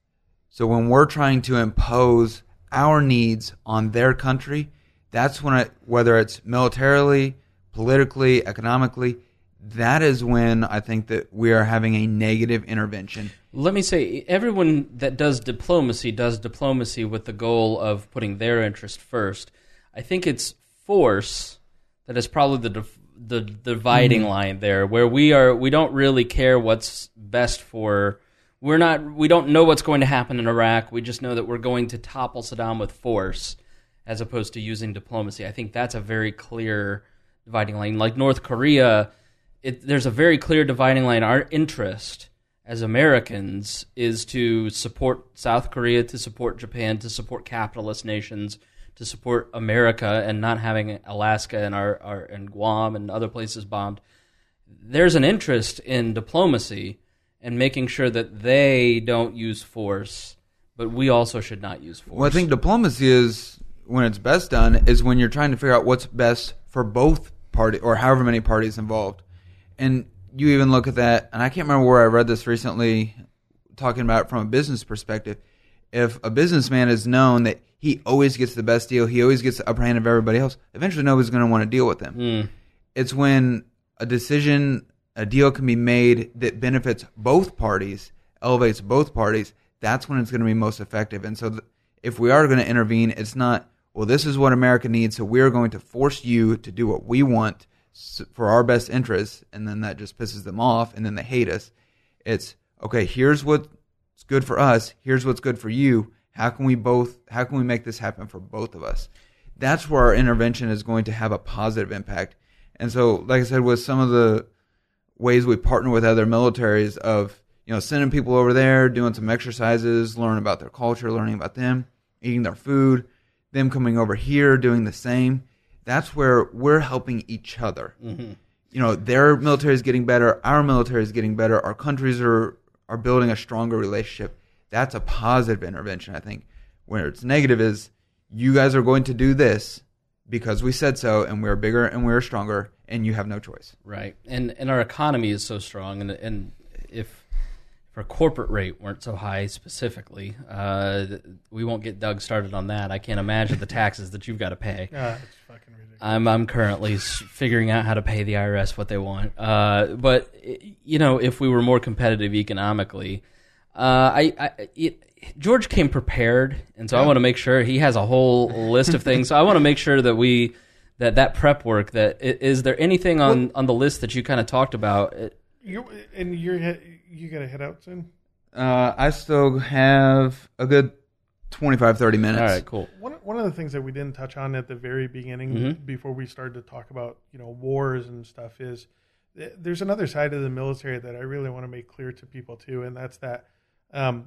So when we're trying to impose our needs on their country, that's when, it, whether it's militarily, politically, economically, that is when I think that we are having a negative intervention. Let me say, everyone that does diplomacy does diplomacy with the goal of putting their interest first. I think it's force that is probably the the dividing mm. line there, where we are we don't really care what's best for. We're not. We don't know what's going to happen in Iraq. We just know that we're going to topple Saddam with force, as opposed to using diplomacy. I think that's a very clear dividing line. Like North Korea, it, there's a very clear dividing line. Our interest as Americans is to support South Korea, to support Japan, to support capitalist nations, to support America, and not having Alaska and our, our and Guam and other places bombed. There's an interest in diplomacy and making sure that they don't use force, but we also should not use force. Well, I think diplomacy is, when it's best done, is when you're trying to figure out what's best for both parties, or however many parties involved. And you even look at that, and I can't remember where I read this recently, talking about it from a business perspective. If a businessman is known that he always gets the best deal, he always gets the upper hand of everybody else, eventually nobody's going to want to deal with him. Mm. It's when a decision, a deal can be made that benefits both parties, elevates both parties, that's when it's going to be most effective. And so th- if we are going to intervene, it's not, well, this is what America needs, so we're going to force you to do what we want for our best interests, and then that just pisses them off, and then they hate us. It's, okay, here's what's good for us, here's what's good for you. How can we both, how can we make this happen for both of us? That's where our intervention is going to have a positive impact. And so, like I said, with some of the ways we partner with other militaries of, you know, sending people over there, doing some exercises, learning about their culture, learning about them, eating their food, them coming over here, doing the same. That's where we're helping each other. Mm-hmm. You know, their military is getting better, our military is getting better, our countries are, are building a stronger relationship. That's a positive intervention, I think. Where it's negative is, you guys are going to do this because we said so, and we're bigger and we're stronger, and you have no choice. Right. And and our economy is so strong, and and if if our corporate rate weren't so high specifically, uh, we won't get Doug started on that. I can't imagine the taxes that you've got to pay. Uh, it's fucking ridiculous. I'm I'm currently figuring out how to pay the I R S what they want. Uh, but you know, if we were more competitive economically, uh, I, I it, George came prepared, and so yeah. I want to make sure he has a whole list of things. So I want to make sure that we that that prep work. That is there anything on, well, on the list that you kind of talked about? You and you're you got to head out soon. Uh, I still have a good twenty-five, thirty minutes. All right, cool. One one of the things that we didn't touch on at the very beginning, mm-hmm. before we started to talk about, you know, wars and stuff, is there's another side of the military that I really want to make clear to people too, and that's that. Um,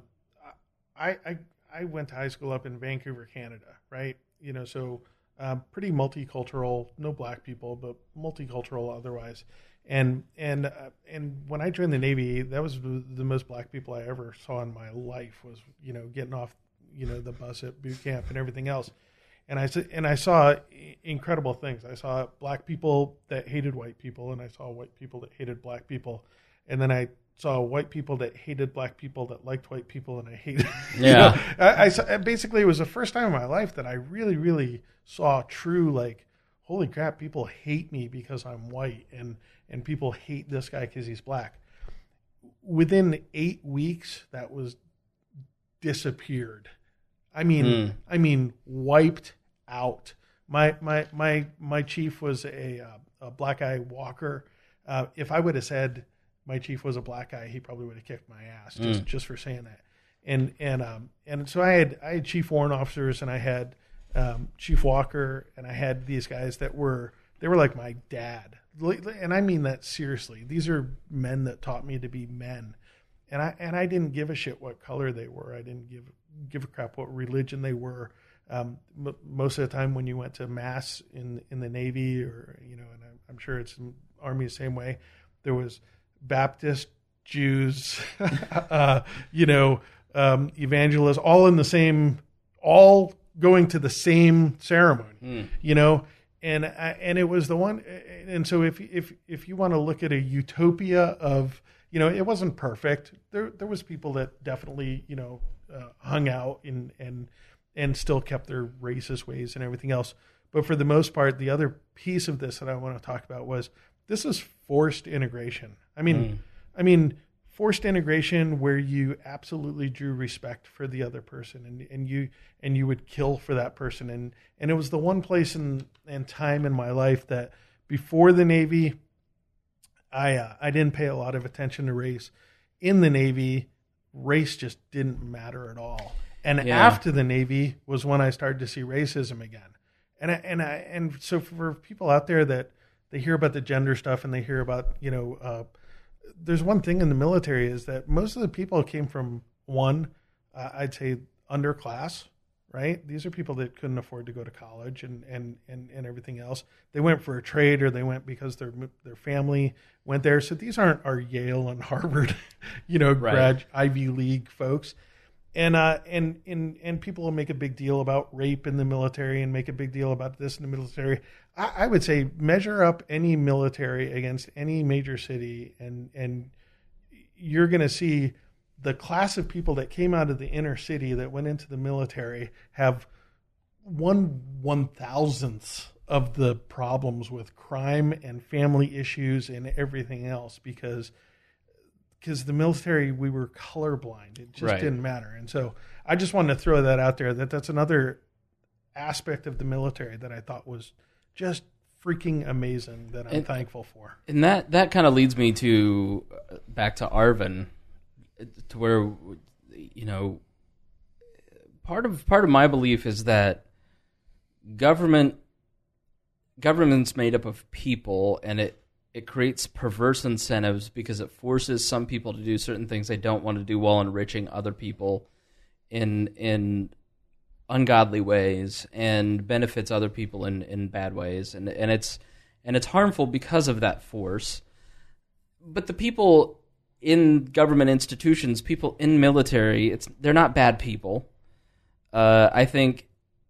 I, I I went to high school up in Vancouver, Canada, right? You know, so um, pretty multicultural, no black people, but multicultural otherwise. And and uh, and when I joined the Navy, that was the most black people I ever saw in my life. Was, you know, getting off, you know, the bus at boot camp and everything else. And I and I saw incredible things. I saw black people that hated white people, and I saw white people that hated black people, and then I saw white people that hated black people that liked white people, and I hated. Yeah. You know, I, I saw, basically, it was the first time in my life that I really, really saw true, like, holy crap, people hate me because I'm white, and and people hate this guy because he's black. Within eight weeks, that was disappeared. I mean, mm. I mean, wiped out. My my my my chief was a, uh, a black eye walker. Uh, if I would have said my chief was a black guy, he probably would have kicked my ass just, mm. just for saying that. And and um and so I had I had chief warrant officers, and I had um, Chief Walker, and I had these guys that were they were like my dad, and I mean that seriously. These are men that taught me to be men, and I and I didn't give a shit what color they were. I didn't give give a crap what religion they were. Um, m- most of the time when you went to mass in in the Navy, or you know, and I'm, I'm sure it's in Army the same way, there was Baptist, Jews, uh, you know, um, evangelists, all in the same, all going to the same ceremony, mm. you know, and and it was the one, and so if if if you want to look at a utopia of, you know, it wasn't perfect. There there was people that definitely, you know, uh, hung out and and and still kept their racist ways and everything else. But for the most part, the other piece of this that I want to talk about was this is forced integration. I mean, mm. I mean, forced integration where you absolutely drew respect for the other person, and, and you and you would kill for that person. And and it was the one place in and time in my life that before the Navy, I uh, I didn't pay a lot of attention to race. In the Navy, race just didn't matter at all. And yeah. after the Navy was when I started to see racism again. And I, and I, and so for people out there that they hear about the gender stuff and they hear about, you know, uh, there's one thing in the military is that most of the people came from one, uh, I'd say underclass, right? These are people that couldn't afford to go to college and, and, and, and everything else. They went for a trade or they went because their their family went there. So these aren't our Yale and Harvard, you know, right. grad Ivy League folks. And uh, and and and people will make a big deal about rape in the military and make a big deal about this in the military. I, I would say measure up any military against any major city, and and you're going to see the class of people that came out of the inner city that went into the military have one one thousandth of the problems with crime and family issues and everything else because. Because the military, we were colorblind. It just right. didn't matter. And so I just wanted to throw that out there, that that's another aspect of the military that I thought was just freaking amazing that I'm and, thankful for. And that, that kind of leads me to back to Arvin, to where, you know, part of part of my belief is that government government's made up of people, and it It creates perverse incentives because it forces some people to do certain things they don't want to do while enriching other people in in ungodly ways and benefits other people in, in bad ways. And and it's and it's harmful because of that force. But the people in government institutions, people in military, it's they're not bad people. Uh, I think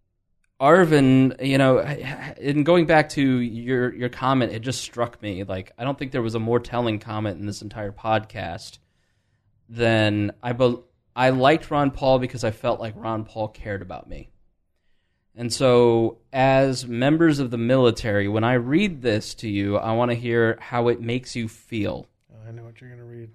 Arvin, you know, in going back to your your comment, it just struck me. Like, I don't think there was a more telling comment in this entire podcast than I be, I liked Ron Paul because I felt like Ron Paul cared about me. And so, as members of the military, when I read this to you, I want to hear how it makes you feel. I know what you're going to read.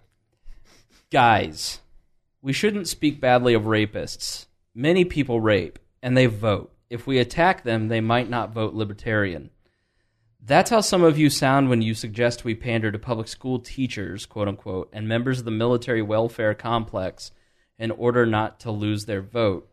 Guys, we shouldn't speak badly of rapists. Many people rape, and they vote. If we attack them, they might not vote libertarian. That's how some of you sound when you suggest we pander to public school teachers, quote unquote, and members of the military welfare complex in order not to lose their vote.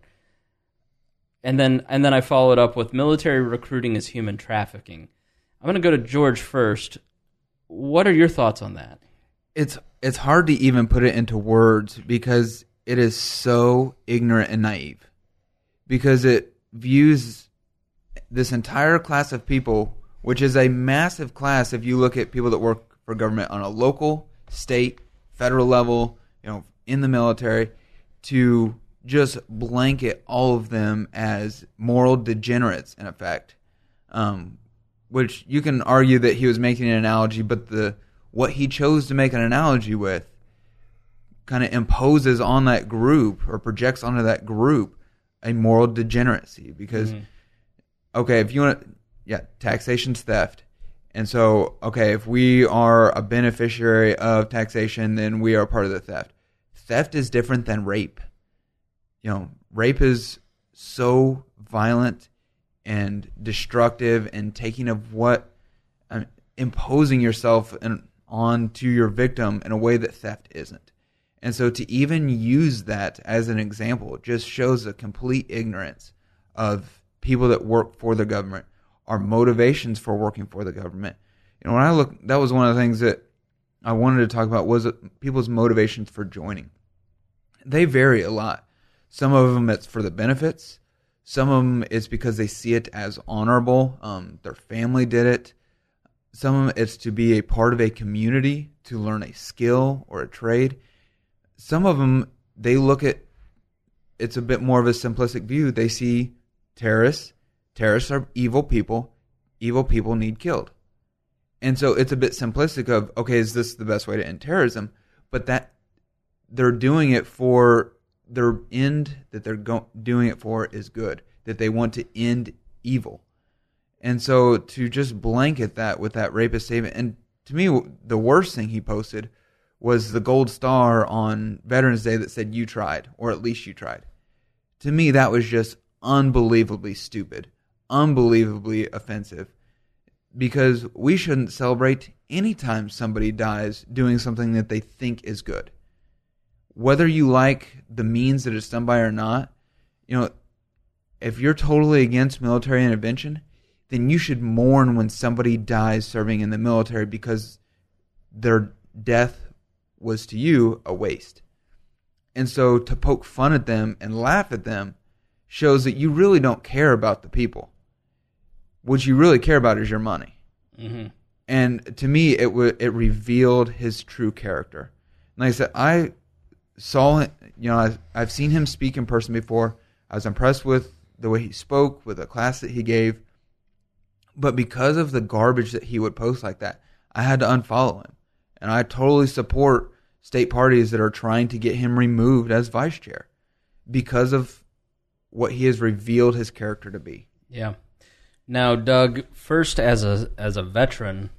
And then and then I follow it up with military recruiting is human trafficking. I'm going to go to George first. What are your thoughts on that? It's it's hard to even put it into words because it is so ignorant and naive. Because it views this entire class of people, which is a massive class if you look at people that work for government on a local, state, federal level, you know, in the military, to just blanket all of them as moral degenerates, in effect. Um, which you can argue that he was making an analogy, but the what he chose to make an analogy with kind of imposes on that group or projects onto that group a moral degeneracy because, mm-hmm. okay, if you want to, yeah, taxation's theft. And so, okay, if we are a beneficiary of taxation, then we are part of the theft. Theft is different than rape. You know, rape is so violent and destructive and taking of what, uh, imposing yourself in, onto your victim in a way that theft isn't. And so to even use that as an example just shows a complete ignorance of people that work for the government, our motivations for working for the government. You know, when I look, that was one of the things that I wanted to talk about was people's motivations for joining. They vary a lot. Some of them it's for the benefits. Some of them it's because they see it as honorable. Um, their family did it. Some of them it's to be a part of a community, to learn a skill or a trade. Some of them, they look at it's a bit more of a simplistic view. They see terrorists. Terrorists are evil people. Evil people need killed. And so it's a bit simplistic of, okay, is this the best way to end terrorism? But that they're doing it for their end that they're go- doing it for is good, that they want to end evil. And so to just blanket that with that rapist statement, and to me, the worst thing he posted was the gold star on Veterans Day that said, "You tried," or at least you tried. To me, that was just unbelievably stupid, unbelievably offensive, because we shouldn't celebrate anytime somebody dies doing something that they think is good. Whether you like the means that it's done by or not, you know, if you're totally against military intervention, then you should mourn when somebody dies serving in the military, because their death was to you a waste. And so to poke fun at them and laugh at them shows that you really don't care about the people. What you really care about is your money. Mm-hmm. And to me, it w- it revealed his true character. And like I said, I saw him, you know, I've, I've seen him speak in person before. I was impressed with the way he spoke, with the class that he gave. But because of the garbage that he would post like that, I had to unfollow him. And I totally support state parties that are trying to get him removed as vice chair because of what he has revealed his character to be. Yeah. Now, Doug, first as a as a veteran,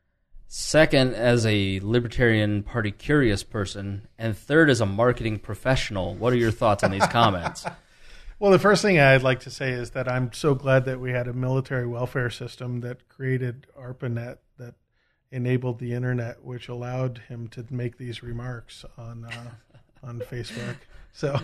second as a Libertarian Party curious person, and third as a marketing professional, what are your thoughts on these comments? Well, the first thing I'd like to say is that I'm so glad that we had a military welfare system that created ARPANET, that enabled the internet, which allowed him to make these remarks on uh, on Facebook. So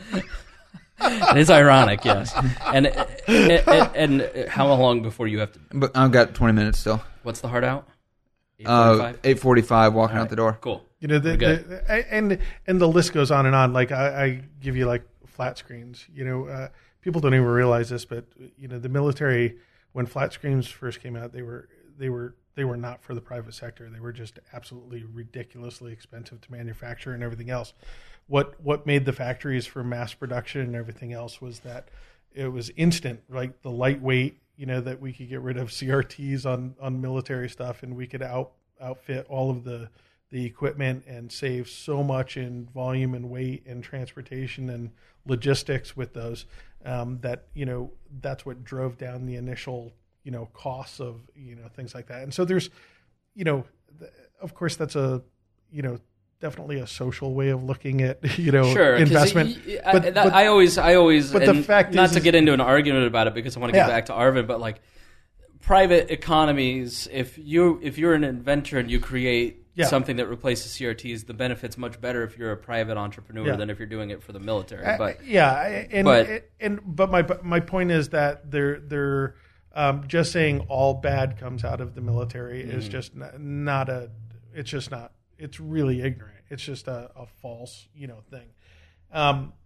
it is ironic, yes. And, and and how long before you have to? But I've got twenty minutes still. What's the hard out? eight forty-five Uh, eight forty-five walking right. out the door. Cool. You know, the, the, and and the list goes on and on. Like I, I give you like flat screens. You know, uh, people don't even realize this, but you know, the military, when flat screens first came out, they were they were they were not for the private sector. They were just absolutely ridiculously expensive to manufacture and everything else. What what made the factories for mass production and everything else was that it was instant, like the lightweight, you know, that we could get rid of C R Ts on, on military stuff, and we could out outfit all of the the equipment and save so much in volume and weight and transportation and logistics with those, um, that, you know, that's what drove down the initial, you know, costs of, you know, things like that. And so there's, you know, of course that's a, you know, definitely a social way of looking at, you know, sure, investment. He, I, but, that, but, I always, I always, but the fact not is, to get into an argument about it because I want to get yeah. back to Arvin, but like private economies, if you if you're an inventor and you create yeah. something that replaces C R Ts, the benefit's much better if you're a private entrepreneur yeah. than if you're doing it for the military. Uh, but yeah, and but, and, and but my my point is that they're they're um, just saying all bad comes out of the military mm. is just not, not a. It's just not. It's really ignorant. It's just a, a false, you know, thing. Um,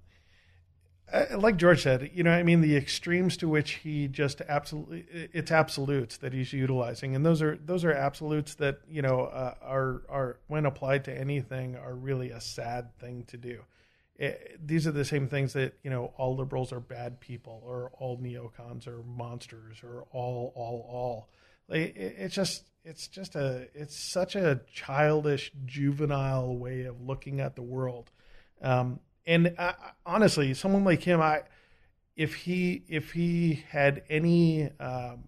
like George said, you know, I mean, the extremes to which he just absolutely, it's absolutes that he's utilizing, and those are those are absolutes that, you know, uh, are are when applied to anything are really a sad thing to do. It, these are the same things that, you know, all liberals are bad people, or all neocons are monsters, or all all all. Like, it, it's just. It's just a, it's such a childish, juvenile way of looking at the world. Um, and I, honestly, someone like him, I, if he, if he had any um,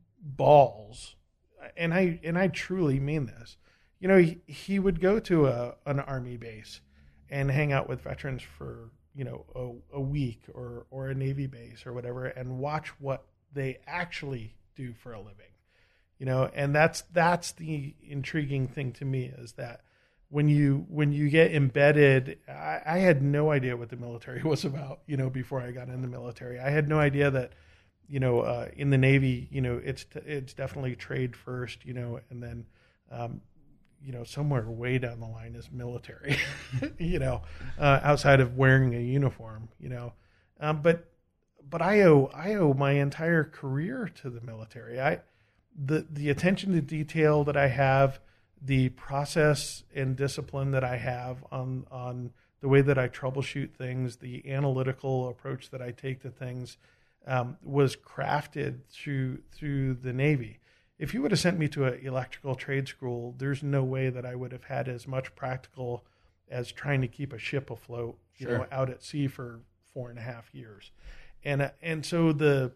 balls, and I, and I truly mean this, you know, he, he would go to a, an army base and hang out with veterans for, you know, a, a week, or, or a Navy base or whatever, and watch what they actually do for a living. You know, and that's that's the intriguing thing to me, is that when you when you get embedded, I, I had no idea what the military was about, you know, before I got in the military. I had no idea that, you know, uh, in the Navy, you know, it's it's definitely trade first, you know, and then, um, you know, somewhere way down the line is military, you know, uh, outside of wearing a uniform, you know, um, but but I owe I owe my entire career to the military. I. The the attention to detail that I have, the process and discipline that I have on on the way that I troubleshoot things, the analytical approach that I take to things, um, was crafted through through the Navy. If you would have sent me to an electrical trade school, there's no way that I would have had as much practical as trying to keep a ship afloat, you Sure. know, out at sea for four and a half years. And, uh, and so the,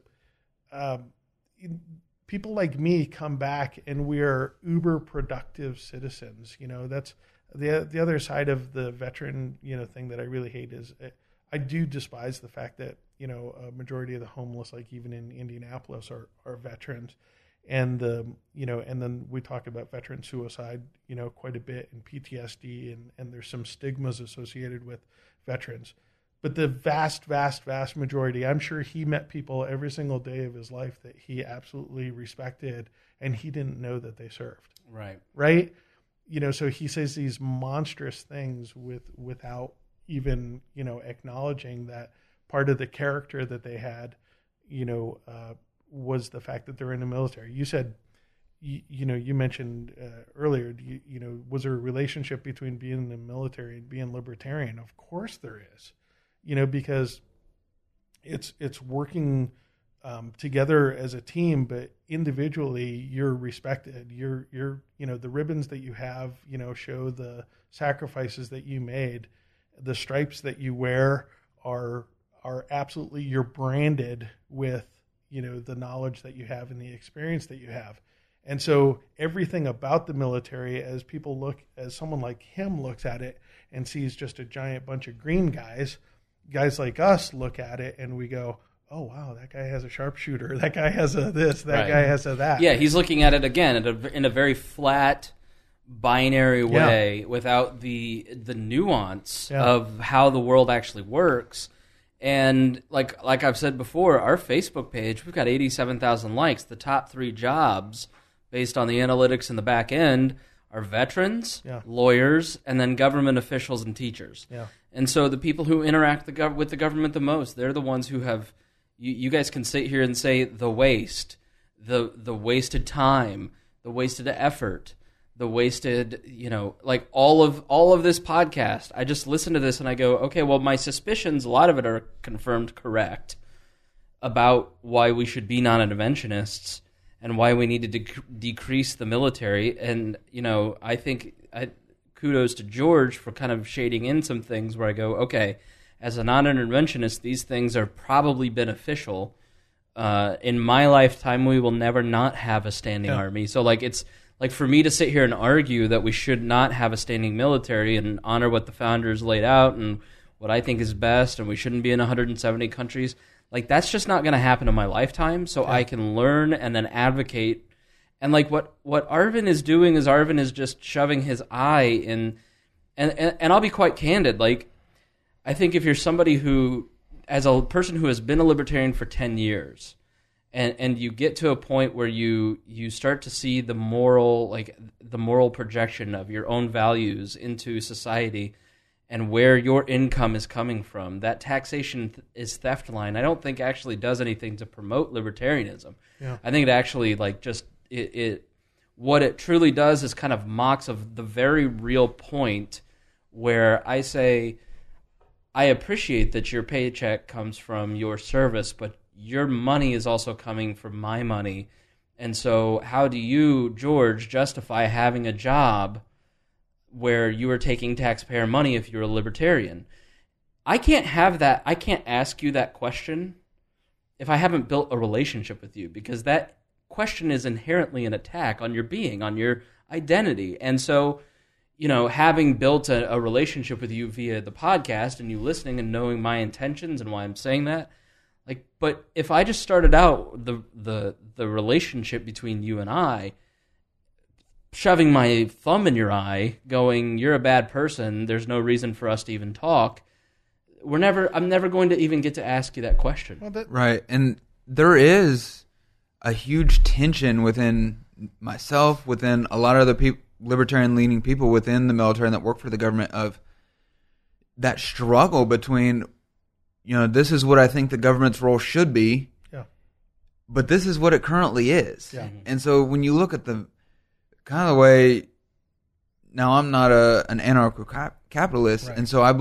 um, people like me come back and we're uber productive citizens. You know, that's the, the other side of the veteran, you know, thing that I really hate is uh, I do despise the fact that, you know, a majority of the homeless, like even in Indianapolis, are, are veterans. And the, you know, and then we talk about veteran suicide, you know, quite a bit, and P T S D, and, and there's some stigmas associated with veterans. But the vast, vast, vast majority, I'm sure he met people every single day of his life that he absolutely respected, and he didn't know that they served. Right. Right? You know, so he says these monstrous things with without even, you know, acknowledging that part of the character that they had, you know, uh, was the fact that they're in the military. You said, you, you know, you mentioned uh, earlier, you, you know, was there a relationship between being in the military and being libertarian? Of course there is, you know, because it's it's working um, together as a team, but individually you're respected. You're you're you know, the ribbons that you have, you know, show the sacrifices that you made. The stripes that you wear are are absolutely, you're branded with, you know, the knowledge that you have and the experience that you have. And so everything about the military, as people look, as someone like him looks at it and sees just a giant bunch of green guys, guys like us look at it and we go, oh, wow, that guy has a sharpshooter. That guy has a this, that Right. guy has a that. Yeah, he's looking at it again at a, in a very flat, binary way, Yeah. without the the nuance Yeah. of how the world actually works. And like like I've said before, our Facebook page, we've got eighty-seven thousand likes. The top three jobs, based on the analytics in the back end, are veterans, Yeah. lawyers, and then government officials and teachers. Yeah. And so the people who interact the gov- with the government the most, they're the ones who have, you, you guys can sit here and say the waste, the the wasted time, the wasted effort, the wasted, you know, like all of all of this podcast. I just listen to this and I go, okay, well, my suspicions, a lot of it are confirmed correct about why we should be non-interventionists and why we need to dec- decrease the military. And, you know, I think I, kudos to George for kind of shading in some things where I go, okay, as a non-interventionist, these things are probably beneficial. Uh, in my lifetime, we will never not have a standing Yeah. army. So, like, it's like for me to sit here and argue that we should not have a standing military and honor what the founders laid out and what I think is best, and we shouldn't be in one hundred seventy countries, like, that's just not going to happen in my lifetime. So yeah. I can learn and then advocate. And like what, what Arvin is doing is Arvin is just shoving his eye in, and, and, and I'll be quite candid. Like, I think if you're somebody who, as a person who has been a libertarian for ten years, and, and you get to a point where you, you start to see the moral, like the moral projection of your own values into society and where your income is coming from, that taxation th- is theft line, I don't think actually does anything to promote libertarianism. Yeah. I think it actually like just, it, it what it truly does is kind of mocks of the very real point where I say, I appreciate that your paycheck comes from your service, but your money is also coming from my money. And so how do you, George, justify having a job where you are taking taxpayer money if you're a libertarian? I can't have that. I can't ask you that question if I haven't built a relationship with you, because that question is inherently an attack on your being, on your identity. And so, you know, having built a, a relationship with you via the podcast and you listening and knowing my intentions and why I'm saying that, like, but if I just started out the the the relationship between you and I, shoving my thumb in your eye, going, you're a bad person, there's no reason for us to even talk, we're never, I'm never going to even get to ask you that question. Well, that, Right. And there is a huge tension within myself, within a lot of other people, libertarian-leaning people within the military and that work for the government, of that struggle between, you know, this is what I think the government's role should be, yeah. but this is what it currently is. Yeah. And so when you look at the kind of the way, now I'm not a an anarcho-capitalist, Right. and so I believe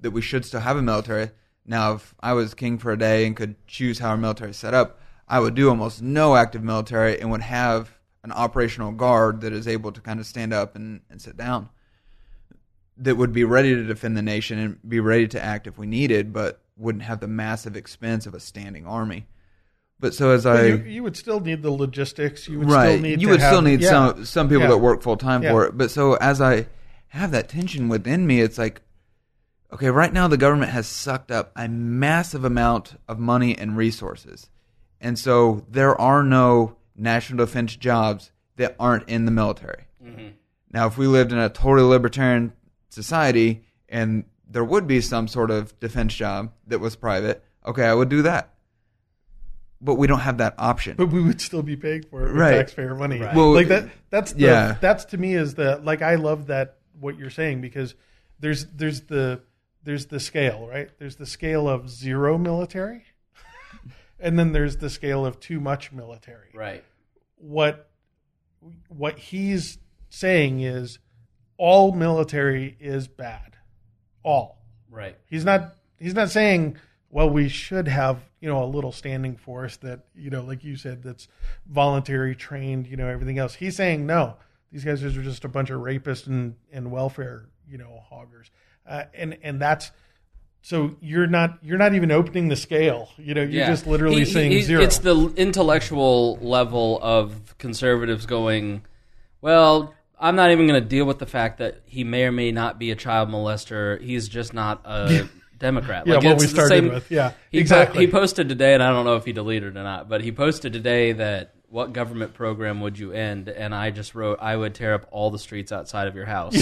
that we should still have a military. Now, if I was king for a day and could choose how our military is set up, I would do almost no active military and would have an operational guard that is able to kind of stand up and, and sit down, that would be ready to defend the nation and be ready to act if we needed, but wouldn't have the massive expense of a standing army. But so as But I... you, you would still need the logistics. You would right, still need you to would have, still need yeah. some some people Yeah. that work full time Yeah. for it. But so as I have that tension within me, it's like, okay, right now the government has sucked up a massive amount of money and resources. And so there are no national defense jobs that aren't in the military. Mm-hmm. Now, if we lived in a totally libertarian society and there would be some sort of defense job that was private, okay, I would do that. But we don't have that option. But we would still be paying for it with Right. taxpayer money. Right. Well, like that. That's the, yeah. That's to me is the like I love that what you're saying, because there's there's the there's the scale, right? There's the scale of zero military, and then there's the scale of too much military. Right. What what he's saying is all military is bad. All. Right. He's not he's not saying, well, we should have, you know, a little standing force that, you know, like you said, that's voluntary, trained, you know, everything else. He's saying, no, these guys are just a bunch of rapists and, and welfare, you know, hoggers. Uh, and, and that's, so you're not, you're not even opening the scale, you know, you're Yeah. just literally He- saying he- zero. It's the intellectual level of conservatives going, well, I'm not even going to deal with the fact that he may or may not be a child molester. He's just not a Democrat. Yeah, Like, what it's we the started same- with. Yeah, he po- exactly. he posted today, and I don't know if he deleted it or not, but he posted today that what government program would you end? And I just wrote, I would tear up all the streets outside of your house.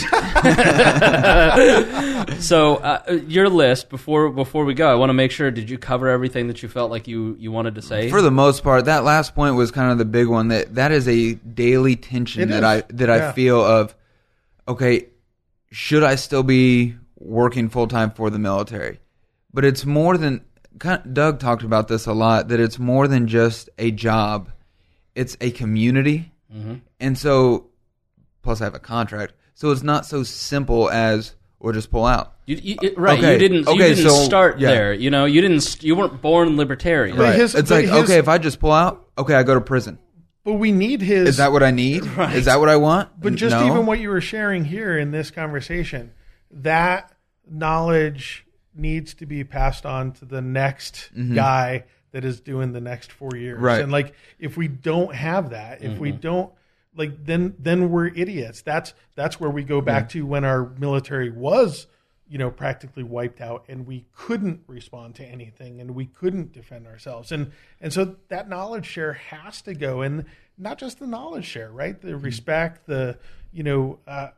So uh, your list, before before we go, I want to make sure, did you cover everything that you felt like you, you wanted to say? For the most part, that last point was kind of the big one. That that is a daily tension It that is. I that Yeah. I feel of. Okay, should I still be working full time for the military? But it's more than kind of, Doug talked about this a lot. That it's more than just a job; it's a community, Mm-hmm. and so plus I have a contract. So it's not so simple as we'll just pull out. You, you, it- right, Okay, you didn't. You okay, didn't so, start yeah. there. You know, you didn't. You weren't born libertarian. But Right. his- it's but like his- okay, if I just pull out, okay, I go to prison. but we need his. Is that what I need? Right. Is that what I want? But just No. even what you were sharing here in this conversation, that knowledge needs to be passed on to the next guy that is doing the next four years. Mm-hmm. Right. And like, if we don't have that, if we don't, like, then then we're idiots. That's that's where we go back to when our military was, you know, practically wiped out, and we couldn't respond to anything, and we couldn't defend ourselves. And and so that knowledge share has to go, and not just the knowledge share, right? The respect, the you know. Uh,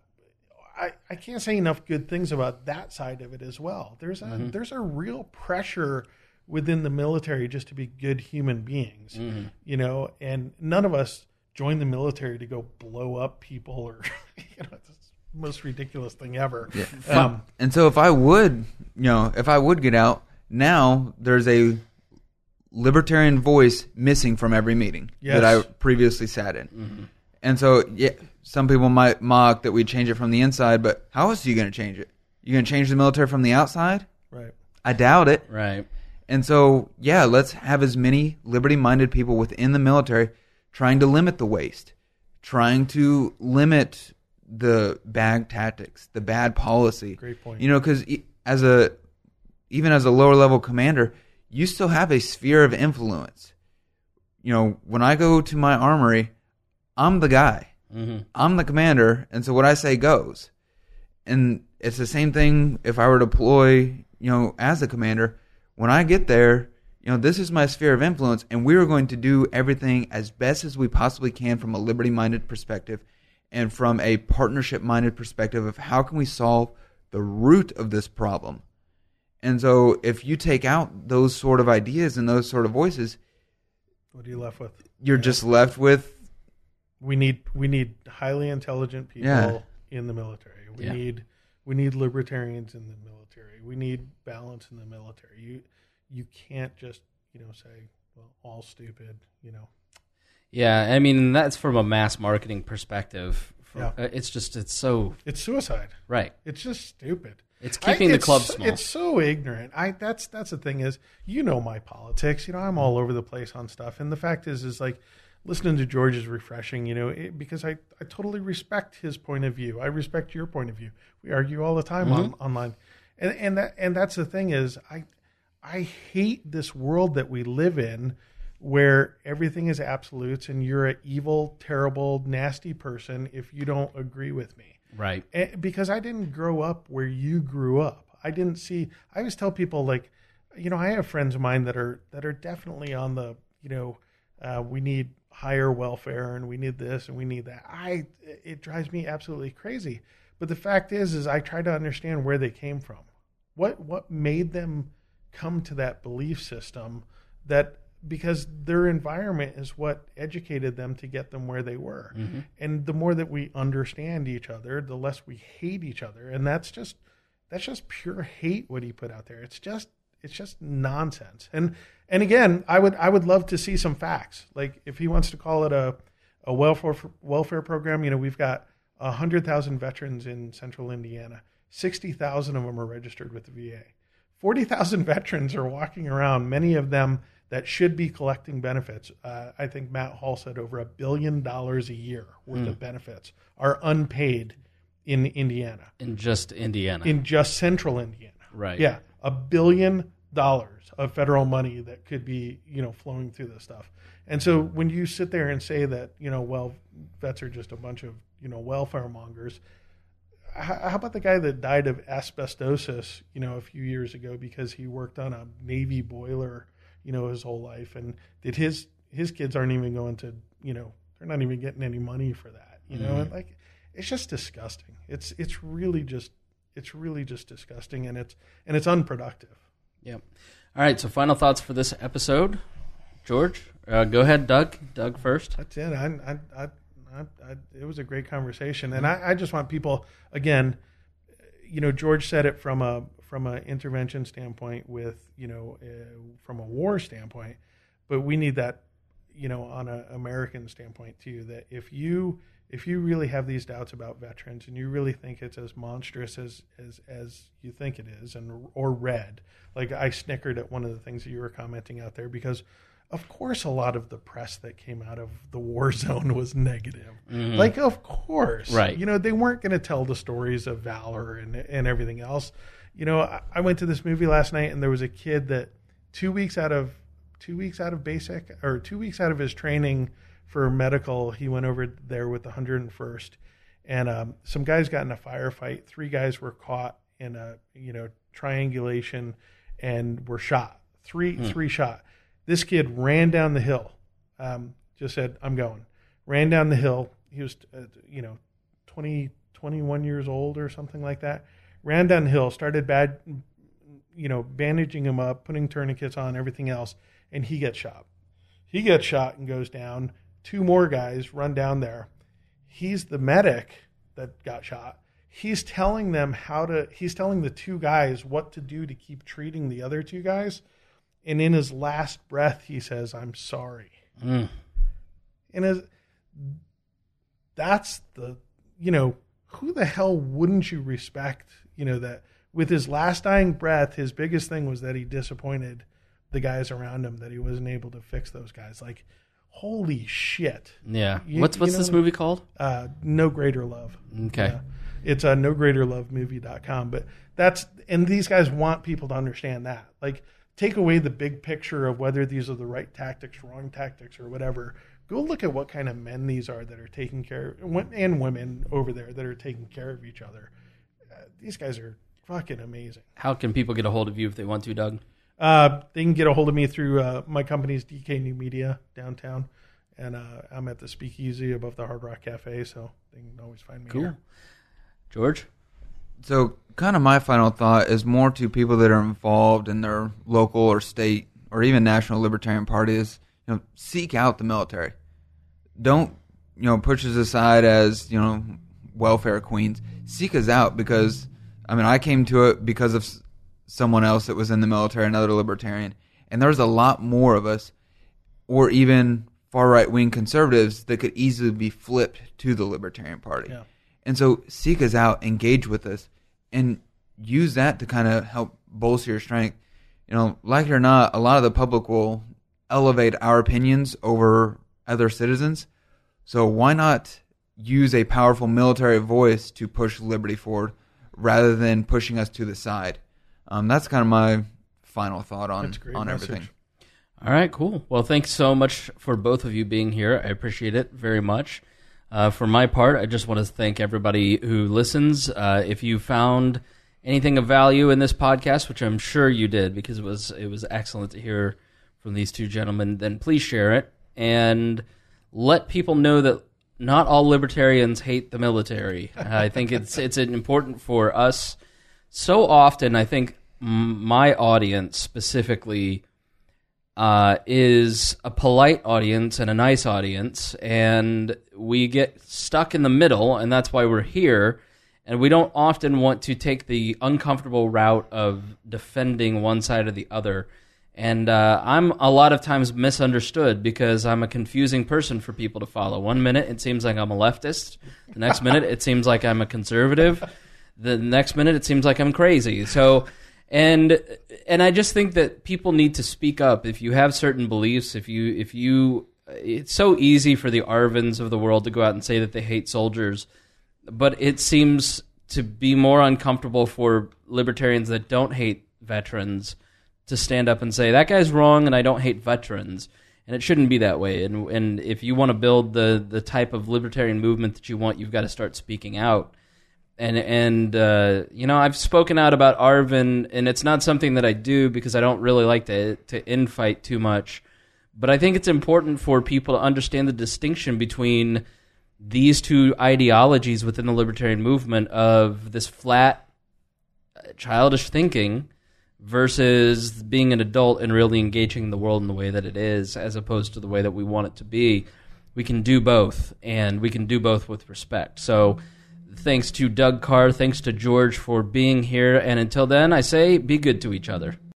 I, I can't say enough good things about that side of it as well. There's a there's a real pressure within the military just to be good human beings, you know, and none of us join the military to go blow up people or, you know, it's the most ridiculous thing ever. Yeah. Um, And so if I would, you know, if I would get out, now there's a libertarian voice missing from every meeting Yes. that I previously sat in. And so, yeah, some people might mock that we change it from the inside, but how else are you going to change it? You going to change the military from the outside? right. I doubt it. Right. And so, yeah, let's have as many liberty-minded people within the military trying to limit the waste, trying to limit the bad tactics, the bad policy. Great point. You know, because as a even as a lower level commander, you still have a sphere of influence. You know, when I go to my armory, I'm the guy. Mm-hmm. I'm the commander, and so what I say goes. And it's the same thing if I were to deploy, you know, as a commander. When I get there, you know, this is my sphere of influence, and we are going to do everything as best as we possibly can from a liberty-minded perspective and from a partnership-minded perspective of how can we solve the root of this problem. And so if you take out those sort of ideas and those sort of voices, What are you left with? you're Yeah. just left with, We need we need highly intelligent people Yeah. in the military. We Yeah. need we need libertarians in the military. We need balance in the military. You you can't just, you know, say, well, all stupid, you know. Yeah, I mean, that's from a mass marketing perspective. From, Yeah. uh, It's just, it's so, It's suicide. right. It's just stupid. It's keeping I, the it's, club small. It's so ignorant. I that's that's the thing is, you know my politics. You know I'm all over the place on stuff, and the fact is, is like listening to George is refreshing. You know, it, because I I totally respect his point of view. I respect your point of view. We argue all the time mm-hmm. on online, and and that and that's the thing is, I I hate this world that we live in, where everything is absolutes, and you're an evil, terrible, nasty person if you don't agree with me. Right. Because I didn't grow up where you grew up. I didn't see, I always tell people like, you know, I have friends of mine that are, that are definitely on the, you know, uh, we need higher welfare and we need this and we need that. I, it drives me absolutely crazy. But the fact is, is I try to understand where they came from. What, what made them come to that belief system that, because their environment is what educated them to get them where they were. Mm-hmm. And the more that we understand each other, the less we hate each other. And that's just, that's just pure hate what he put out there. It's just, it's just nonsense. And, and again, I would, I would love to see some facts. Like if he wants to call it a, a welfare, welfare program, you know, we've got a hundred thousand veterans in central Indiana. sixty thousand of them are registered with the V A. forty thousand veterans are walking around, many of them that should be collecting benefits. Uh, I think Matt Hall said over a billion dollars a year worth mm. of benefits are unpaid in Indiana. In just Indiana. In just central Indiana. Right. Yeah. A billion dollars of federal money that could be, you know, flowing through this stuff. And so when you sit there and say that, you know, well, vets are just a bunch of, you know, welfare mongers, how about the guy that died of asbestosis, you know, a few years ago because he worked on a Navy boiler, you know, his whole life, and did his his kids aren't even going to, you know, they're not even getting any money for that, you know, mm. and like it's just disgusting. It's it's really just it's really just disgusting, and it's and it's unproductive. Yep. All right. So final thoughts for this episode, George. Uh, go ahead, Doug. Doug first. That's it. I, I, I, I, I it was a great conversation, and I, I just want people again. You know, George said it from a from an intervention standpoint, with you know, uh, from a war standpoint, but we need that, you know, on an American standpoint too. That if you if you really have these doubts about veterans and you really think it's as monstrous as as as you think it is, and or red, like I snickered at one of the things that you were commenting out there, because of course a lot of the press that came out of the war zone was negative. Mm-hmm. Like, of course, right? You know, they weren't going to tell the stories of valor and and everything else. You know, I, I went to this movie last night, and there was a kid that two weeks out of two weeks out of basic or two weeks out of his training for medical, he went over there with the one hundred first, and um, some guys got in a firefight. Three guys were caught in a you know triangulation and were shot. Three hmm. three shot. This kid ran down the hill. Um, just said, "I'm going." Ran down the hill. He was, uh, you know, twenty, twenty-one years old or something like that. Ran down the hill. Started bad, you know, bandaging him up, putting tourniquets on, everything else, and he gets shot. He gets shot and goes down. Two more guys run down there. He's the medic that got shot. He's telling them how to. He's telling the two guys what to do to keep treating the other two guys. And in his last breath, he says, "I'm sorry." Mm. And as, that's the, you know, who the hell wouldn't you respect? You know, that with his last dying breath, his biggest thing was that he disappointed the guys around him, that he wasn't able to fix those guys. Like, holy shit. Yeah. You, what's what's you know, this movie called? Uh, No Greater Love. Okay. Uh, it's uh, no greater love movie dot com. But that's, and these guys want people to understand that. Like, take away the big picture of whether these are the right tactics, wrong tactics, or whatever. Go look at what kind of men these are that are taking care of, and women over there that are taking care of each other. Uh, these guys are fucking amazing. How can people get a hold of you if they want to, Doug? Uh, they can get a hold of me through uh, my company's D K New Media downtown, and uh, I'm at the Speakeasy above the Hard Rock Cafe, so they can always find me cool. here. George? So kind of my final thought is more to people that are involved in their local or state or even national libertarian parties. You know, seek out the military. Don't, you know, push us aside as, you know, welfare queens. Seek us out, because, I mean, I came to it because of someone else that was in the military, another libertarian. And there's a lot more of us, or even far right-wing conservatives, that could easily be flipped to the Libertarian Party. Yeah. And so seek us out, engage with us, and use that to kind of help bolster your strength. You know, like it or not, a lot of the public will elevate our opinions over other citizens. So why not use a powerful military voice to push liberty forward rather than pushing us to the side? Um, that's kind of my final thought on, on everything. All right, cool. Well, thanks so much for both of you being here. I appreciate it very much. Uh, for my part, I just want to thank everybody who listens. Uh, if you found anything of value in this podcast, which I'm sure you did because it was it was excellent to hear from these two gentlemen, then please share it and let people know that not all libertarians hate the military. Uh, I think it's it's important for us. So often, I think m- my audience specifically uh, is a polite audience and a nice audience, and we get stuck in the middle, and that's why we're here. And we don't often want to take the uncomfortable route of defending one side or the other. And uh, I'm a lot of times misunderstood because I'm a confusing person for people to follow. One minute, it seems like I'm a leftist. The next minute, it seems like I'm a conservative. The next minute, it seems like I'm crazy. So, and and I just think that people need to speak up. If you have certain beliefs, if you if you, it's so easy for the Arvins of the world to go out and say that they hate soldiers, but it seems to be more uncomfortable for libertarians that don't hate veterans to stand up and say, that guy's wrong and I don't hate veterans. And it shouldn't be that way. And and if you want to build the, the type of libertarian movement that you want, you've got to start speaking out. And, and uh, you know, I've spoken out about Arvin, and it's not something that I do because I don't really like to, to infight too much. But I think it's important for people to understand the distinction between these two ideologies within the libertarian movement of this flat, childish thinking versus being an adult and really engaging in the world in the way that it is as opposed to the way that we want it to be. We can do both, and we can do both with respect. So thanks to Doug Carr, thanks to George for being here, and until then, I say be good to each other.